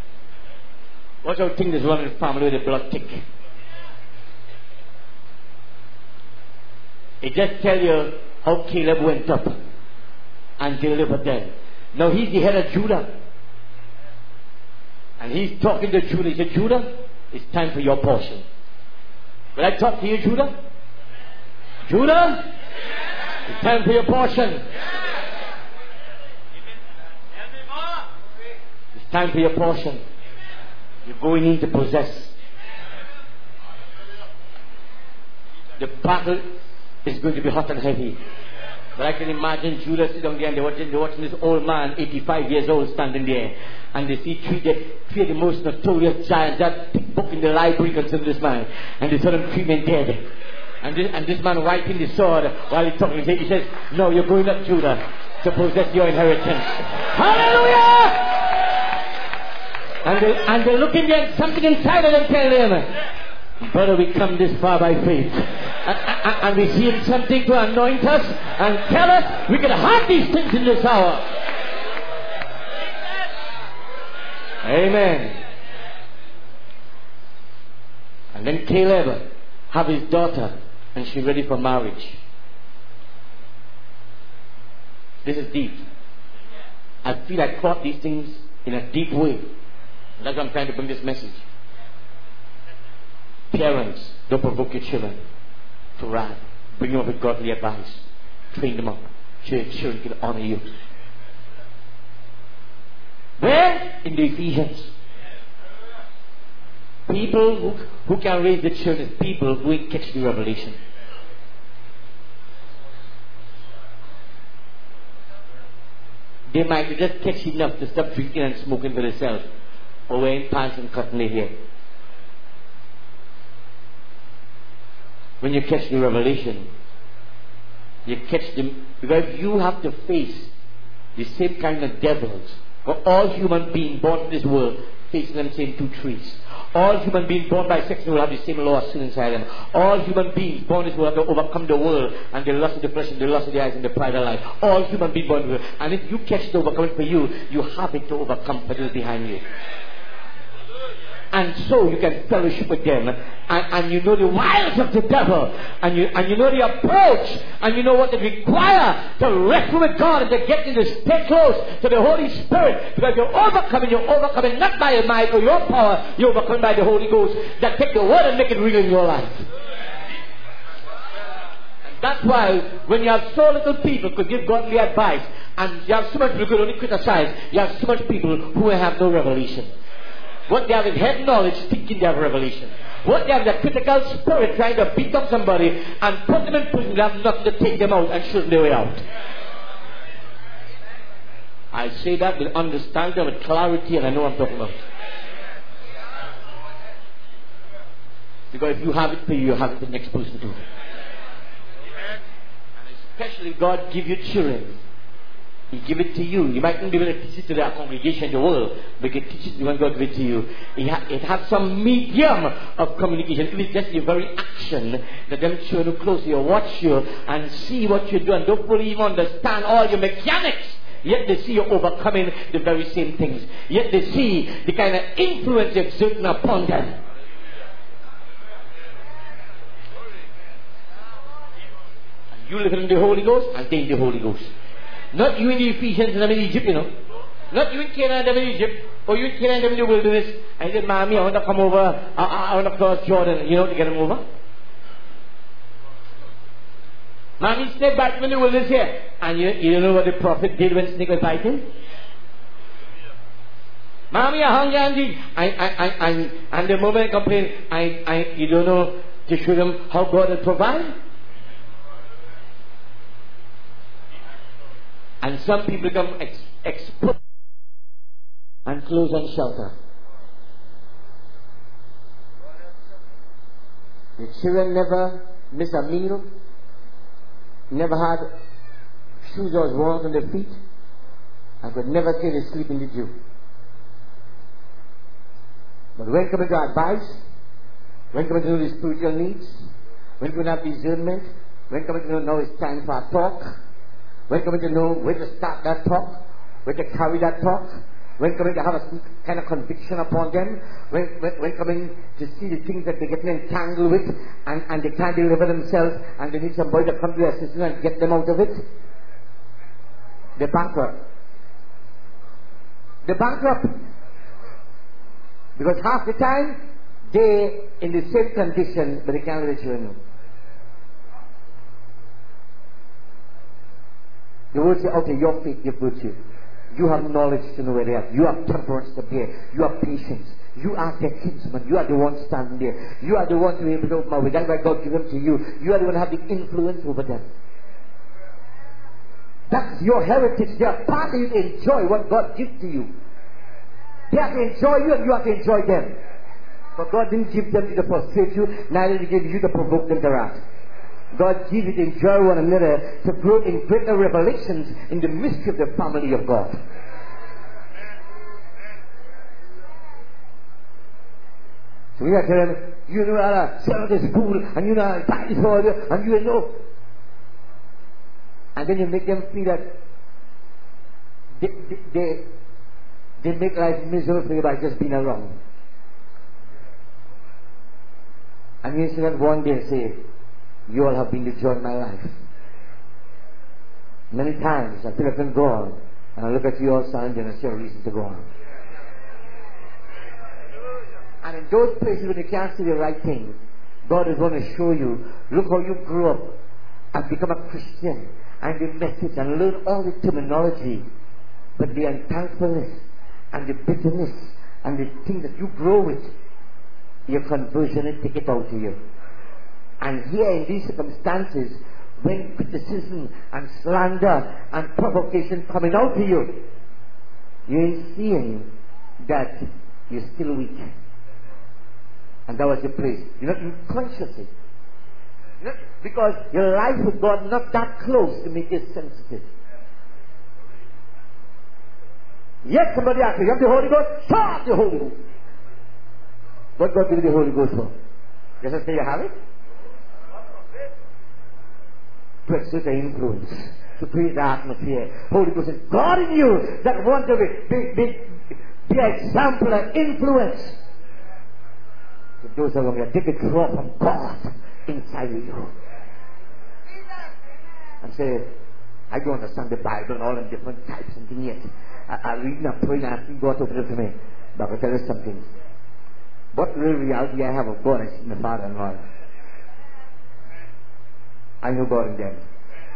Watch how things run in family with the blood tick. It just tell you how Caleb went up and delivered them. Now he's the head of Judah. And he's talking to Judah. He said, Judah, it's time for your portion. Will I talk to you, Judah? Judah, it's time for your portion. It's time for your portion. You're going in to possess. The battle is going to be hot and heavy. But I can imagine Judah sitting down there and they're watching this old man, 85 years old, standing there. And they see three of the most notorious giants. That big book in the library concerning this man. And they saw them 3 men dead. And this man wiping the sword while he's talking. He says, no, you're going up, Judah, to possess your inheritance. Hallelujah! And they're looking at something inside of them telling them, brother, we come this far by faith. And we see something to anoint us and tell us we can have these things in this hour. Amen. And then Caleb have his daughter and she's ready for marriage. This is deep. I feel I caught these things in a deep way. That's why I'm trying to bring this message. Parents, don't provoke your children to wrath. Bring them up with godly advice. Train them up so your children can honor you. Where? In the Ephesians. People who can raise the children is people who ain't catch the revelation. They might just catch enough to stop drinking and smoking for themselves, or wearing pants and cutting their hair. When you catch the revelation, you catch them, because you have to face the same kind of devils. For all human beings born in this world facing them same two trees. All human beings born by sex will have the same law of sin inside them. All human beings born in this world have to overcome the world and the lust of the flesh and the lust of the eyes and the pride of life. All human beings born in the world. And if you catch the overcoming for you, you have it to overcome for those behind you. And so you can fellowship with them, and you know the wiles of the devil, and you know the approach, and you know what they require to wrestle with God and to get in to stay close to the Holy Spirit. Because you're overcoming not by your might or your power, you're overcoming by the Holy Ghost that take the word and make it real in your life. And that's why when you have so little people who give godly advice, and you have so much people who only criticize, you have so much people who have no revelation. What they have is head knowledge, thinking they have revelation. What they have is a critical spirit trying to beat up somebody and put them in prison. They have nothing to take them out and show them their way out. I say that with understanding, with clarity, and I know what I'm talking about. Because if you have it for you, you have it for the next person too. And especially God give you children. He give it to you. You mightn't be able to teach it to the congregation in the world, but you can teach it when God give it to you. It has some medium of communication. It is just the very action that them children who close you watch you and see what you do and don't fully even understand all your mechanics. Yet they see you overcoming the very same things. Yet they see the kind of influence exerting upon them. And you live in the Holy Ghost and they in the Holy Ghost. Not you in the Ephesians and I'm in Egypt, you know. Not you in Canaan and I'm in Egypt. Or you in Canaan and I'm in the wilderness. And you said, Mommy, I want to come over. I want to cross Jordan. You know, to get him over. Mommy, snake back in the wilderness here. And you don't know what the prophet did when snake was biting? Mommy, I'm hungry. And the moment I complain, you don't know to show them how God will provide? And some people become exposed and close on shelter. The children never miss a meal, never had shoes that was worn on their feet, and could never say they sleep in the dew. But when coming to advice, when coming to know the spiritual needs, when coming to have discernment, when coming to know now it's time for a talk, when coming to know where to start that talk, where to carry that talk, when coming to have a kind of conviction upon them, when coming to see the things that they're getting entangled with and they can't deliver themselves and they need somebody to come to their assistance and get them out of it, they're bankrupt. They're bankrupt. Because half the time, they're in the same condition, but they can't let you know. The word says, out of your faith, your virtue. You have knowledge to know where they are. You have temperance to bear. You have patience. You are their kinsman. You are the one standing there. You are the one to be able to open mouth. That's why God gives them to you. You are the one who have the influence over them. That's your heritage. They are part of you to enjoy what God gives to you. They have to enjoy you and you have to enjoy them. But God didn't give them to frustrate you, neither did He give you to provoke them to wrath. God gives you to enjoy one another, to grow in greater revelations in the mystery of the family of God. So we got to tell them, you know how to sell this school, and you know how to buy this for you, and you know. And then you make them feel that they make life miserable for you by just being around. And you instead one day say, you all have been the joy of my life. Many times I feel like I'm gone, and I look at you all standing and see a reason to go on. And in those places when you can't see the right thing, God is going to show you, look how you grew up and become a Christian, and the message, and learn all the terminology, but the unthankfulness and the bitterness and the things that you grow with, your conversion will take it out of you. And here in these circumstances, when criticism and slander and provocation coming out to you, you're seeing that you're still weak. And that was your place. You're not even consciously. Because your life with God is not that close to make you sensitive. Yet somebody asks you, you have the Holy Ghost? Show off the Holy Ghost. What God give you the Holy Ghost for? Just to say you have it? To exert the influence, to create the atmosphere. Holy Ghost is God in you that wants to be example and influence. So those are going to take a drop from God inside of you. And say, I don't understand the Bible and all the different types and things yet. I read and I pray and I ask God to open it for me. But I'll tell you something. What real reality I have of God is my Father and Lord. I know God in them.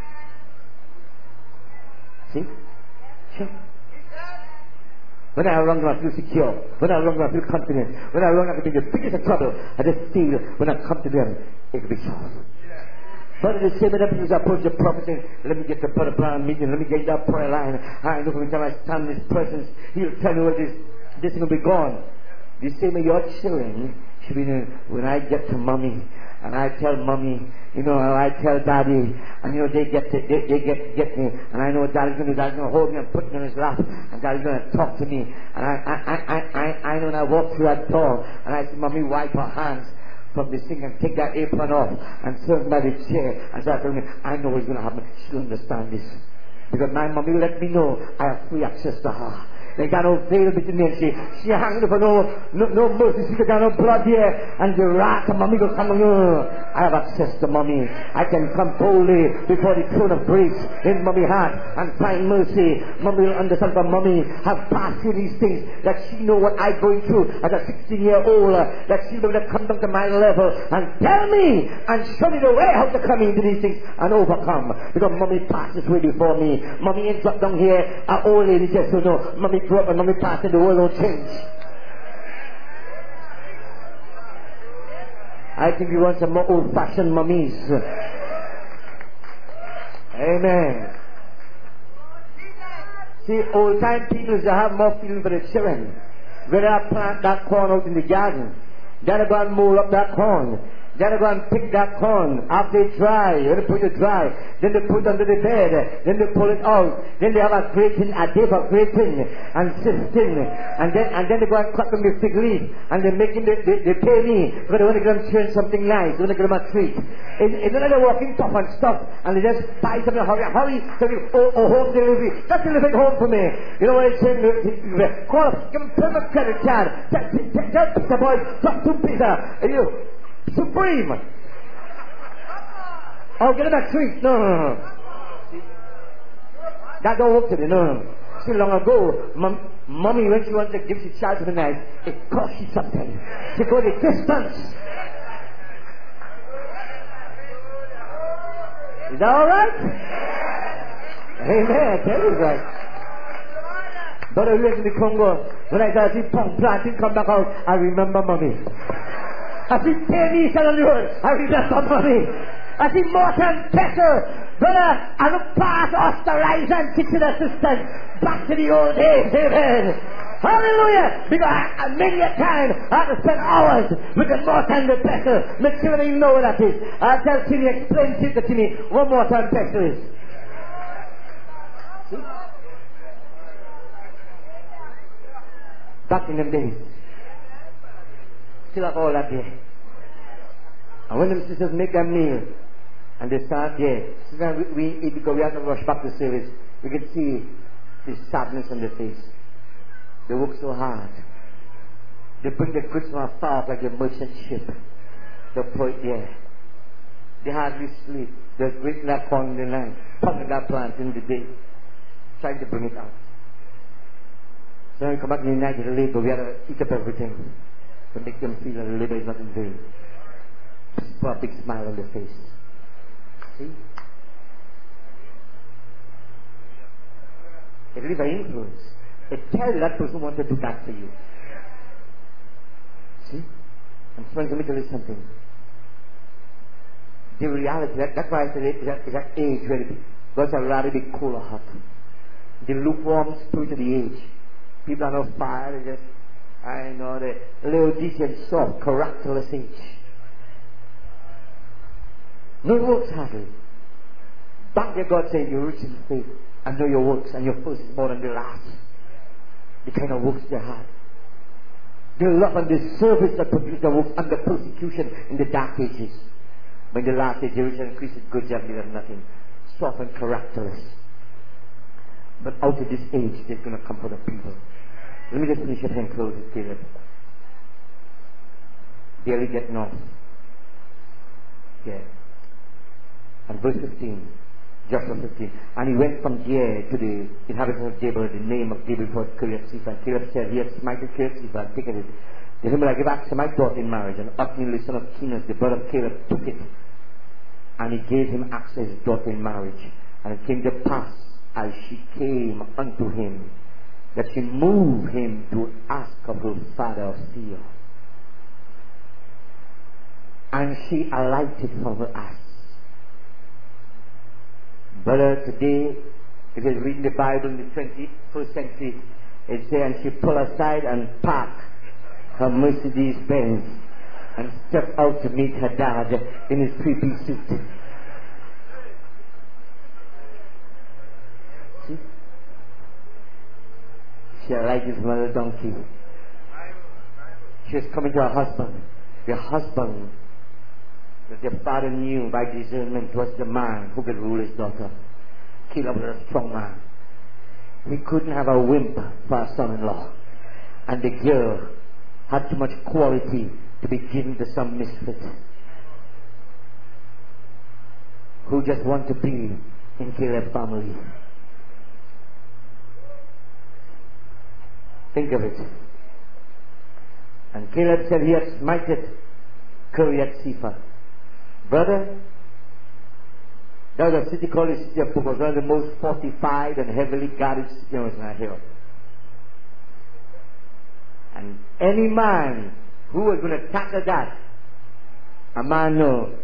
See? Sure. When I run, I feel secure. When I run, I feel confident. When I run, I can be the biggest of trouble. I just feel when I come to them, it will be solved. But at the same time, people approach the prophet saying, let me get the prayer plan meeting, let me get that prayer line. I know every time I stand in his presence, he'll tell me what this will be gone. The same way your children should be doing, when I get to mommy, and I tell mommy, you know, I tell daddy, and you know, they get me, and I know daddy's going to hold me and put me on his lap, and daddy's going to talk to me, and I know when I walk through that door, and I see mommy wipe her hands from the sink and take that apron off, and sit by the chair, and start telling me, I know what's going to happen. She'll understand this. Because my mommy will let me know I have free access to her. They got no veil between me and she hanging for no mercy. She got no blood here. And the wrath of mommy will come on you. I have access to mommy. I can come boldly before the throne of grace in mommy heart and find mercy. Mommy will understand that mommy have passed through these things, that she know what I'm going through as a 16-year-old, that she'll be able to come down to my level and tell me and show me the way how to come into these things and overcome. Because mommy passes way before me. Mommy ain't dropped down here, an old lady just to know. Mommy grew up and mommy passed and the world don't change. I think we want some more old-fashioned mummies. Amen. See, old-time people they have more feeling for the children. When I plant that corn out in the garden, then I go and mow up that corn. Then they go and pick that corn after it's dry. When they put it dry, then they put it under the bed. Then they pull it out. Then they have a grating, a day for grating and sifting. And then they go and cut them with fig leaf. And they make them, they pay me because they want to get them turn something nice. They want to get them a treat. It's not like they're walking tough and stuff and they just buy something, hurry, home delivery. That's delivered home for me. You know what I'm saying? Call up, give them perfect credit card. Tell Peter boys, talk to Peter. Supreme. Oh, get him a treat. No. That don't work today. No. See, long ago, mommy, when she wants to give she child something nice, it costs you something. She goes the distance. Is that all right? Amen. Tell you right. But I went to the Congo. When I started to pump planting, come back out, I remember mommy. I see Penny on the road. I remember mommy. I see Morton Pesser. Brother, I look past Osterizer and kitchen assistant. Back to the old days. Amen. Hallelujah. Because many a time I have to spend hours with the Morton Pesser. My children even know what that is. I'll tell Timmy, explain to Timmy what Morton Pesser is. See? Back in them days. Still have all that there. And when the sisters make their meal, and they start there, sometimes we eat because we have to rush back to service. We can see the sadness on their face. They work so hard. They bring the goods from afar like a merchant ship. They put it there. They hardly sleep. They're waiting that corn in the night, popping that plant in the day, trying to bring it out. So when we come back in the night, it's late, but we have to eat up everything to make them feel that the labor is not in vain. Just put a big smile on their face. See? It leaves an influence. It tells you that person wants to do that for you. See? And friends, let me tell you something. The reality, that's why I said it's that age where God's are rather be cool or hot. The lukewarm spirit of the age. People are not fire, they just, I know, the Laodicean soft, characterless age. No works hardly. Back there God said, you're rich in faith, and know your works, and your first is more than the last. The kind of works they had. The love and the service that produced the works under persecution in the dark ages. But in the last age, Jerusalem increased its good job, did nothing. Soft and characterless. But out of this age, there's going to come for the people. Let me just finish it and close it, Caleb. Barely getting off. Yeah. And verse 15, Joshua 15. And he went from there to the inhabitants of Jabal. The name of Jabal was Kiriath-Sepher. And Caleb said, he had smited Kiriath-Sepher and taken it. The him will I give Axa my daughter in marriage. And Othniel the son of Kenaz, the brother of Caleb, took it. And he gave him Axa his daughter in marriage. And it came to pass, as she came unto him, that she moved him to ask of her father of Seir. And she alighted from her ass. Brother, today, if you're reading the Bible in the 21st century, it says, and she pulled aside and parked her Mercedes Benz and stepped out to meet her dad in his three-piece suit. See? She alighted from her donkey. She was coming to her husband. The husband that their father knew by discernment was the man who could rule his daughter. Caleb was a strong man. He couldn't have a wimp for a son-in-law. And the girl had too much quality to be given to some misfit who just want to be in Caleb's family. Think of it. And Caleb said he had smited Kiriath-Sepher. Brother, there was a city called the city of Purpose, one of the most fortified and heavily guarded cities on that hill. And any man who was going to tackle that, a man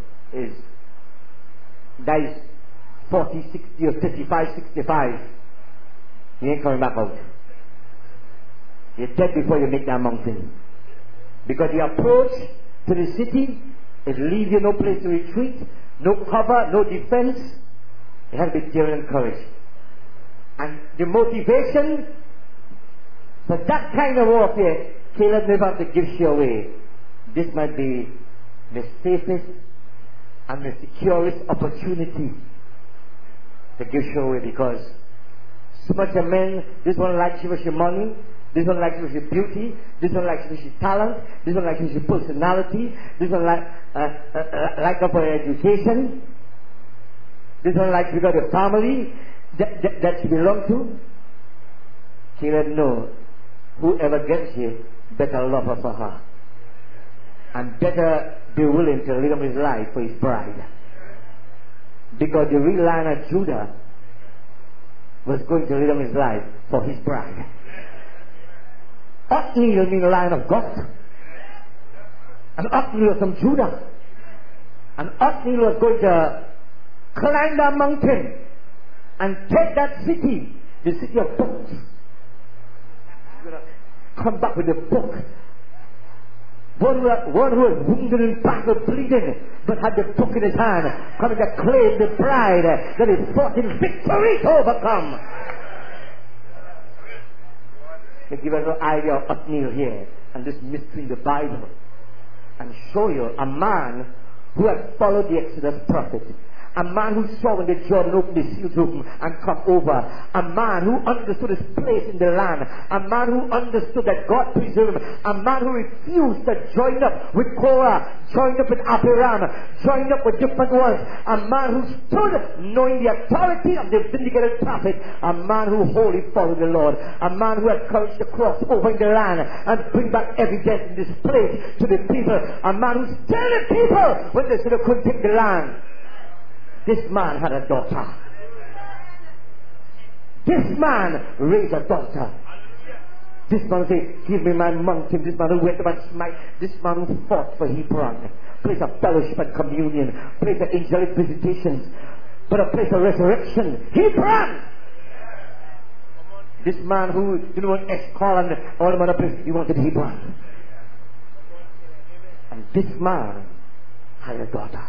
that is 40, 60 or 55, 65, he ain't coming back out. You're dead before you make that mountain. Because the approach to the city, it leaves you no place to retreat, no cover, no defense. It has to be daring and courage. And the motivation for that kind of warfare, Caleb never have to give you away. This might be the safest and the securest opportunity to give you away, because so much of men, this one likes you with your money, this one likes you with your beauty, this one likes you with your talent, this one likes you with your personality, this one like up for your education, this one likes you got a family that you belong to. Caleb knows whoever gets you better love her for her, and better be willing to lay down his life for his bride, because the real Lion of Judah was going to lay down his life for his bride. Othniel means Lion of God, and Othniel was from Judah, and Othniel was going to climb that mountain and take that city, the city of books. He's going to come back with a book. One who was wounded in battle, bleeding, but had the book in his hand, coming to claim the bride that is fought in victory to overcome. To give us an idea of Othniel here, and this mystery in the Bible. and show you a man who had followed the Exodus prophet. A man who saw when the Jordan opened, the seals open and come over. A man who understood his place in the land. A man who understood that God preserved him. A man who refused to join up with Korah, joined up with Abiram, joined up with different ones. A man who stood knowing the authority of the vindicated prophet. A man who wholly followed the Lord. A man who had courage to cross over in the land and bring back evidence in this place to the people. A man who still the people when they said they couldn't take the land. This man had a daughter. This man raised a daughter. This man said, give me my mountain. This man who went up and smite. This man who fought for Hebron. Place of fellowship and communion. Place of angelic visitations. But a place of resurrection. Hebron! This man who didn't want Eshcol and all the other places. He wanted Hebron. And this man had a daughter.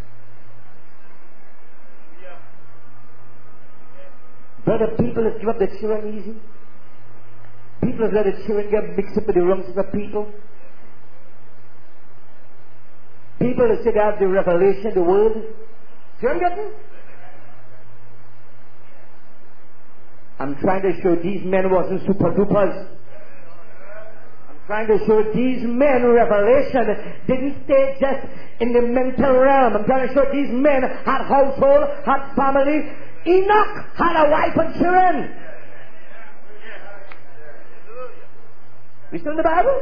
Brother, people have given up their children easy. People have let their children get mixed up with the wrongs of the people. People have said they have the revelation, the word. See what I'm getting? I'm trying to show these men wasn't super dupers. I'm trying to show these men revelation didn't stay just in the mental realm. I'm trying to show these men had household, had family. Enoch had a wife and children. We still in the Bible?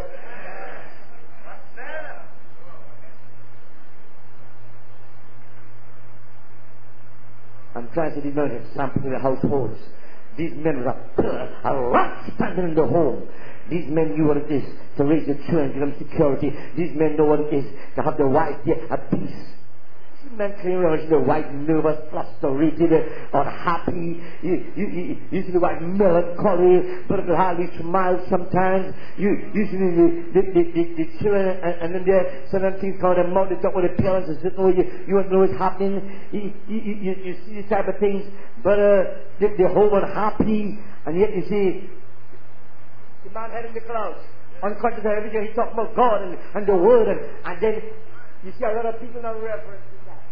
I'm trying to give you an example in the households. These men were a rock standing in the home. These men knew what it is to raise the children, give them security. These men know what it is to have the wife there at peace. Men claim the wife nervous, frustrated, unhappy. You see the wife melancholy, but it hardly smiles sometimes. You see the children, and then there certain things come out of their mouth. They talk with the parents and say, "Oh, you don't know what's happening." You see these type of things, but they're home unhappy, and yet you see the man head in the clouds, unconscious of everything. He's talking about God and the Word, and then you see a lot of people not referencing.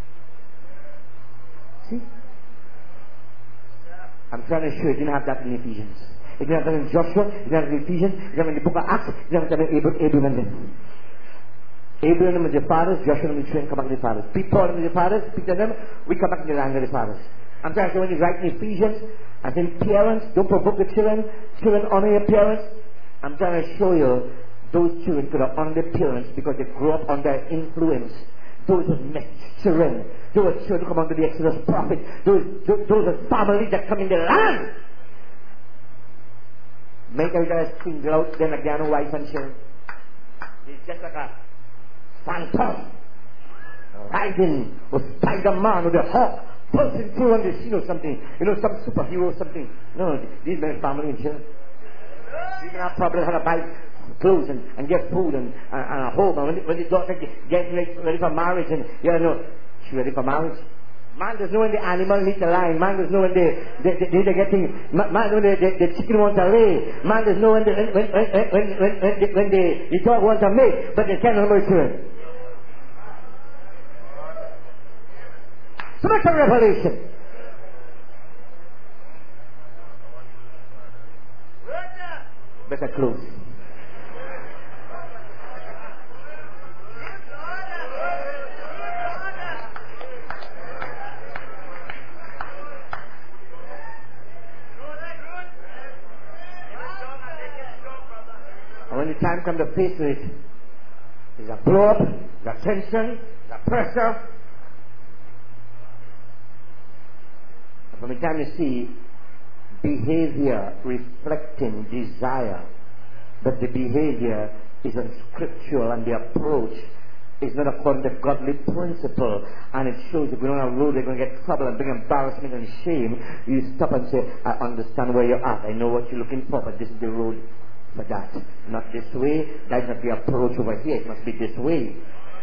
See? I'm trying to show you didn't have that in Ephesians. It didn't have that in Joshua, it didn't have that in Ephesians, it didn't have in the book of Acts, it didn't have that in Abraham and them. Abraham and the fathers, Joshua and the children come back to the fathers. Paul and the fathers, Peter and them, we come back to the land of the fathers. I'm trying to show when he's writing Ephesians, and then parents, don't provoke the children, children honor your parents. I'm trying to show you those children could have honored their parents because they grew up under influence. Those are children. Those are children who come under the Exodus prophet. Those are families that come in the land. Make every guy single out, then again, wife and children. It's just like a phantom riding with Spider-Man with a hawk pulsing through on the scene or something. You know, some superhero or something. No, these men are family and children. These men have problems how to buy clothes and get food and a home. And when the daughter gets ready for marriage, and you know, she's ready for marriage. Man doesn't know when the animal needs a line. Man doesn't know when they're getting. Man doesn't know when the chicken wants a lay. Man doesn't know when the dog wants a mate, but they can't remember children. So much a revelation. Better close. And when the time comes to face it, there's a blow up, there's a tension, there's a pressure. And from the time you see behavior reflecting desire, but the behavior is unscriptural and the approach is not according to godly principle, and it shows if we don't have a road, they're going to get trouble and bring embarrassment and shame. You stop and say, I understand where you're at, I know what you're looking for, but this is the road for that. Not this way, that's not the approach over here, it must be this way.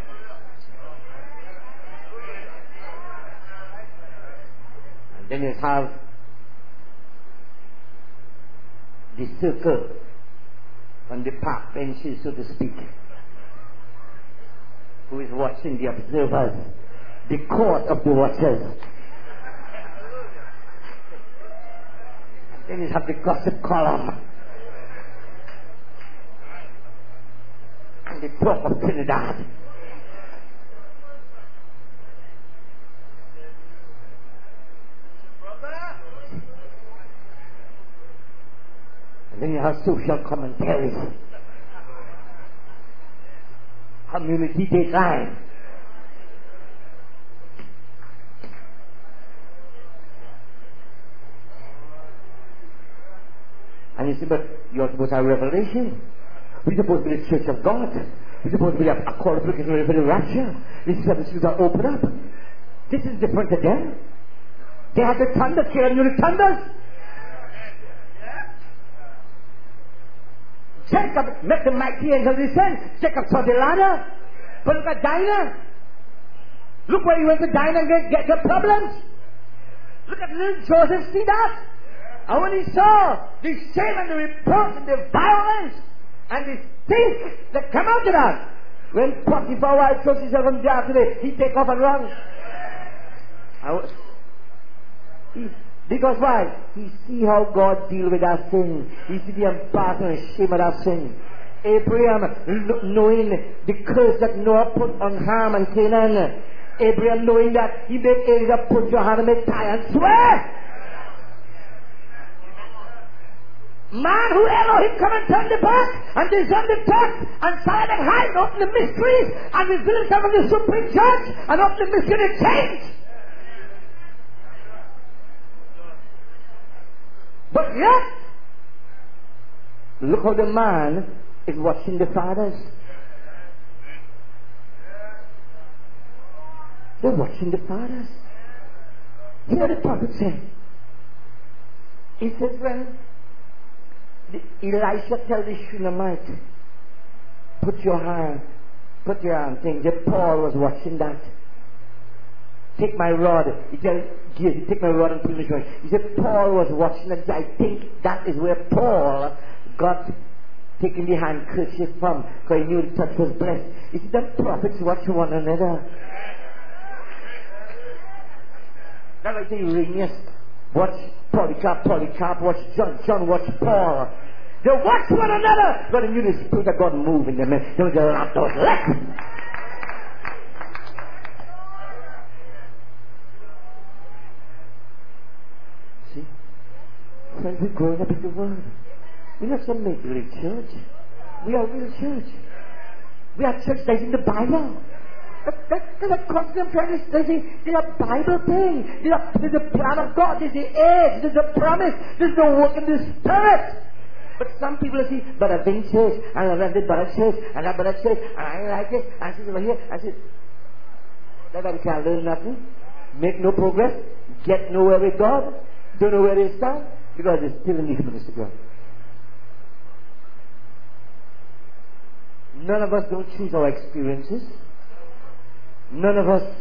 And then you have the circle on the park benches, so to speak. who is watching the observers, the court of the watchers. Then you have the gossip column and the talk of Trinidad. And then you have social commentaries. Community design. And you say, but you're supposed to have revelation. We're supposed to be the church of God. We're supposed to be a qualification for the rapture. This is how the schools are open up. This is different to them. They have the thunder, Caleb knew the thunders. Jacob met the mighty angel descend. Jacob saw the ladder. But look at Dinah. Look where he went to Dinah and get your problems. Look at little Joseph, see that? And when he saw the shame and the reproach and the violence and the stink that come out of that, when Potiphar wife chose himself from there today, he take off and run. Because why? He see how God deal with that sin. He see the embarrassment and shame of that sin. Abraham knowing the curse that Noah put on Ham and Canaan. Abraham knowing that he made Elijah put your hand and make tie and swear. Man who Elohim come and turn the back and discern the text and silent and hide and open the mysteries and reveal himself as the supreme judge and open the mystery of change. But yet, look how the man is watching the fathers. They're watching the fathers. You know the prophet said. He says when Elisha tells the Shunammite, put your arm thing. That Paul was watching that. Take my rod. He said, take my rod and put it in the. He said Paul was watching that. I think that is where Paul got taking the handkerchief from, because he knew the touch was blessed. You see, the prophets watch one another. That's like the Irenaeus. Watch Polycarp, watch John, watch Paul. They watch one another. But in the Spirit of God move in them. There was a lot of left. See? Friends, we're growing up in the Word. We're not some make-believe church. We are real church. We are church that is in the Bible. There's a constant premise. There's a Bible thing. There's a plan of God. There's the age. There's a promise. There's the work in the Spirit. But some people see, but I've been church, and I've been but church, and I've been church, and I like it, and she's over here, and she's that I can't learn nothing, make no progress, get nowhere with God, don't know where they stand, because they're still in the humanness of God. None of us don't choose our experiences. None of us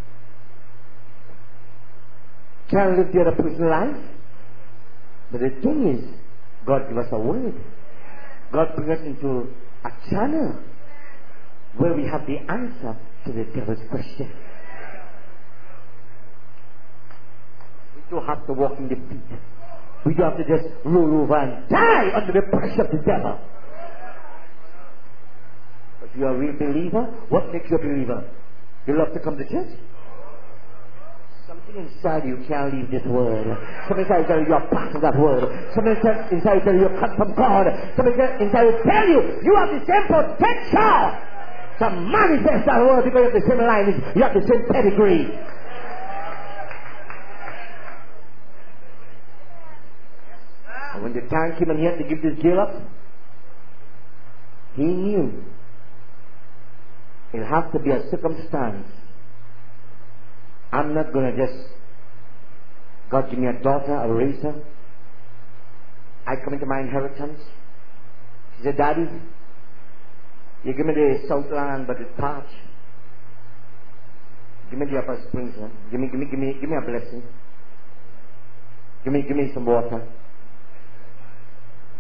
can live the other person's life. But the thing is, God give us a word. God bring us into a channel where we have the answer to the devil's question. We don't have to walk in defeat. We don't have to just roll over and die under the pressure of the devil. If you're a real believer, what makes you a believer? You love to come to church? Something inside you can't leave this word. Something inside you tell you you're part of that word. Something inside you tell you you're cut from God. Something inside you tell you have the same potential to manifest that word because you have the same lineage, you have the same pedigree. And when the time came and he had to give this girl up, he knew it'll have to be a circumstance. I'm not going to just, God give me a daughter, I'll raise her. I come into my inheritance. She said, Daddy, you give me the Southland, but it's parched. Give me the Upper Springs, huh? Give me a blessing. Give me some water.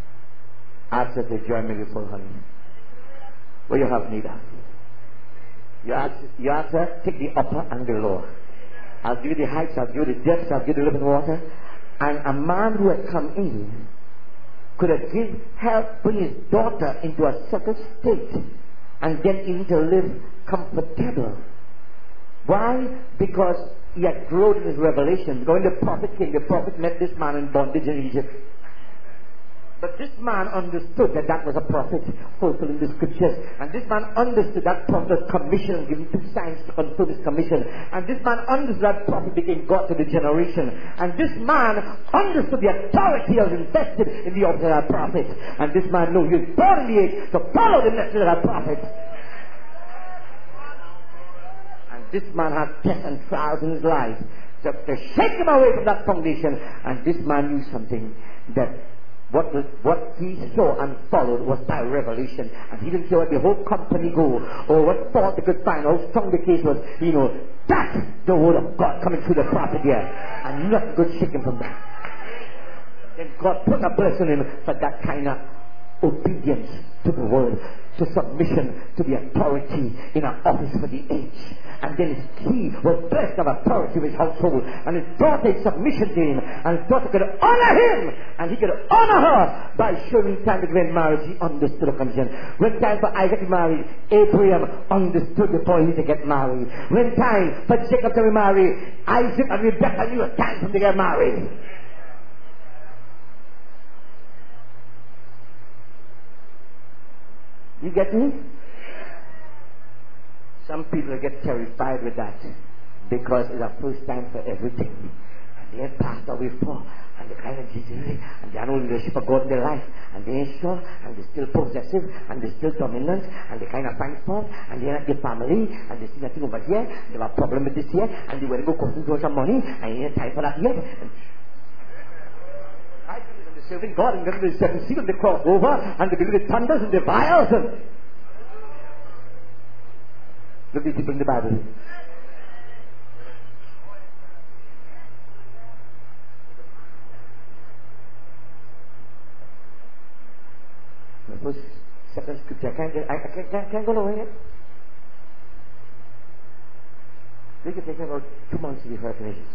Ask her to join me before honey. What you have need of? You answer, take the upper and the lower. I'll give you the heights, I'll give you the depths, I'll give you the living water. And a man who had come in could have helped bring his daughter into a settled state and then even to live comfortable. Why? Because he had grown in his revelation. When the prophet came, the prophet met this man in bondage in Egypt. But this man understood that that was a prophet fulfilling the scriptures. And this man understood that prophet's commission, given 2 signs to confirm his commission. And this man understood that prophet became God to the generation. And this man understood the authority that was invested in the office of that prophet. And this man knew he was born in the age to follow the message of that prophet. And this man had tests and trials in his life to shake him away from that foundation. And this man knew something, that what he saw and followed was by revelation. And he didn't care what the whole company go, or what fault they could find, how strong the case was. That's the word of God coming through the prophet here. And nothing could shake him from that. Then God put a blessing in him for that kind of obedience to the word, to submission to the authority in an office for the age. And then he was blessed of authority of his household, and his daughter in submission to him, and his daughter could honor him, and he could honor her by showing time that when marriage he understood the condition. When time for Isaac to marry, Abraham understood before he to get married. When time for Jacob to marry, Isaac and Rebekah knew a time for them to get married. You get me? Some people get terrified with that because it's a first time for everything. And they have passed away before, and they kind of Jesus, and they have no leadership of God in their life, and they ain't sure, and they're still possessive, and they're still dominant, and they kind of find fault, and they're not their family, and they see nothing over here, and they have a problem with this here, and they want to go costing for some money, and they ain't time for that yet. Serving God, and then the 7 seals, and they cross over, and they believe the thunders and the vials, and look at people in the Bible. The first, second scripture, I can't go nowhere yet. They can take about 2 months before I finish it.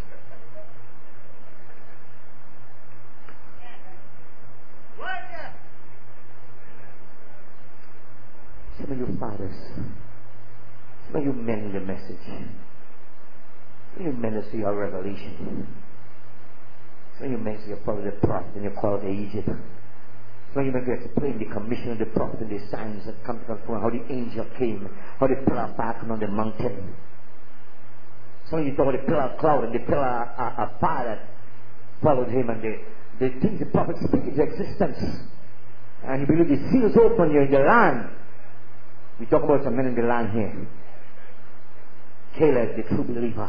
Some of you fathers, some of you men in the message, some of you minister your revelation, some of you men say you're probably the prophet and you're called to Egypt. Some of you men to explain the commission of the prophet and the signs that come to confirm how the angel came, how the pillar of fire came on the mountain. Some of you talk about the pillar of cloud and the pillar of fire that followed him, and the things the prophet speak into existence. And you believe the seals open, you're in the land. We talk about some men in the land here. Caleb, the true believer.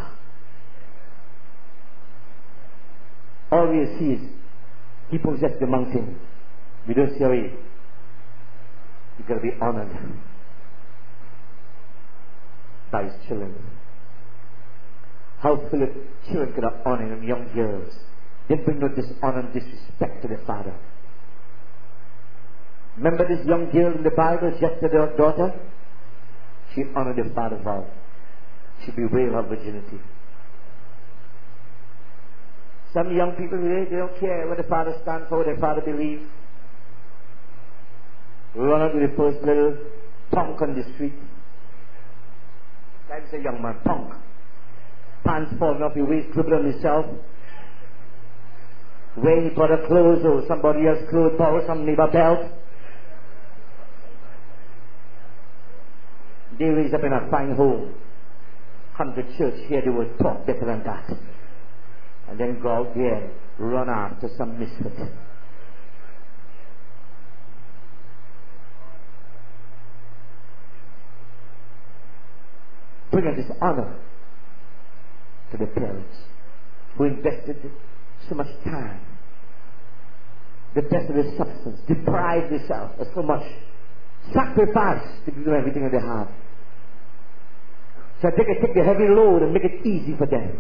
All we see is he possessed the mountain. We don't see how he's got to be honored by his children. How Philip children could have honored him, young girls. They bring no dishonor and disrespect to the father. Remember this young girl in the Bible, Jephthah's daughter? She honored the father's vow. She bewailed her virginity. Some young people today, they don't care what the father stands for, what their father believes. Run out with the first little punk on the street. That's a young man, punk. Pants falling off his waist, scribbling on himself. Where he got a clothes or somebody else's clothes, borrow some neighbor belt. They raise up in a fine home, come to church, hear the word, talk better than that, and then go out there and run after some misfit. Bring a dishonor to the parents who invested so much time, the best of their substance, deprived themselves of so much sacrifice to give them everything that they have. So they can take the heavy load and make it easy for them.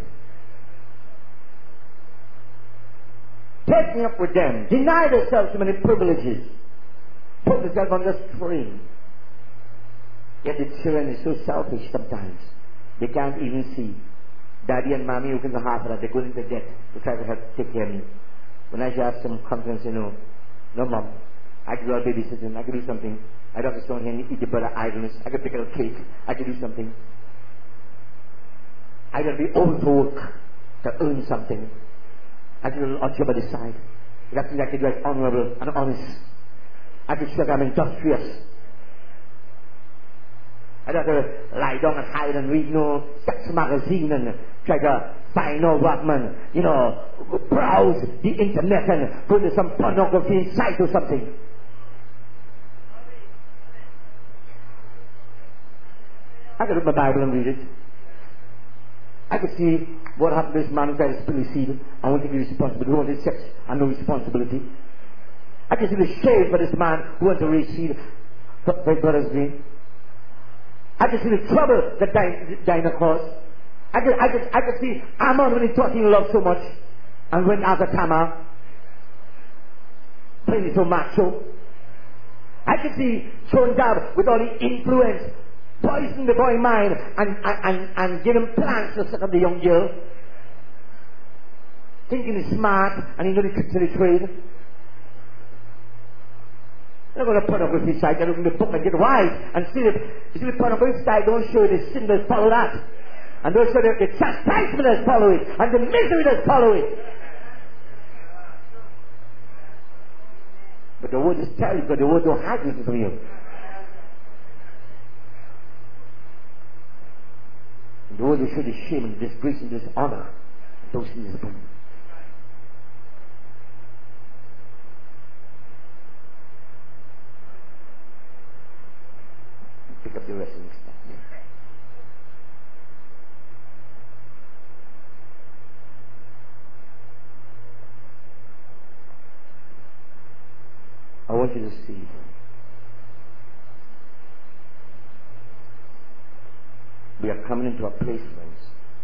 Taking up with them, deny themselves so many privileges, put themselves on the strain. Yet the children is so selfish sometimes. They can't even see. Daddy and mommy who can go half of that, they go into debt to try to help take care of me. When I should have some confidence, no mom, I could do a babysitting, I could do something. I don't have to stand here and eat the bread of idleness. I could pick up a cake, I could do something. I gotta be old to work to earn something. I could do a job on the side. That thing I could do is honorable and honest. I could show I'm industrious. I don't have to lie down and hide and read sex magazine and try to find what man, browse the internet and go to some pornography site or something. I could read my Bible and read it. I could see what happened to this man who tried to spill his seed. I won't take responsibility. Who wanted sex and no responsibility. I could see the shame for this man who wanted to raise seed for his brother's green. I could see the trouble that Dinah caused. I could see Ammon when he thought he loved so much and went after Tamar, playing so macho. I could see Jonadab with all the influence, poisoning the boy's mind and give him plans to set up the young girl, thinking he's smart and he knows the tricks of the trade. I'm not going to pornography site, I look in the book and get wise and see that you see the pornography site don't show the sin that follow that. And don't show the chastisement that follow it and the misery that follow it. But the word is telling you because the word don't hide it from you. And the word will show the shame and disgrace and dishonor those things upon you. Pick up the rest of the stuff. I want you to see we are coming into a place, friends.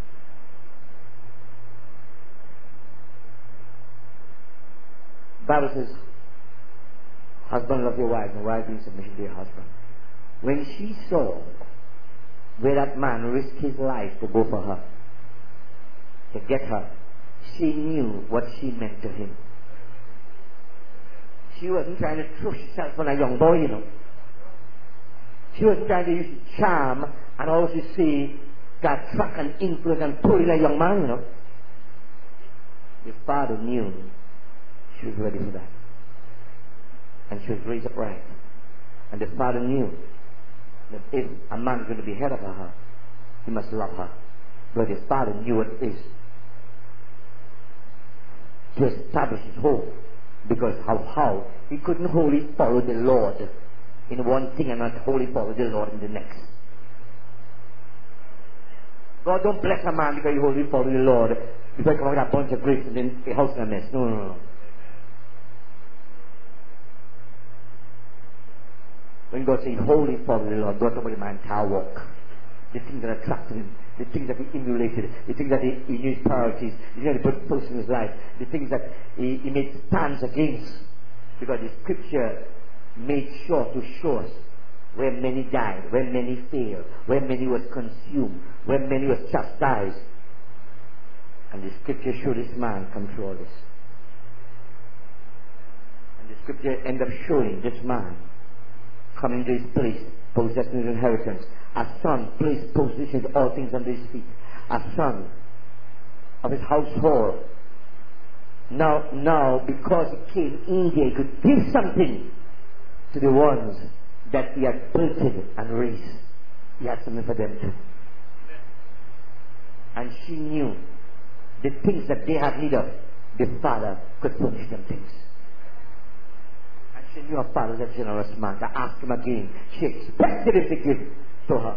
The Bible says, husband love your wife and wife in submission to your husband. When she saw where that man risked his life to go for her, to get her, she knew what she meant to him. She wasn't trying to throw herself on a young boy, She wasn't trying to use charm and also see that track and influence and pull in a young man, The father knew she was ready for that. And she was raised upright. And the father knew that if a man is going to be head of her, he must love her. But his father knew what it is to establish his home. Because how he couldn't wholly follow the Lord in one thing and not wholly follow the Lord in the next. God don't bless a man because he wholly follow the Lord because he come out with a bunch of grapes and then a house in a mess. No. When God says wholly follow the Lord, God talks about my entire walk. The things that attracted him, the things that he emulated, the things that he knew his priorities, the things that he put first in his life, the things that he made stands against. Because the scripture made sure to show us where many died, where many failed, where many was consumed, where many was chastised. And the scripture showed this man come through all this. And the scripture ended up showing this man coming to his place, possessing his inheritance. A son placed positions all things under his feet. A son of his household. Now, because he came in there, he could give something to the ones that he had birthed and raised. He had something for them too. And she knew the things that they had need of, the father could furnish them things. And she knew her father was a generous man. To ask him again, she expected him to give to her.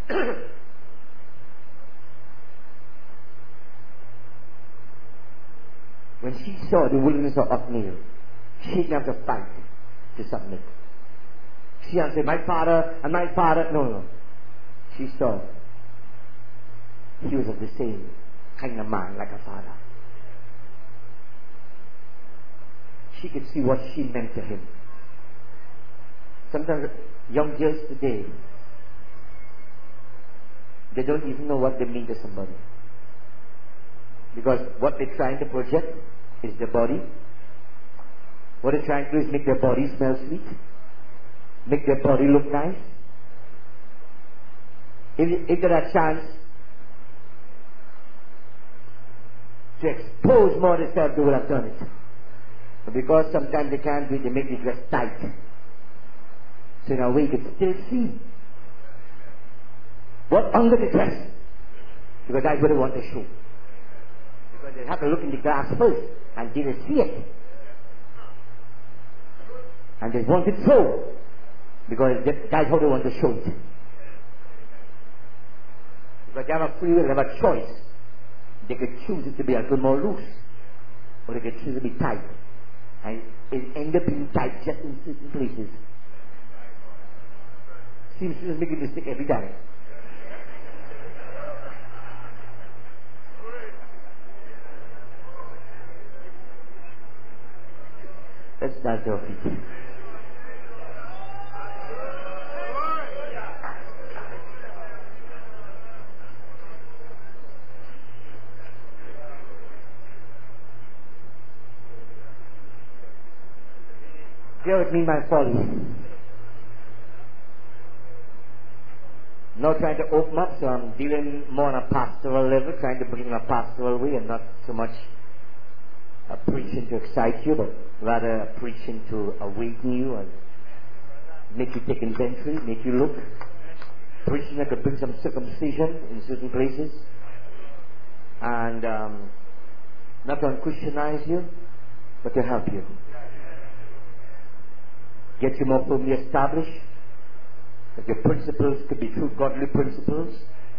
When she saw the willingness of Othniel, she didn't have to fight to submit. She didn't say, my father and my father. No. She saw he was of the same kind of man like her father. She could see what she meant to him. Sometimes young girls today they don't even know what they mean to somebody. Because what they're trying to project is their body. What they're trying to do is make their body smell sweet, make their body look nice. If they had a chance to expose more themselves, they would have done it. But because sometimes they can't do it, they make the dress tight. So in a way you can still see what under the dress. Because that's what they want to show. Because they have to look in the glass first and then they see it. And they want it so. Because that's how they want to show it. Because they have a free will, they have a choice. They could choose it to be a little more loose. Or they could choose it to be tight. And it end up being tight just in certain places. Seems to just make a mistake every time. Let's start your feet. Bear with me, my folly. Not trying to open up, so I'm dealing more on a pastoral level, trying to bring in a pastoral way and not so much a preaching to excite you, but rather a preaching to awaken you and make you take inventory, make you look. Preaching that could bring some circumcision in certain places and not to unchristianize you, but to help you. Get you more firmly established, that your principles could be true godly principles,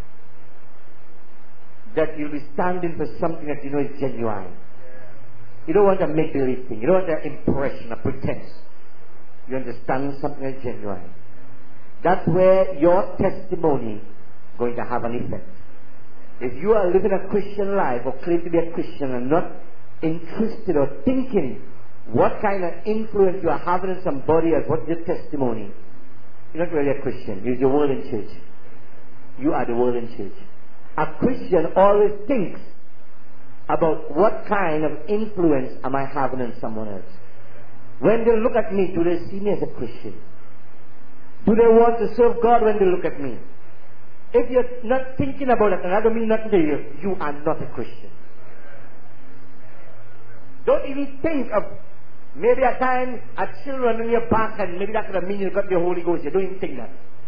that you'll be standing for something that you know is genuine. You don't want a make-believe thing. You don't want an impression, a pretense. You understand something that's genuine. That's where your testimony is going to have an effect. If you are living a Christian life or claim to be a Christian and not interested or thinking what kind of influence you are having on somebody as what's your testimony, you're not really a Christian. You're the world in church. You are the world in church. A Christian always thinks about what kind of influence am I having on someone else. When they look at me, do they see me as a Christian? Do they want to serve God when they look at me? If you're not thinking about it, and I don't mean nothing to you, you are not a Christian. Don't even think of maybe a time a children on your back and maybe that could have mean you got the Holy Ghost. You don't even think that.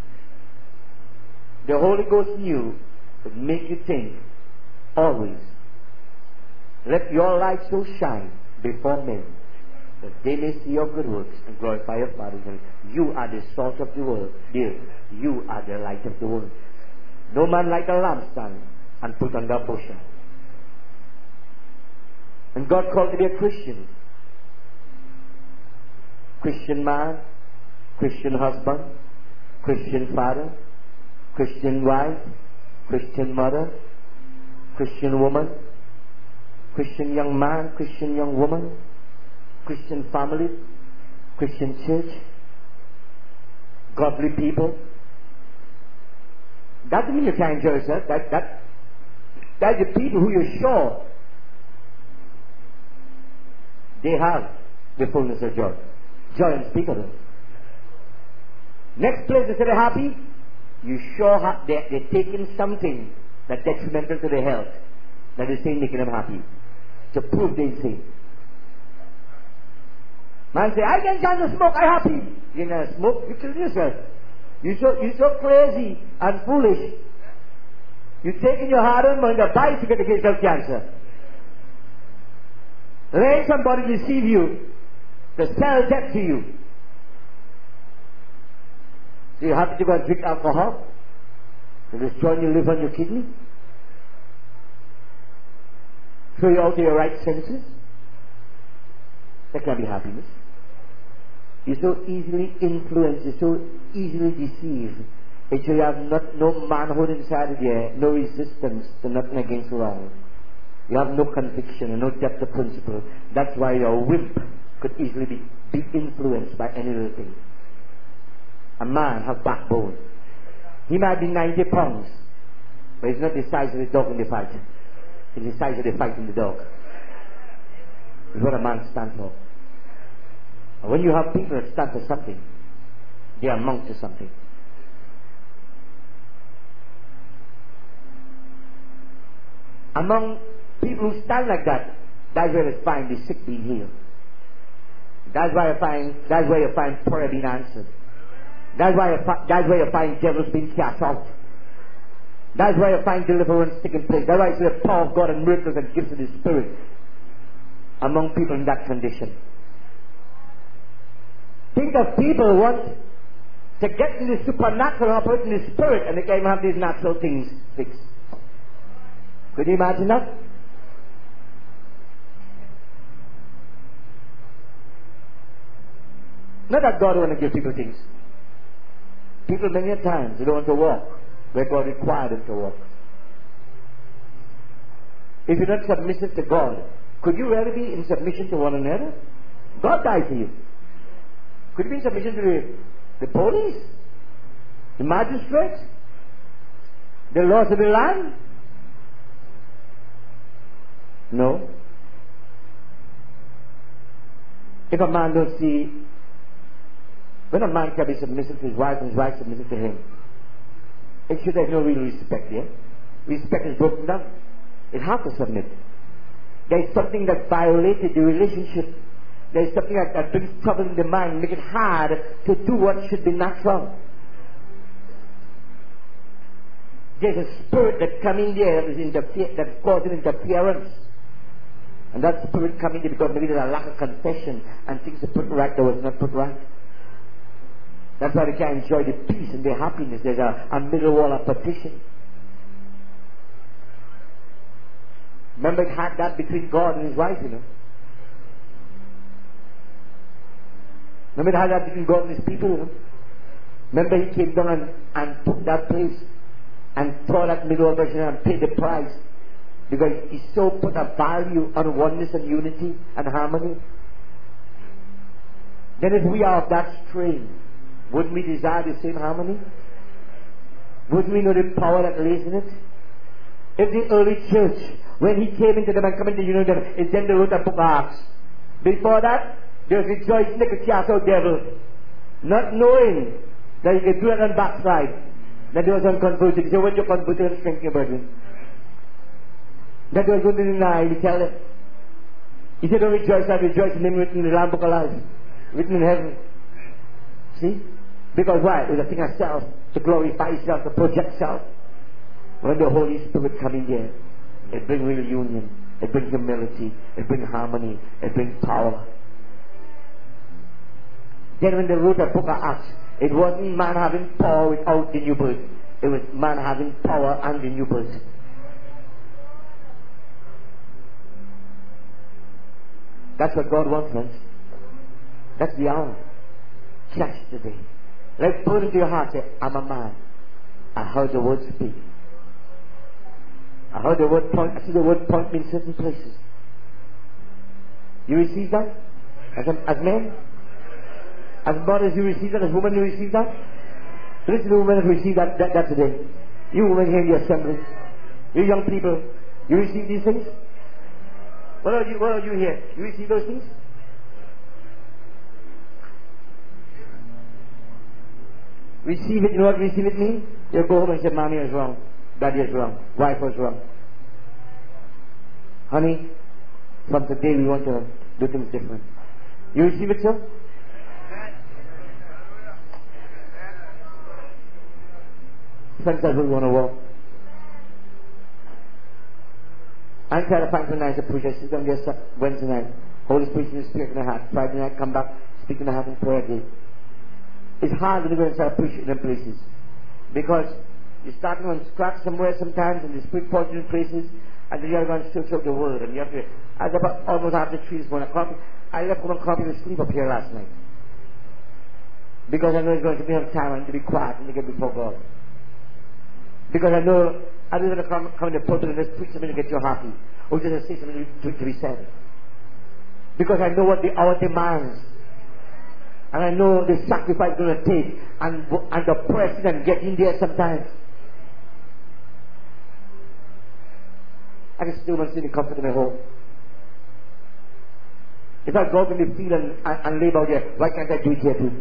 The Holy Ghost knew would make you think always. Let your light so shine before men that they may see your good works and glorify your Father. You are the salt of the world. Dear, you are the light of the world. No man light a lampstand and put under a bushel. And God called to be a Christian. Christian man, Christian husband, Christian father, Christian wife, Christian mother, Christian woman, Christian young man, Christian young woman, Christian family, Christian church, godly people. That doesn't mean you can't enjoy yourself. That's the people who you're sure they have the fullness of joy. Joy unspeakable. Next place they say they're happy, you sure they're taking something that's detrimental to their health that is saying making them happy to prove they're insane. Man say, I get a chance to smoke, I'm happy. You're not gonna smoke, you kill yourself. You're so crazy and foolish. You're taking your hard-earned money to buy to get yourself cancer. Let somebody deceive you to sell death to you. So you're happy to go and drink alcohol to destroy your liver and your kidney? Throw you out of your right senses? That can't be happiness. You're so easily influenced, you're so easily deceived, that you have no manhood inside of you, no resistance to nothing against wrong. You have no conviction and no depth of principle. That's why your wimp could easily be influenced by any little thing. A man has backbone. He might be 90 pounds, But it's not the size of the dog in the fight. It's the size of the fight in the dog. It's what a man stands for. And when you have people that stand for something, they amount to something. Among people who stand like that, that's where you find the sick being healed. That's where you find prayer being answered. That's where you find devils being cast out. That's where you find deliverance taking place. That's why you see the power of God and miracles and gifts of the Spirit among people in that condition. Think of people who want to get in the supernatural and operate in the Spirit, and they can't even have these natural things fixed. Could you imagine that? Not that God wants to give people things. People many a times they don't want to walk where God required them to walk. If you're not submissive to God, could you really be in submission to one another? God died for you. Could you be in submission to the police? The magistrates? The laws of the land? No. If a man don't see, when a man can be submissive to his wife and his wife submissive to him, it should have no real respect here. Respect is broken down. It has to submit. There is something that violated the relationship. There is something that brings trouble in the mind, make it hard to do what should be natural. There's a spirit that coming there that's causing interference. And that spirit coming there because maybe there's a lack of confession and things are put right that was not put right. That's why they can't enjoy the peace and the happiness. There's a middle wall of partition. Remember, it had that between God and his wife, you know. Remember, it had that between God and his people, you know. Remember, he came down and took that place and tore that middle wall partition and paid the price. Because he so put a value on oneness and unity and harmony. Then if we are of that strain, wouldn't we desire the same harmony? Wouldn't we know the power that lays in it? If the early church, when he came into them and come into unity with them, is then they wrote a book of Acts. Before that, there was rejoicing they could cast out devil, not knowing that you could do it and backslide. That there was unconverted. He said, when you're converted, and strengthen your brethren. That was going to deny, he tell them. He said, don't rejoice, I rejoice in him written in the Lamb Book of Life, written in heaven. See? Because why? It was a thing of self, to glorify self, to project self. When the Holy Spirit come in there, it brings real union, it brings humility, it brings harmony, it brings power. Then when they wrote a book of Acts, it wasn't man having power without the new birth. It was man having power and the new birth. That's what God wants, friends. That's the hour. Catch today. Let's put it into your heart. Say, I'm a man. I heard the word speak. I heard the word point. I see the word point in certain places. You receive that? As men? As mothers, you receive that? As women, you receive that? Listen to the women who receive that today. You women here in the assembly. You young people. You receive these things? What are you here? You receive those things? Receive it. You know what receive it means? You go home and say, Mommy is wrong. Daddy is wrong. Wife was wrong. Honey, from today we want to do things different. You receive it, sir? Friends, that's where we want to walk. I'm trying to find some nice to preach. I sit down there Wednesday night. Holy Spirit in the Spirit in the heart. Friday night, come back, speak in the heart and prayer again. It's hard when you go and start preaching in them places. Because you're starting on scratch somewhere sometimes and the Spirit pours you in places and then you have to go and search out the Word and you have to... I was about almost after 3 this morning. I left one copy to sleep up here last night. Because I know it's going to be on time and to be quiet and to get before God. Because I know I don't want to come in the pulpit and just preach something to get you happy. Or just say something to be said. Because I know what the hour demands. And I know the sacrifice it's going to take. And the pressing and getting there sometimes. I can still see the comfort in my home. If I go to the field and live out there, why can't I do it here too?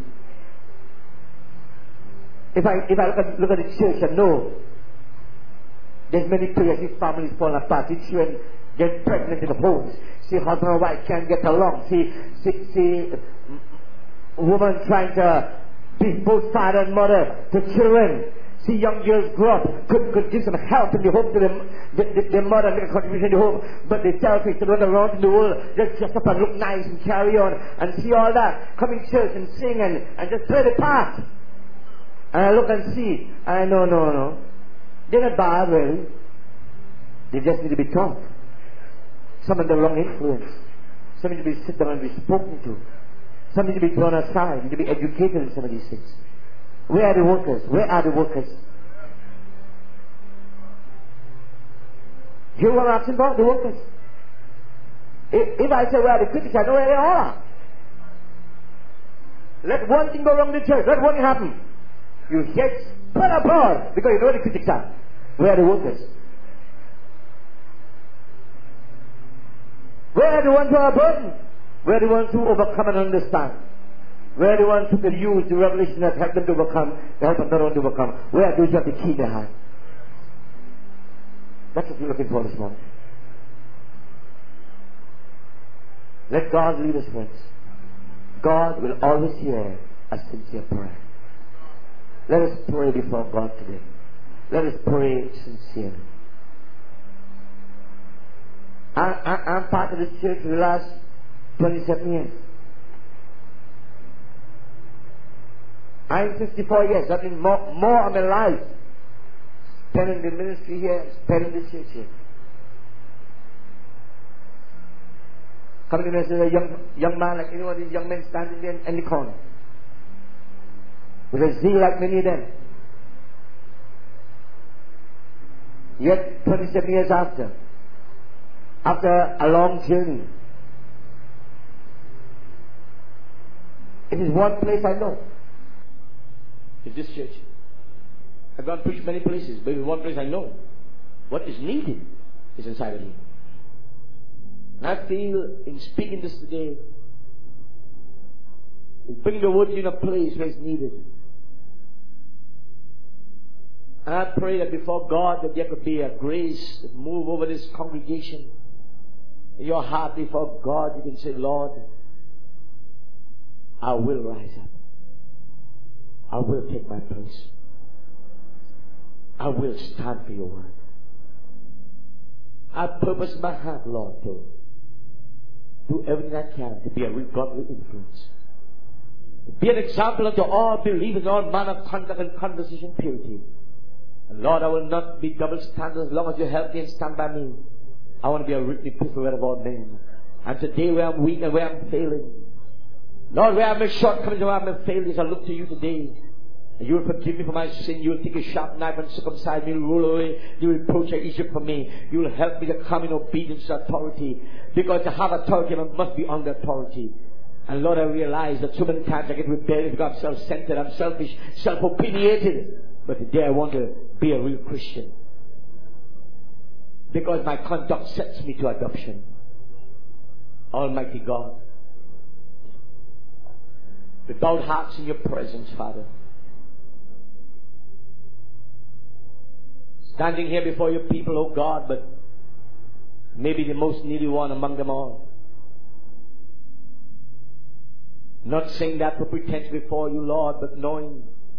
If I look at the church and know there's many prayers, see families falling apart, see children get pregnant in the homes, see husband and wife can't get along, see woman trying to be both father and mother to children. See young girls grow up, could give some help in the home to their mother and make a contribution in the home, but they selfish to run around in the world, just dress up and look nice and carry on and see all that, come in church and sing and just play the part. And I look and see, no. They're not bad really. They just need to be taught. Some of the wrong influence. Some need to be sit down and be spoken to. Some need to be thrown aside, need to be educated in some of these things. Where are the workers? Where are the workers? Hear what I'm asking about? The workers. If I say where are the critics, I know where they all are. Let one thing go wrong in the church. Let one thing happen. You get put abroad because you know where the critics are. Where are the workers? Where are the ones who are burdened? Where are the ones who overcome and understand? Where are the ones who can use the revelation that help them to overcome, to help them not only to overcome? Where are those who have the key in their hand? That's what we're looking for this morning. Let God lead us, friends. God will always hear a sincere prayer. Let us pray before God today. Let us pray sincerely. I'm part of this church for the last 27 years. I'm 54 years. That means more of my life spent in the ministry here, spent in the church here. Coming in as a young man, like any one of these young men standing there in the corner, with a zeal like many of them. Yet 27 years after a long journey, it is one place I know. It's this church. I've gone to preach many places, but in one place I know what is needed is inside of me. And I feel in speaking this today, in bringing the word in a place where it's needed. And I pray that before God that there could be a grace that move over this congregation. In your heart before God, you can say, Lord, I will rise up. I will take my place. I will stand for your word. I purpose in my heart, Lord, to do everything I can to be a real godly influence. Be an example unto all believers, all manner of conduct and conversation purity. And Lord, I will not be double standard as long as you help me and stand by me. I want to be a written epistle read of all men. And today where I'm weak and where I'm failing, Lord, where I'm a shortcomings and where I'm a failures, I look to you today. And you will forgive me for my sin. You will take a sharp knife and circumcise me. You will roll away the reproach of Egypt from me. You will help me to come in obedience to authority. Because to have authority, I must be under authority. And Lord, I realize that so many times I get rebellious because I'm self-centered, I'm selfish, self-opinionated. But today I want to be a real Christian. Because my conduct sets me to adoption. Almighty God, with bowed hearts in your presence, Father, standing here before your people, oh God, but maybe the most needy one among them all. Not saying that for pretense before you, Lord, but knowing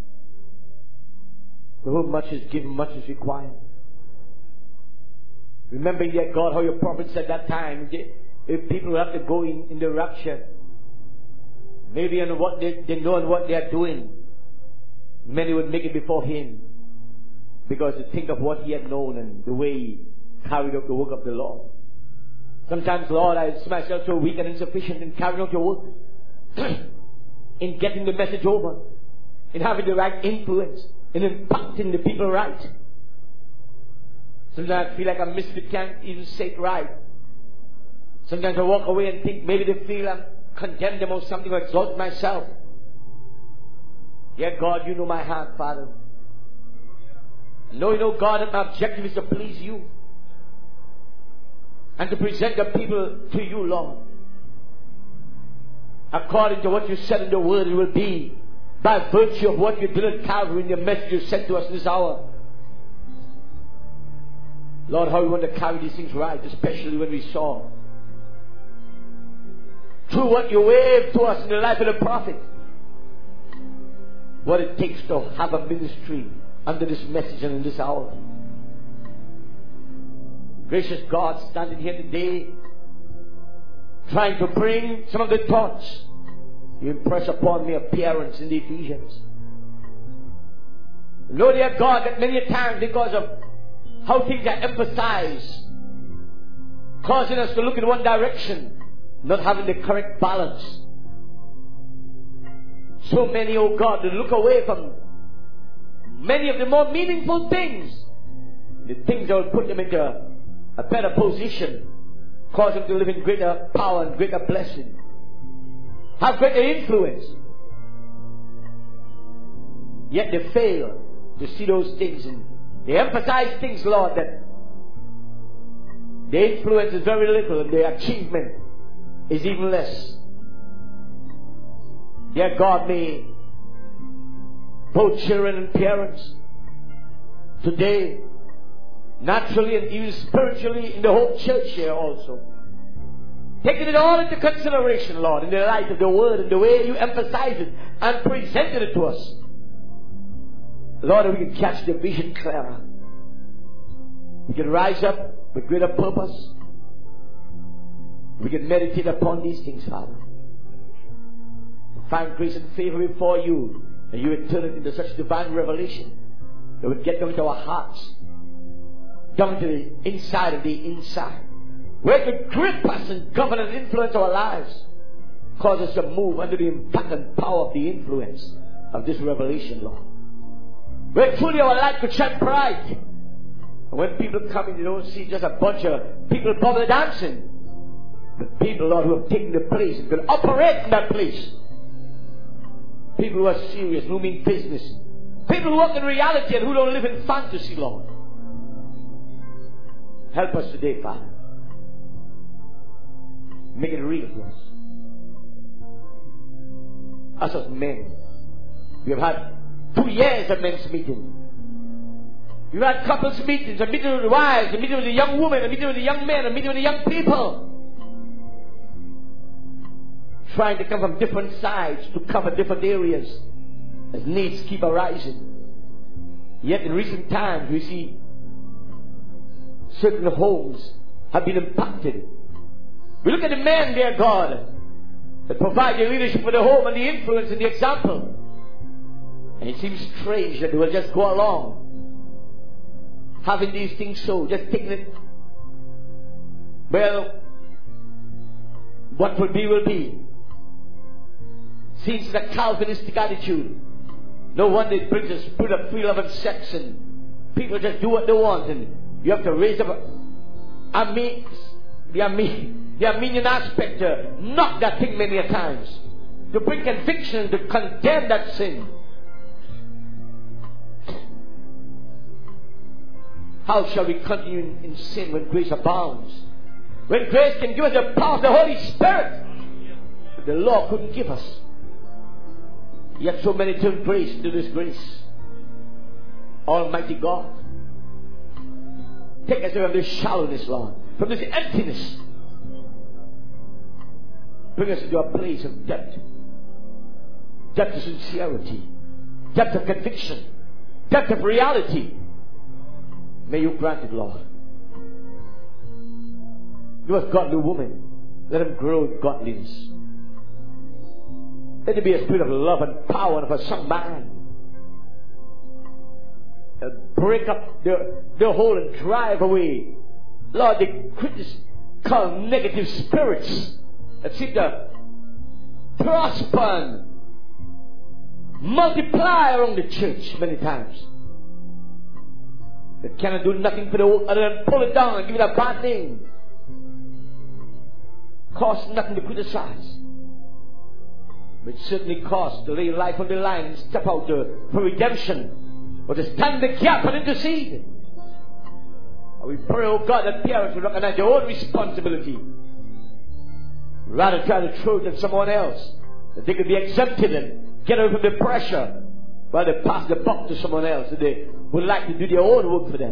to whom much is given, much is required. Remembering yet, God, how your prophet said that time, if people have to go in the rapture, maybe on what they know and what they are doing, many would make it before him. Because to think of what he had known and the way he carried out the work of the Lord. Sometimes, Lord, I see myself so weak and insufficient in carrying out your work, in getting the message over, in having the right influence, in impacting the people right. Sometimes I feel like a misfit, can't even say it right. Sometimes I walk away and think maybe they feel I'm condemned them or something, or exalt myself. Yet, God, you know my heart, Father. I know you know, God, that my objective is to please you. and to present the people to you, Lord. According to what you said in the Word, it will be by virtue of what you did at Calvary in the message you sent to us this hour. Lord, how we want to carry these things right, especially when we saw through what you waved to us in the life of the prophet, what it takes to have a ministry under this message and in this hour. Gracious God, standing here today, trying to bring some of the thoughts you impress upon me of parents in the Ephesians. Lord, dear God, that many a times because of how things are emphasized, causing us to look in one direction, not having the correct balance. So many, oh God, that look away from many of the more meaningful things, the things that will put them into a better position, cause them to live in greater power and greater blessing, have greater influence. Yet they fail to see those things, and they emphasize things, Lord, that the influence is very little and the achievement is even less. Dear God, may both children and parents today, naturally and even spiritually in the whole church here also, taking it all into consideration, Lord, in the light of the Word and the way you emphasize it and presented it to us. Lord, we can catch the vision clearer. We can rise up with greater purpose. We can meditate upon these things, Father. Find grace and favor before you, and you would turn it into such divine revelation that would get down to our hearts, down to the inside of the inside, where it would grip us and govern and influence our lives, cause us to move under the impact and power of the influence of this revelation, Lord. Where truly our light could shine bright. And when people come in, they don't see just a bunch of people probably dancing, but people, Lord, who have taken the place and can operate in that place. People who are serious, who mean business. People who walk in reality and who don't live in fantasy, Lord. Help us today, Father. Make it real to us. Us as men, we have had 2 years of men's meeting. We've had couples meetings, a meeting with the wives, a meeting with the young women, a meeting with the young men, a meeting with the young people. Trying to come from different sides to cover different areas as needs keep arising. Yet in recent times we see certain homes have been impacted. We look at the men, dear God, that provide the leadership for the home and the influence and the example. And it seems strange that they will just go along having these things so, just taking it, well, what will be will be. Seems a Calvinistic attitude. No wonder it brings a spirit of free love and sex, and people just do what they want, and you have to raise up the Arminian aspect to knock that thing many a times, to bring conviction, to condemn that sin. How shall we continue in sin when grace abounds? When grace can give us the power of the Holy Spirit that the law couldn't give us. Yet so many turn grace into disgrace. Almighty God, take us away from this shallowness, Lord, from this emptiness. Bring us into a place of depth. Depth of sincerity. Depth of conviction. Depth of reality. May you grant it, Lord. Give us godly women. Let them grow in godliness. Let there be a spirit of love and power of a young man. Break up the hole and drive away, Lord, the critical negative spirits that seem to prosper and multiply around the church many times. That cannot do nothing for the old other than pull it down and give it a bad name. Costs nothing to criticize. But it certainly costs to lay life on the line and step out for redemption, or to stand the gap and intercede. And we pray, oh God, that parents will recognize their own responsibility. Rather try to throw it at someone else. That they could be exempted and get away from the pressure. While they pass the buck to someone else. That they would like to do their own work for them.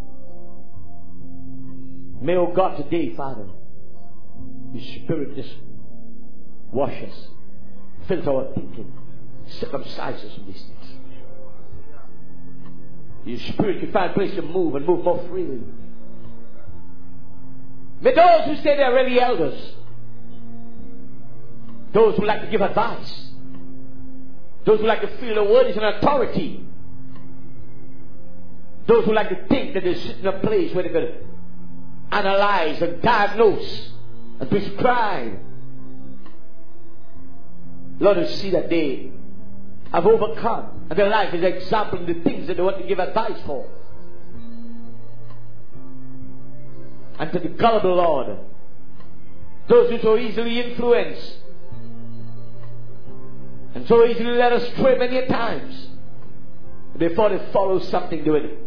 May, oh God, today, Father, your Spirit just wash us, filter our thinking, circumcise us from these things. Your Spirit can find a place to move and move more freely. May those who say they're really elders, those who like to give advice, those who like to feel the word is an authority, those who like to think that they sit in a place where they can analyze and diagnose and prescribe, Lord, to see that they have overcome and their life is an example of the things that they want to give advice for. And to the gullible, Lord, those who so easily influence and so easily led astray many times, before they follow something, they would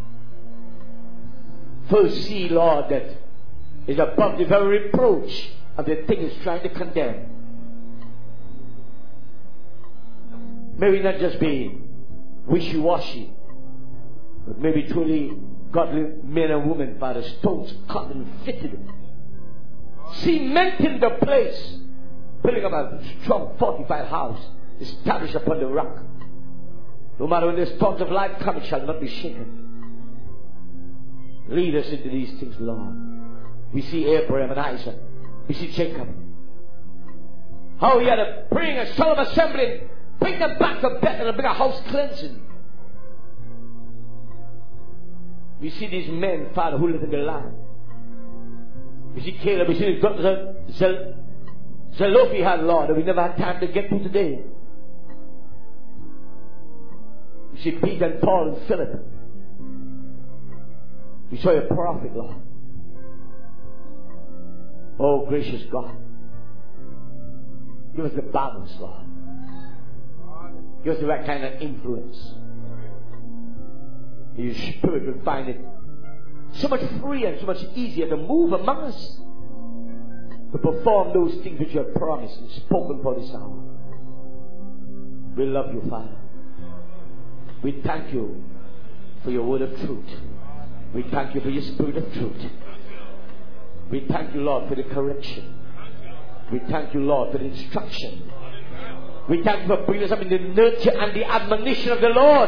first see, Lord, that is above the very reproach of the thing is trying to condemn. May we not just be wishy-washy, but maybe truly godly men and women, Father, stones cut and fitted, cementing the place, building up a strong fortified house, established upon the rock. No matter when the storms of life come, it shall not be shaken. Lead us into these things, Lord. We see Abraham and Isaac. We see Jacob. How he had to bring a solemn assembly, bring them back to Bethel and bring a house cleansing. We see these men, Father, who live in the land. We see Caleb, we see Zelophehad, Lord, that we never had time to get to today. We see Peter and Paul and Philip. We saw a prophet, Lord. Oh, gracious God. Give us the balance, Lord. Give us the right kind of influence. Your Spirit will find it so much freer and so much easier to move among us, to perform those things which you have promised and spoken for this hour. We love you, Father. We thank you for your word of truth. We thank you for your Spirit of truth. We thank you, Lord, for the correction. We thank you, Lord, for the instruction. We thank you for bringing us up in the nurture and the admonition of the Lord.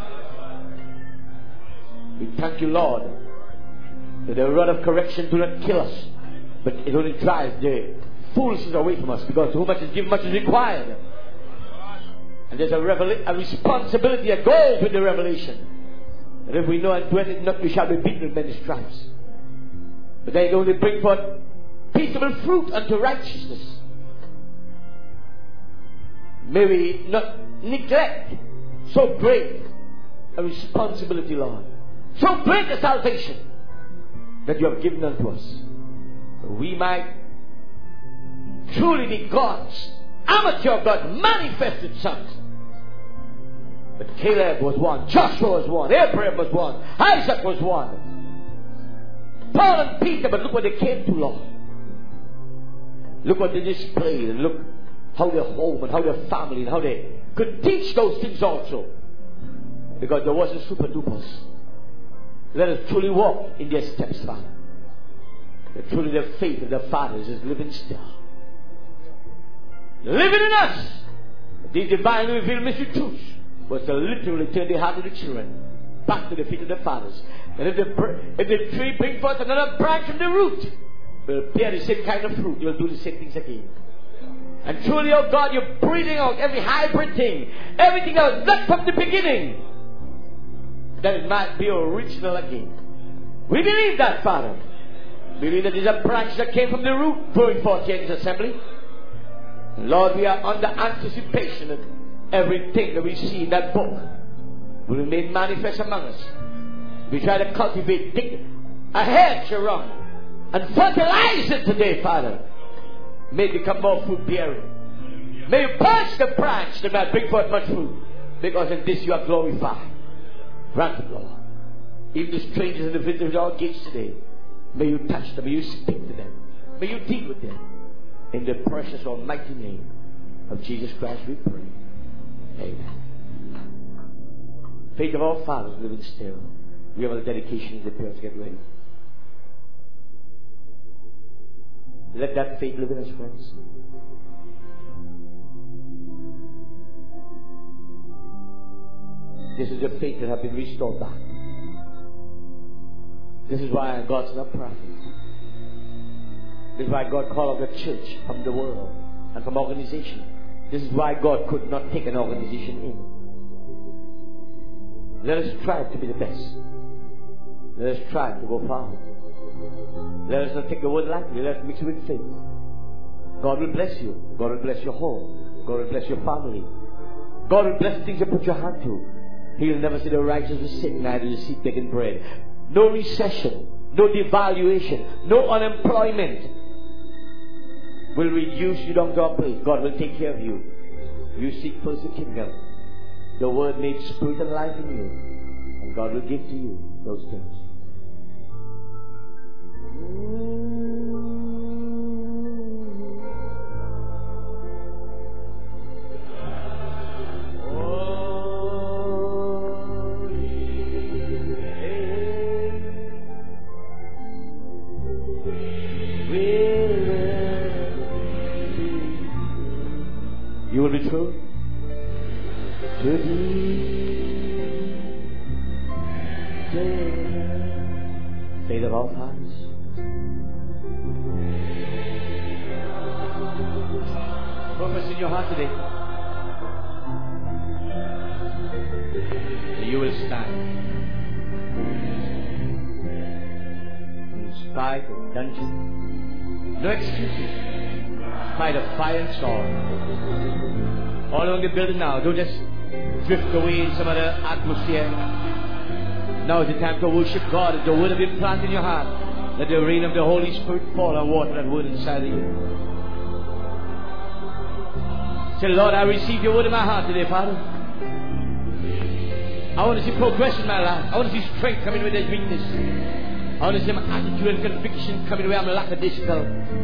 We thank you, Lord, that the rod of correction do not kill us, but it only drives the foolishness away from us, because who much is given, much is required. And there's a responsibility that goes with the revelation. And if we know and do it not, we shall be beaten with many stripes. But they only bring forth peaceable fruit unto righteousness. May we not neglect so great a responsibility, Lord. So great a salvation that you have given unto us. We might truly be God's amateur God manifested sons. But Caleb was one, Joshua was one, Abraham was one, Isaac was one, Paul and Peter. But look what they came to, Lord. Look what they displayed, and look how their home and how their family and how they could teach those things also, because there wasn't super dupers. Let us truly walk in their steps, Father. That truly the faith of the fathers is living still, living in us. These divinely revealed mystery truths was to literally turn the heart of the children back to the feet of the fathers. And if the tree brings forth another branch from the root, will bear the same kind of fruit. You will do the same things again. And truly, oh God, you're breathing out every hybrid thing, everything that was not from the beginning, that it might be original again. We believe that, Father. We believe that there's a branch that came from the root going forth here in this assembly. Lord, we are under anticipation of everything that we see in that book will be made manifest among us. We try to cultivate, dig a hedge around and fertilize it today, Father. May it become more fruit bearing. May you purge the branch that might bring forth much fruit, because in this you are glorified. Grant it, Lord. Even the strangers and the visitors at our gates today, may you touch them, may you speak to them, may you deal with them. In the precious almighty name of Jesus Christ we pray. Amen. Faith of our fathers living still. We have a dedication in the prayers. Get ready. Let that faith live in us, friends. This is the faith that has been restored back. This is why God's not prophet. This is why God called out the church from the world and from organization. This is why God could not take an organization in. Let us strive to be the best. Let us strive to go far. Let us not take the word lightly. Let us mix it with faith. God will bless you. God will bless your home. God will bless your family. God will bless the things you put your hand to. He will never see the righteous will sick, neither the seed begging bread. No recession, no devaluation, no unemployment will reduce you down to a place. God will take care of you. You seek first the kingdom. The word made spirit and life in you, and God will give to you those things. You will be true to thee. Faith of our fathers. Purpose in your heart today. You will stand. In spite of dungeon. No excuses. In spite of fire and sword. All along the building now, don't just drift away in some other atmosphere. Now is the time to worship God. If the word has been planted in your heart, let the rain of the Holy Spirit fall and water that word inside of you. Say, Lord, I receive your word in my heart today, Father. I want to see progress in my life. I want to see strength coming with there's weakness. I want to see my attitude and conviction coming where I'm lackadaisical.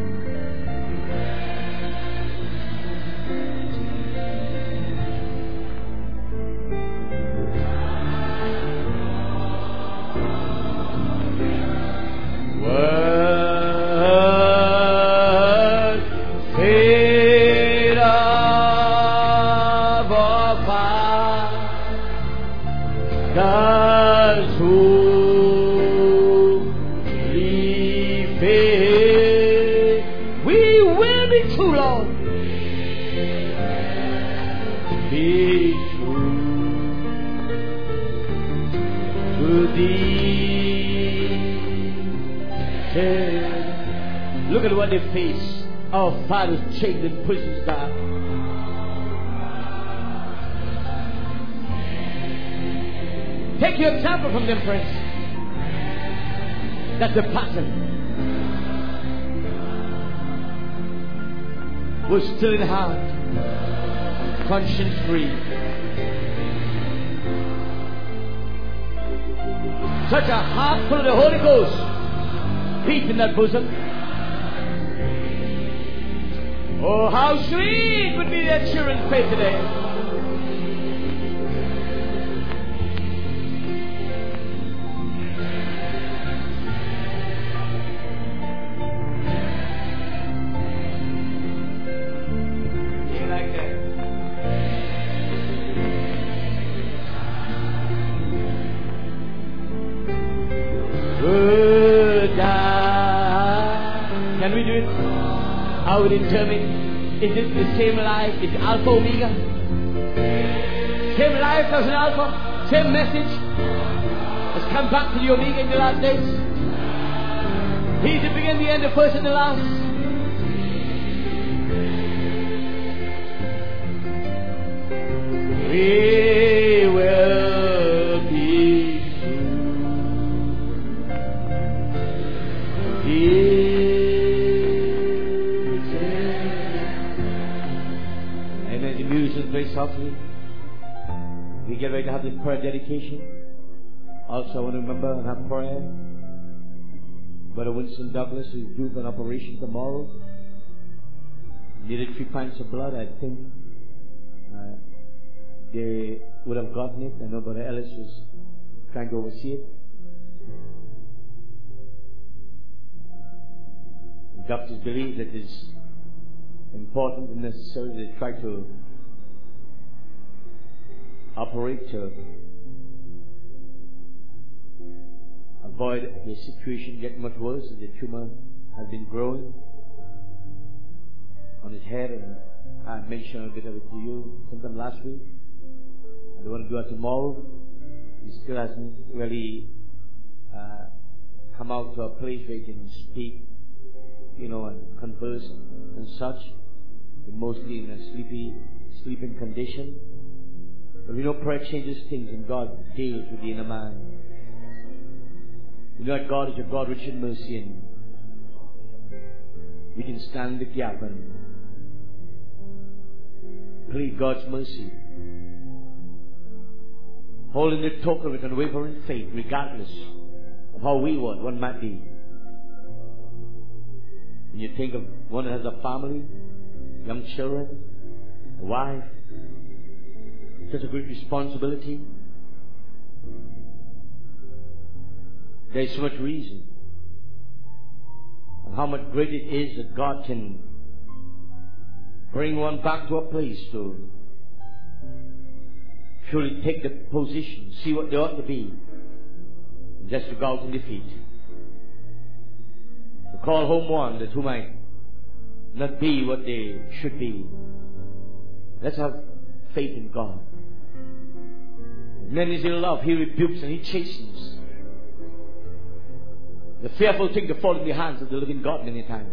Look at what they face. Our fathers chained in prisons now. Take your example from them, friends. That's the pattern. We're still in heart, conscience free. Such a heart full of the Holy Ghost. Peace in that bosom. Oh, how sweet would be their children's faith today. Can we do it? How we determine? Is it the same life? Is it Alpha Omega? Same life as an Alpha? Same message? Has come back to the Omega in the last days? He's the beginning, the end, the first and the last. We will be true. Very softly, we get ready to have this prayer dedication. Also, I want to remember and have prayer. Brother Winston Douglas, who is due for an operation tomorrow, needed 3 pints of blood. I think they would have gotten it. I know Brother Ellis was trying to oversee it. The doctors believe that it's important and necessary. They try to operate to avoid the situation getting much worse. The tumor has been growing on his head, and I mentioned a bit of it to you sometime last week. I don't want to do it tomorrow. He still hasn't really come out to a place where he can speak, and converse and such. But mostly in a sleeping condition. But we know prayer changes things, and God deals with the inner man. We know that God is a God rich in mercy, and we can stand the gap and plead God's mercy, holding the token with unwavering faith, regardless of how wayward one might be. When you think of one that has a family, young children, a wife, such a great responsibility, there is so much reason, and how much greater it is that God can bring one back to a place to truly take the position, see what they ought to be, and just to go out in defeat. To call home one that who might not be what they should be. Let's have faith in God. As many as He loves, He rebukes and He chastens. The fearful thing to fall in the hands of the living God many times.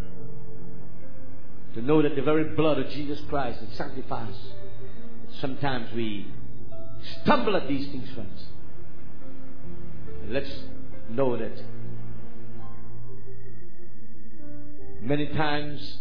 To know that the very blood of Jesus Christ is sanctifies. Sometimes we stumble at these things, friends. And let's know that many times,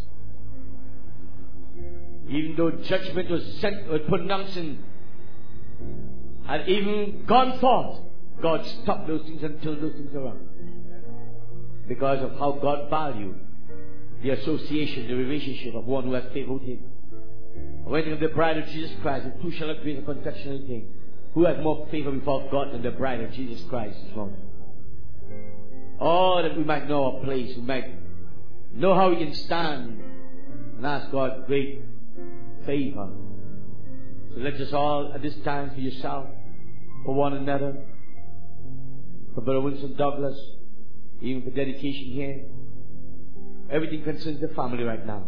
even though judgment was sent or pronounced and had even gone forth, God stopped those things and turned those things around. Because of how God valued the association, the relationship of one who has faith with Him. Waiting of the bride of Jesus Christ, and who shall agree to confession anything? Who has more favor before God than the bride of Jesus Christ this morning? Oh, that we might know our place, we might know how we can stand and ask God great favor. So let us all at this time, for yourself, for one another, for Brother Winston Douglas, even for dedication here. Everything concerns the family right now.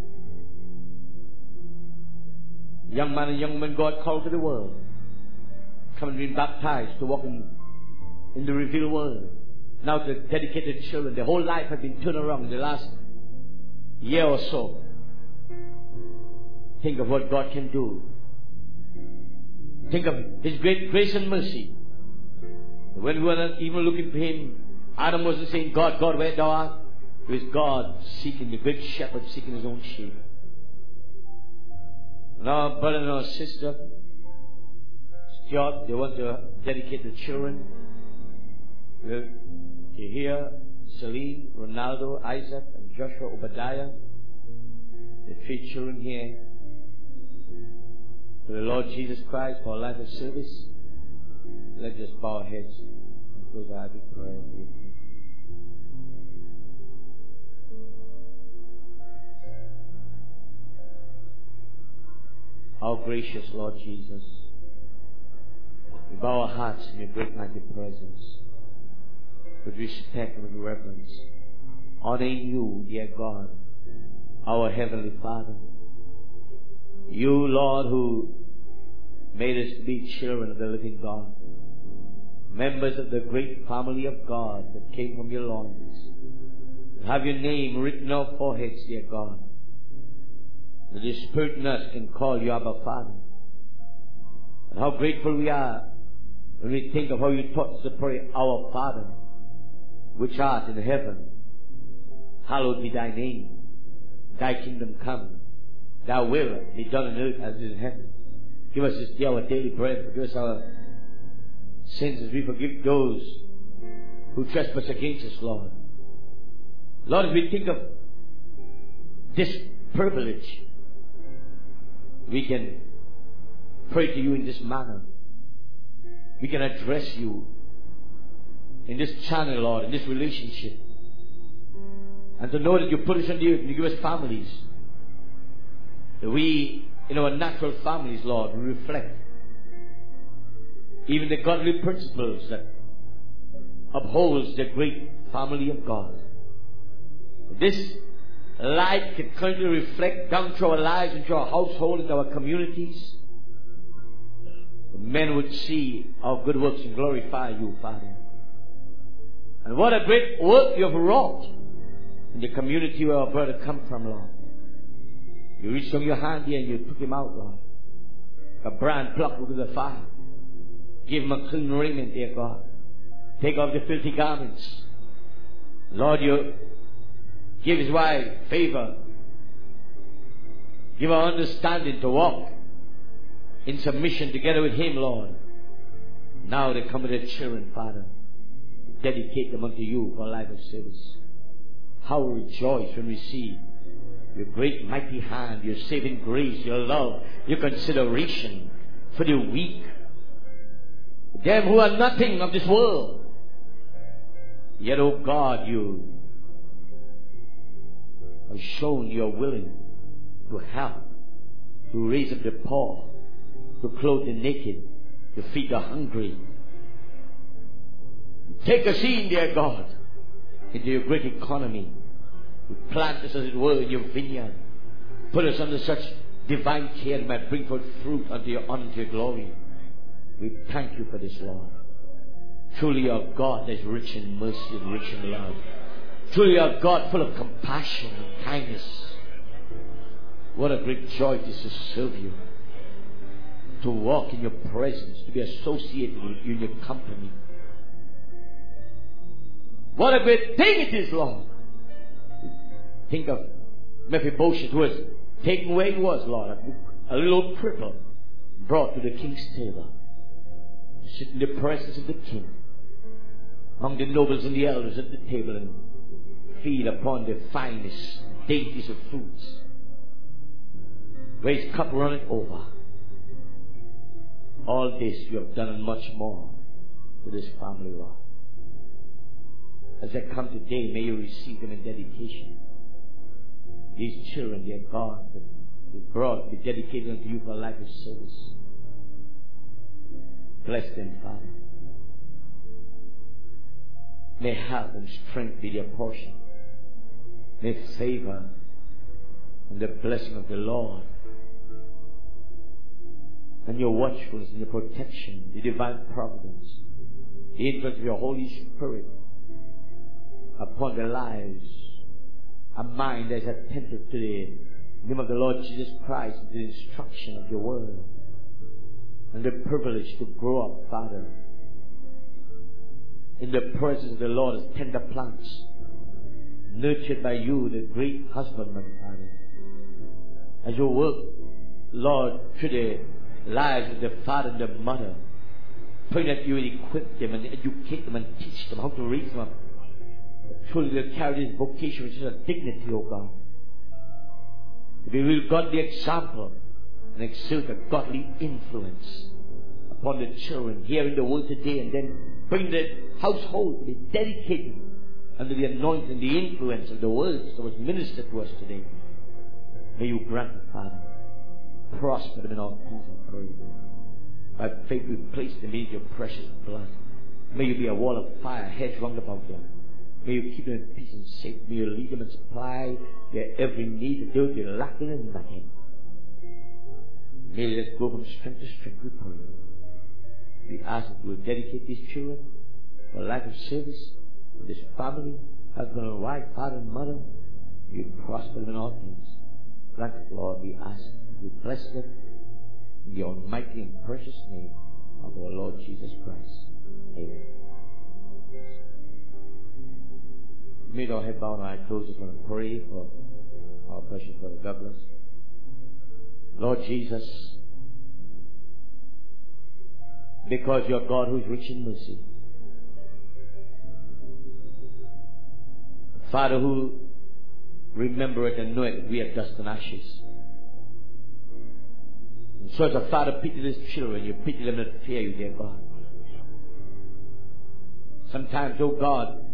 Young man and young woman God called to the world, come and be baptized to walk in the revealed world. Now the dedicated children, their whole life has been turned around in the last year or so. Think of what God can do. Think of His great grace and mercy. When we were not even looking for Him, Adam wasn't saying, God, God, where thou art? It was God seeking, the great shepherd seeking His own sheep. And our brother and our sister, Stuart, they want to dedicate the children. You hear Celine, Ronaldo, Isaac, and Joshua Obadiah, the 3 children here, to the Lord Jesus Christ for a life of service. Let's just bow our heads and close our eyes with prayer. Our gracious Lord Jesus, we bow our hearts in your great mighty presence with respect and with reverence, honoring you, dear God, our Heavenly Father. You, Lord, who made us to be children of the living God, members of the great family of God that came from your loins. Have your name written on our foreheads, dear God. That the Spirit in us can call you Abba Father. And how grateful we are when we think of how you taught us to pray, Our Father, which art in heaven, hallowed be thy name. Thy kingdom come. Thy will be done on earth as it is in heaven. Give us this day our daily bread. Forgive us our sins as we forgive those who trespass against us, Lord. Lord, as we think of this privilege, we can pray to you in this manner. We can address you in this channel, Lord, in this relationship. And to know that you put us on the earth and you give us families. That we, in our natural families, Lord, we reflect even the godly principles that upholds the great family of God. This light can continually reflect down through our lives, into our household, into our communities. Men would see our good works and glorify you, Father. And what a great work you have wrought in the community where our brother come from, Lord. You reached on your hand here and you took him out, Lord. A brand plucked out of the fire. Give him a clean raiment, dear God. Take off the filthy garments. Lord, you give his wife favor. Give her understanding to walk in submission together with him, Lord. Now they come with their children, Father. Dedicate them unto you for a life of service. How we rejoice when we see your great mighty hand, your saving grace, your love, your consideration for the weak, them who are nothing of this world. Yet, oh God, you have shown you are willing to help, to raise up the poor, to clothe the naked, to feed the hungry. Take us in, dear God, into your great economy. You plant us, as it were, in your vineyard. Put us under such divine care that might bring forth fruit unto your honor and your glory. We thank you for this, Lord. Truly our God is rich in mercy and rich in love. Truly our God full of compassion and kindness. What a great joy it is to serve you, to walk in your presence, to be associated with you in your company. What a great thing it is, Lord. Think of Mephibosheth, who was taken where he was, Lord, a little cripple, brought to the king's table, to sit in the presence of the king, among the nobles and the elders at the table, and feed upon the finest dainties of foods, where his cup runneth over. All this you have done and much more to this family, Lord. As they come today, may you receive them in dedication. These children, dear God, that you brought, be dedicated unto you for a life of service. Bless them, Father. May health and strength be their portion. May favor and the blessing of the Lord and your watchfulness and your protection, the divine providence, the influence of your Holy Spirit upon their lives, a mind that is attentive to the name of the Lord Jesus Christ, and the instruction of your word, and the privilege to grow up, Father, in the presence of the Lord as tender plants, nurtured by you, the great husbandman, Father. As you work, Lord, through the lives of the father and the mother, praying that you will equip them and educate them and teach them how to raise them up. Truly they'll carry this vocation, which is a dignity, O God. To be a real godly example and exert a godly influence upon the children hearing the word today, and then bring the household to be dedicated under the anointing and the influence of the words that was ministered to us today. May you grant it, Father. Prosper them in all things, I pray. By faith we place them in your precious blood. May you be a wall of fire, hedge round about them. May you keep them in peace and safety. May you lead them and supply their every need, that they will be lacking in nothing. May let us go from strength to strength, we pray. We ask that you will dedicate these children for a life of service, for this family, husband and wife, father and mother. May you prosper them in all things. Grant it, Lord, we ask. We bless them in the almighty and precious name of our Lord Jesus Christ. Amen. Made our head bow and eye closed. Just want to pray for our precious brother Douglas. Lord Jesus, Because you're God who is rich in mercy. Father, who remember it and know it, we are dust and ashes. And so as a father pities his children, you pity them that fear you, dear God. Sometimes, oh God,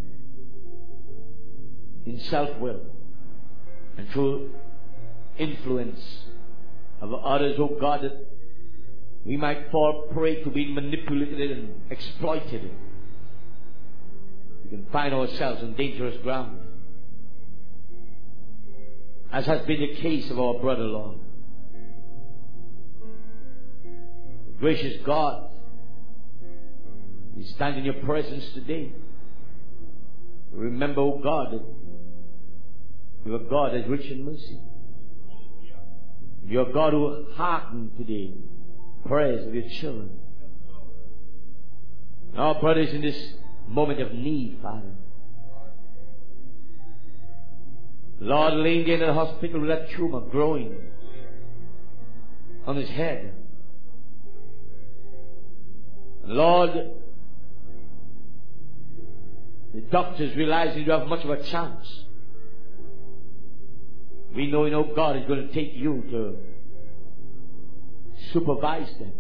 in self-will and through influence of others, oh God, that we might fall prey to being manipulated and exploited. We can find ourselves on dangerous ground, as has been the case of our brother, Lord. Gracious God, we stand in your presence today. Remember, oh God, that you are God that is rich in mercy. You are God who hearkened to the prayers of your children. Our brothers in this moment of need, Father. Lord, laying there in the hospital with that tumor growing on his head. Lord, the doctors realizing you have much of a chance. We know, God is going to take you to supervise them.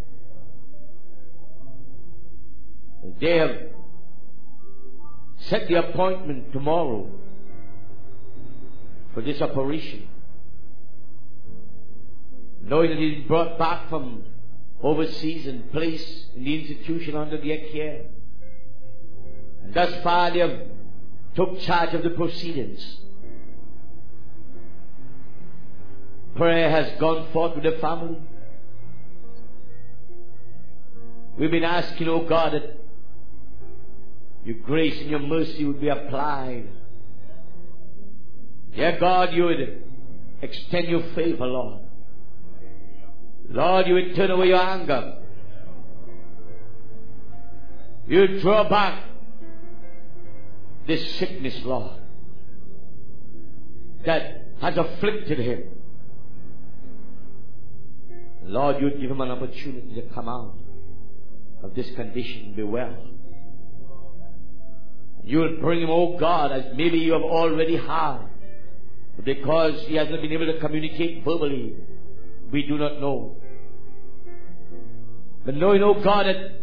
They have set the appointment tomorrow for this operation, knowing that he's brought back from overseas and placed in the institution under their care. And thus far they have took charge of the proceedings. Prayer has gone forth with the family. We've been asking, oh God, that your grace and your mercy would be applied. Dear God, you would extend your favor, Lord. Lord, you would turn away your anger. You would draw back this sickness, Lord, that has afflicted him. Lord, you would give him an opportunity to come out of this condition and be well. You will bring him, oh God, as maybe you have already had. Because he has not been able to communicate verbally, we do not know. But knowing, oh God, that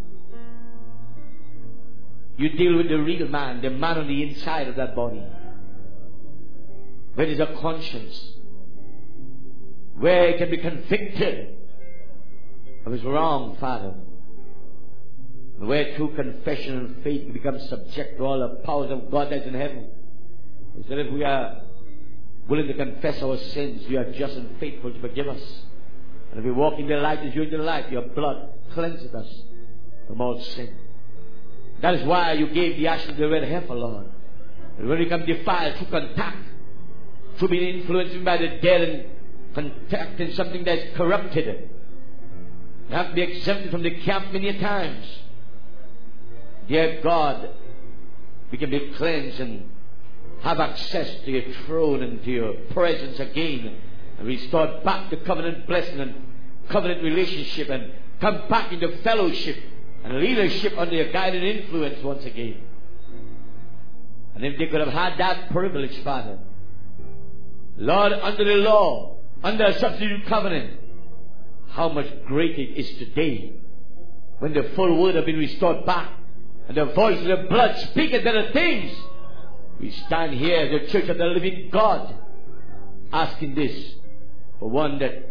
you deal with the real man, the man on the inside of that body, where there is a conscience, where he can be convicted of his wrong, Father, and where through confession and faith he becomes subject to all the powers of God that is in heaven. So that if we are willing to confess our sins, you are just and faithful to forgive us. And if we walk in the light as you in the light, your blood cleanses us from all sin. That is why you gave the ashes of the red heifer, Lord. And when we become defiled through contact, through being influenced by the dead and contacting something that is corrupted, you have to be exempted from the camp many times. Dear God, we can be cleansed and have access to your throne and to your presence again, and restore back the covenant blessing and covenant relationship, and come back into fellowship and leadership under your guiding influence once again. And if they could have had that privilege, Father, Lord, under the law, under a substitute covenant, how much greater it is today when the full word has been restored back and the voice of the blood speaketh better things. We stand here, the church of the living God, asking this for one that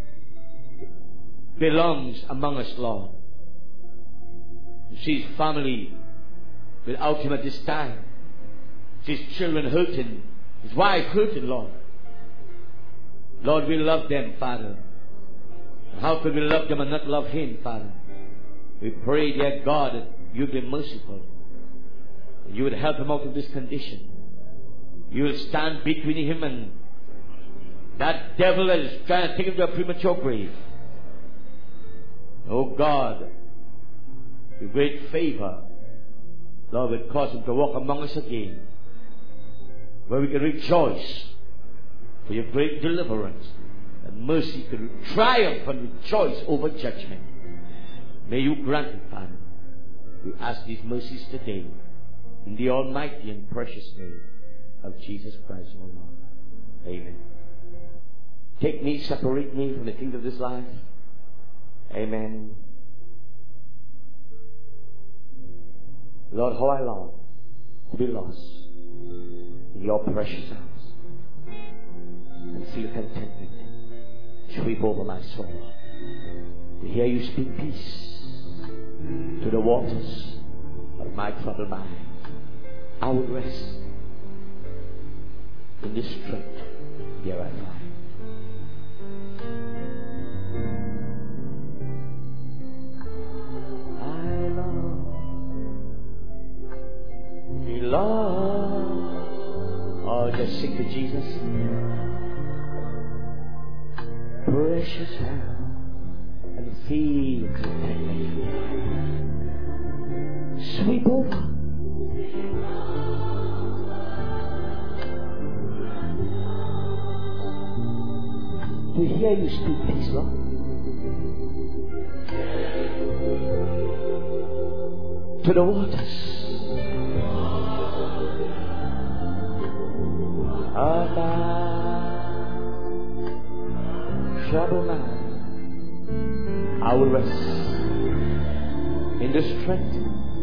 belongs among us, Lord. You see his family without him at this time. His children hurting, his wife hurting, Lord. Lord, we love them, Father. How could we love them and not love him, Father? We pray, dear God, that you be merciful. You would help him out of this condition. You will stand between him and that devil that is trying to take him to a premature grave. Oh God, with great favor, Lord, will cause him to walk among us again, where we can rejoice for your great deliverance, and mercy can triumph and rejoice over judgment. May you grant it, Father. We ask these mercies today in the almighty and precious name of Jesus Christ, our Lord. Amen. Take me, separate me from the things of this life. Amen. Lord, how I long to be lost in your precious arms and feel contentment sweep over my soul. To hear you speak peace to the waters of my troubled mind. I will rest in the strength here I find. I love, oh, just sing to Jesus. Precious help and feel contentment. Sweep over. To hear you speak peace, Lord. To the waters of my troubled mind, I will rest in the strength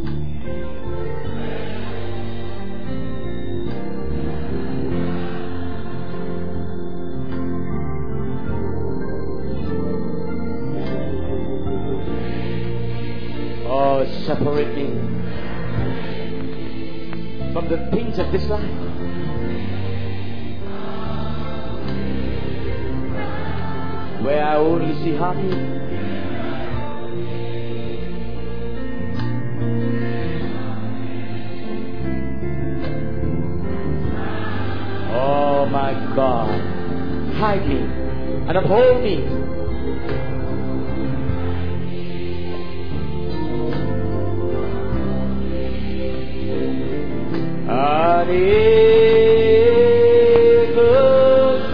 separate me from the things of this life. Where I only see happy. Oh my God, hide me and uphold me. On eagle's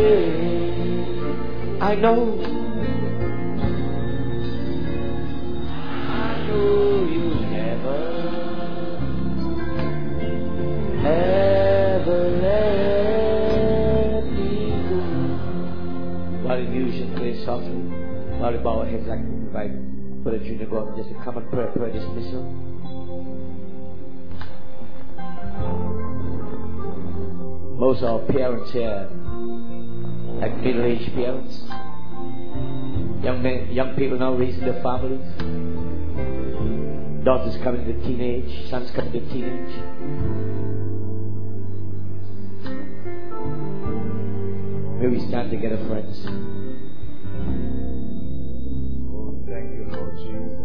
wing, I know you never let me go. While the musicians play softly, while we bow our heads like we invite Brother Junior Gordon just to come and pray dismissal. Most of our parents here, like middle-aged parents, young people now raising their families, daughters coming to teenage, sons coming to teenage. May we stand together, friends. Oh, thank you, Lord Jesus.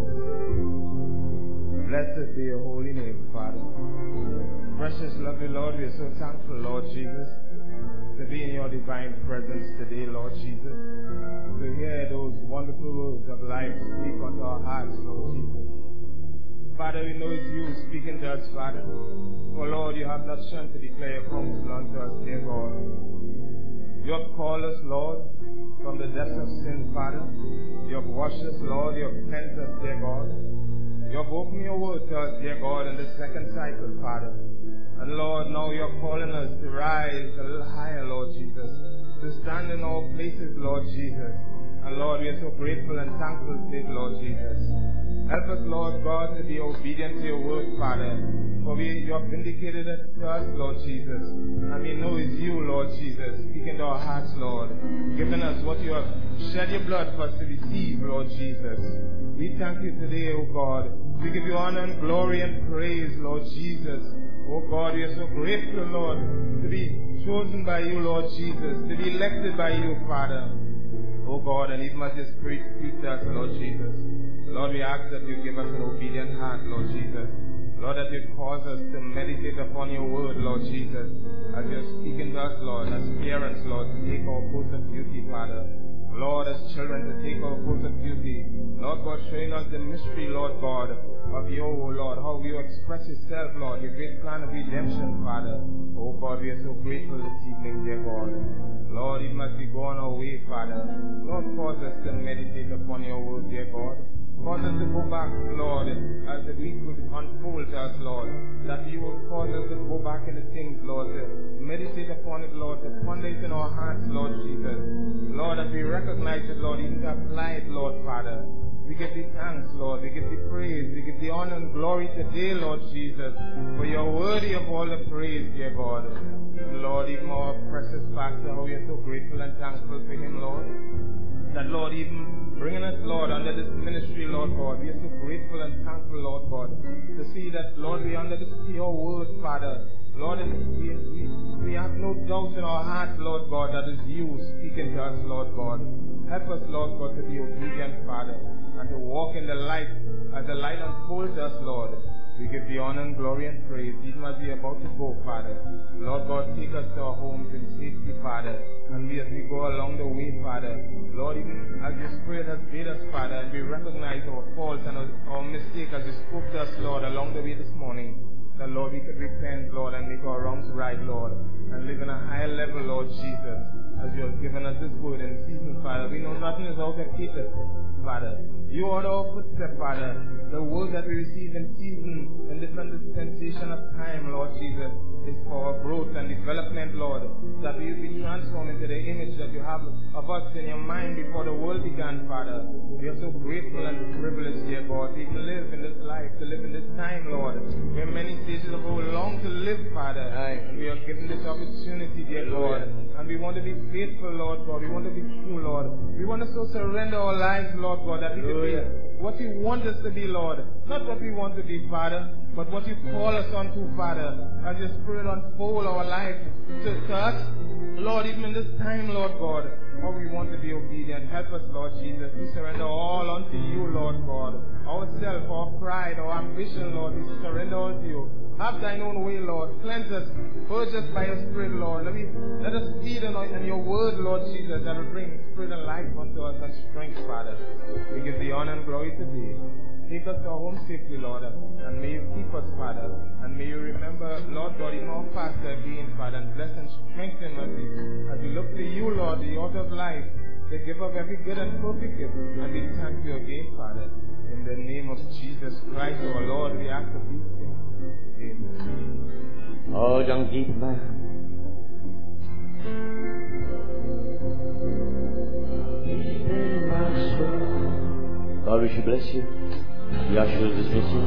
Blessed be your holy name, Father. Precious, lovely Lord, we are so thankful, Lord Jesus, to be in your divine presence today, Lord Jesus, to hear those wonderful words of life speak unto our hearts, Lord Jesus. Father, we know it's you speaking to us, Father. For Lord, you have not shunned to declare your counsel unto us, dear God. You have called us, Lord, from the depths of sin, Father. You have washed us, Lord. You have cleansed us, dear God. You have opened your word to us, dear God, in the second cycle, Father. And Lord, now you're calling us to rise a little higher, Lord Jesus, to stand in our places, Lord Jesus. And Lord, we are so grateful and thankful to it, Lord Jesus. Help us, Lord God, to be obedient to your word, Father. For you have vindicated it to us, Lord Jesus. And we know it's you, Lord Jesus, speaking to our hearts, Lord, giving us what you have shed your blood for us to receive, Lord Jesus. We thank you today, O God. We give you honor and glory and praise, Lord Jesus. Oh God, we are so grateful, Lord, to be chosen by you, Lord Jesus, to be elected by you, Father. Oh God, and even as your Spirit speaks to us, Lord Jesus. Lord, we ask that you give us an obedient heart, Lord Jesus. Lord, that you cause us to meditate upon your word, Lord Jesus, as you're speaking to us, Lord, as parents, Lord, to take our post of duty, Father. Lord, as children, to take our post of duty. Lord God, showing us the mystery, Lord God, of you, O Lord, how you express yourself, Lord, your great plan of redemption, Father. Oh God, we are so grateful this evening, dear God. Lord, even as we go on our way, Father, Lord, cause us to meditate upon your word, dear God. cause us to go back, Lord, as the week would unfold to us, Lord. That you will cause us to go back into things, Lord, to meditate upon it, Lord, to ponder it in our hearts, Lord Jesus. Lord, as we recognize it, Lord, even to apply it, Lord, Father. We give thee thanks, Lord. We give thee praise. We give thee honor and glory today, Lord Jesus. For you are worthy of all the praise, dear God. And Lord, even our precious pastor, how we are so grateful and thankful for him, Lord. That, Lord, even bringing us, Lord, under this ministry, Lord God, we are so grateful and thankful, Lord God, to see that, Lord, we are under this pure word, Father. Lord, we have no doubt in our hearts, Lord God, that is you speaking to us, Lord God. Help us, Lord God, to be obedient, Father, and to walk in the light as the light unfolds us, Lord. We give thee honor and glory and praise, even as we are about to go, Father. Lord God, take us to our homes in safety, Father. And we, as we go along the way, Father, Lord, even as your Spirit has made us, Father, and we recognize our faults and our mistakes as you spoke to us, Lord, along the way this morning, that, Lord, we could repent, Lord, and make our wrongs right, Lord, and live in a higher level, Lord Jesus, as you have given us this word in season, Father. We know nothing is out of keeping, Father. You order our footsteps, Father. The word that we receive in season, in different dispensation of time, Lord Jesus, is for our growth and development, Lord, that we will be transformed into the image that you have of us in your mind before the world began, Father. We are so grateful and privileged, dear God, to live in this life, to live in this time, Lord. We have many stages of our long to live, Father, and we are given this opportunity, dear God, and we want to be faithful, Lord God. We want to be true, Lord. We want to so surrender our lives, Lord God, that we can be what you want us to be, Lord. Not what we want to be, Father, but what you call us unto, Father. As your Spirit unfold our life to us, Lord, even in this time, Lord God, how we want to be obedient. Help us, Lord Jesus. We surrender all unto you, Lord God. Ourself, our pride, our ambition, Lord, we surrender all to you. Have thine own way, Lord. Cleanse us. Purge us by your Spirit, Lord. Let us feed on your word, Lord Jesus, that will bring spirit and life unto us and strength, Father. We give thee honor and glory today. Take us to our home safely, Lord, and may you keep us, Father, and may you remember, Lord God, even our pastor again, Father, and bless and strengthen us as we look to you, Lord, the author of life, the giver of every good and perfect gift, and we thank you again, Father, in the name of Jesus Christ, our Lord, we ask of these things. Amen. Oh, young deep man. God, we should bless you. The usher will dismiss you.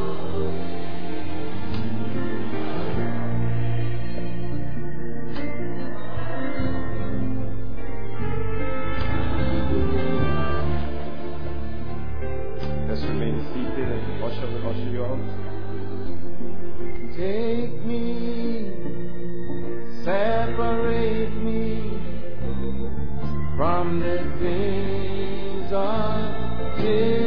Let's remain seated and usher will usher you out. Take me, separate me from the things of this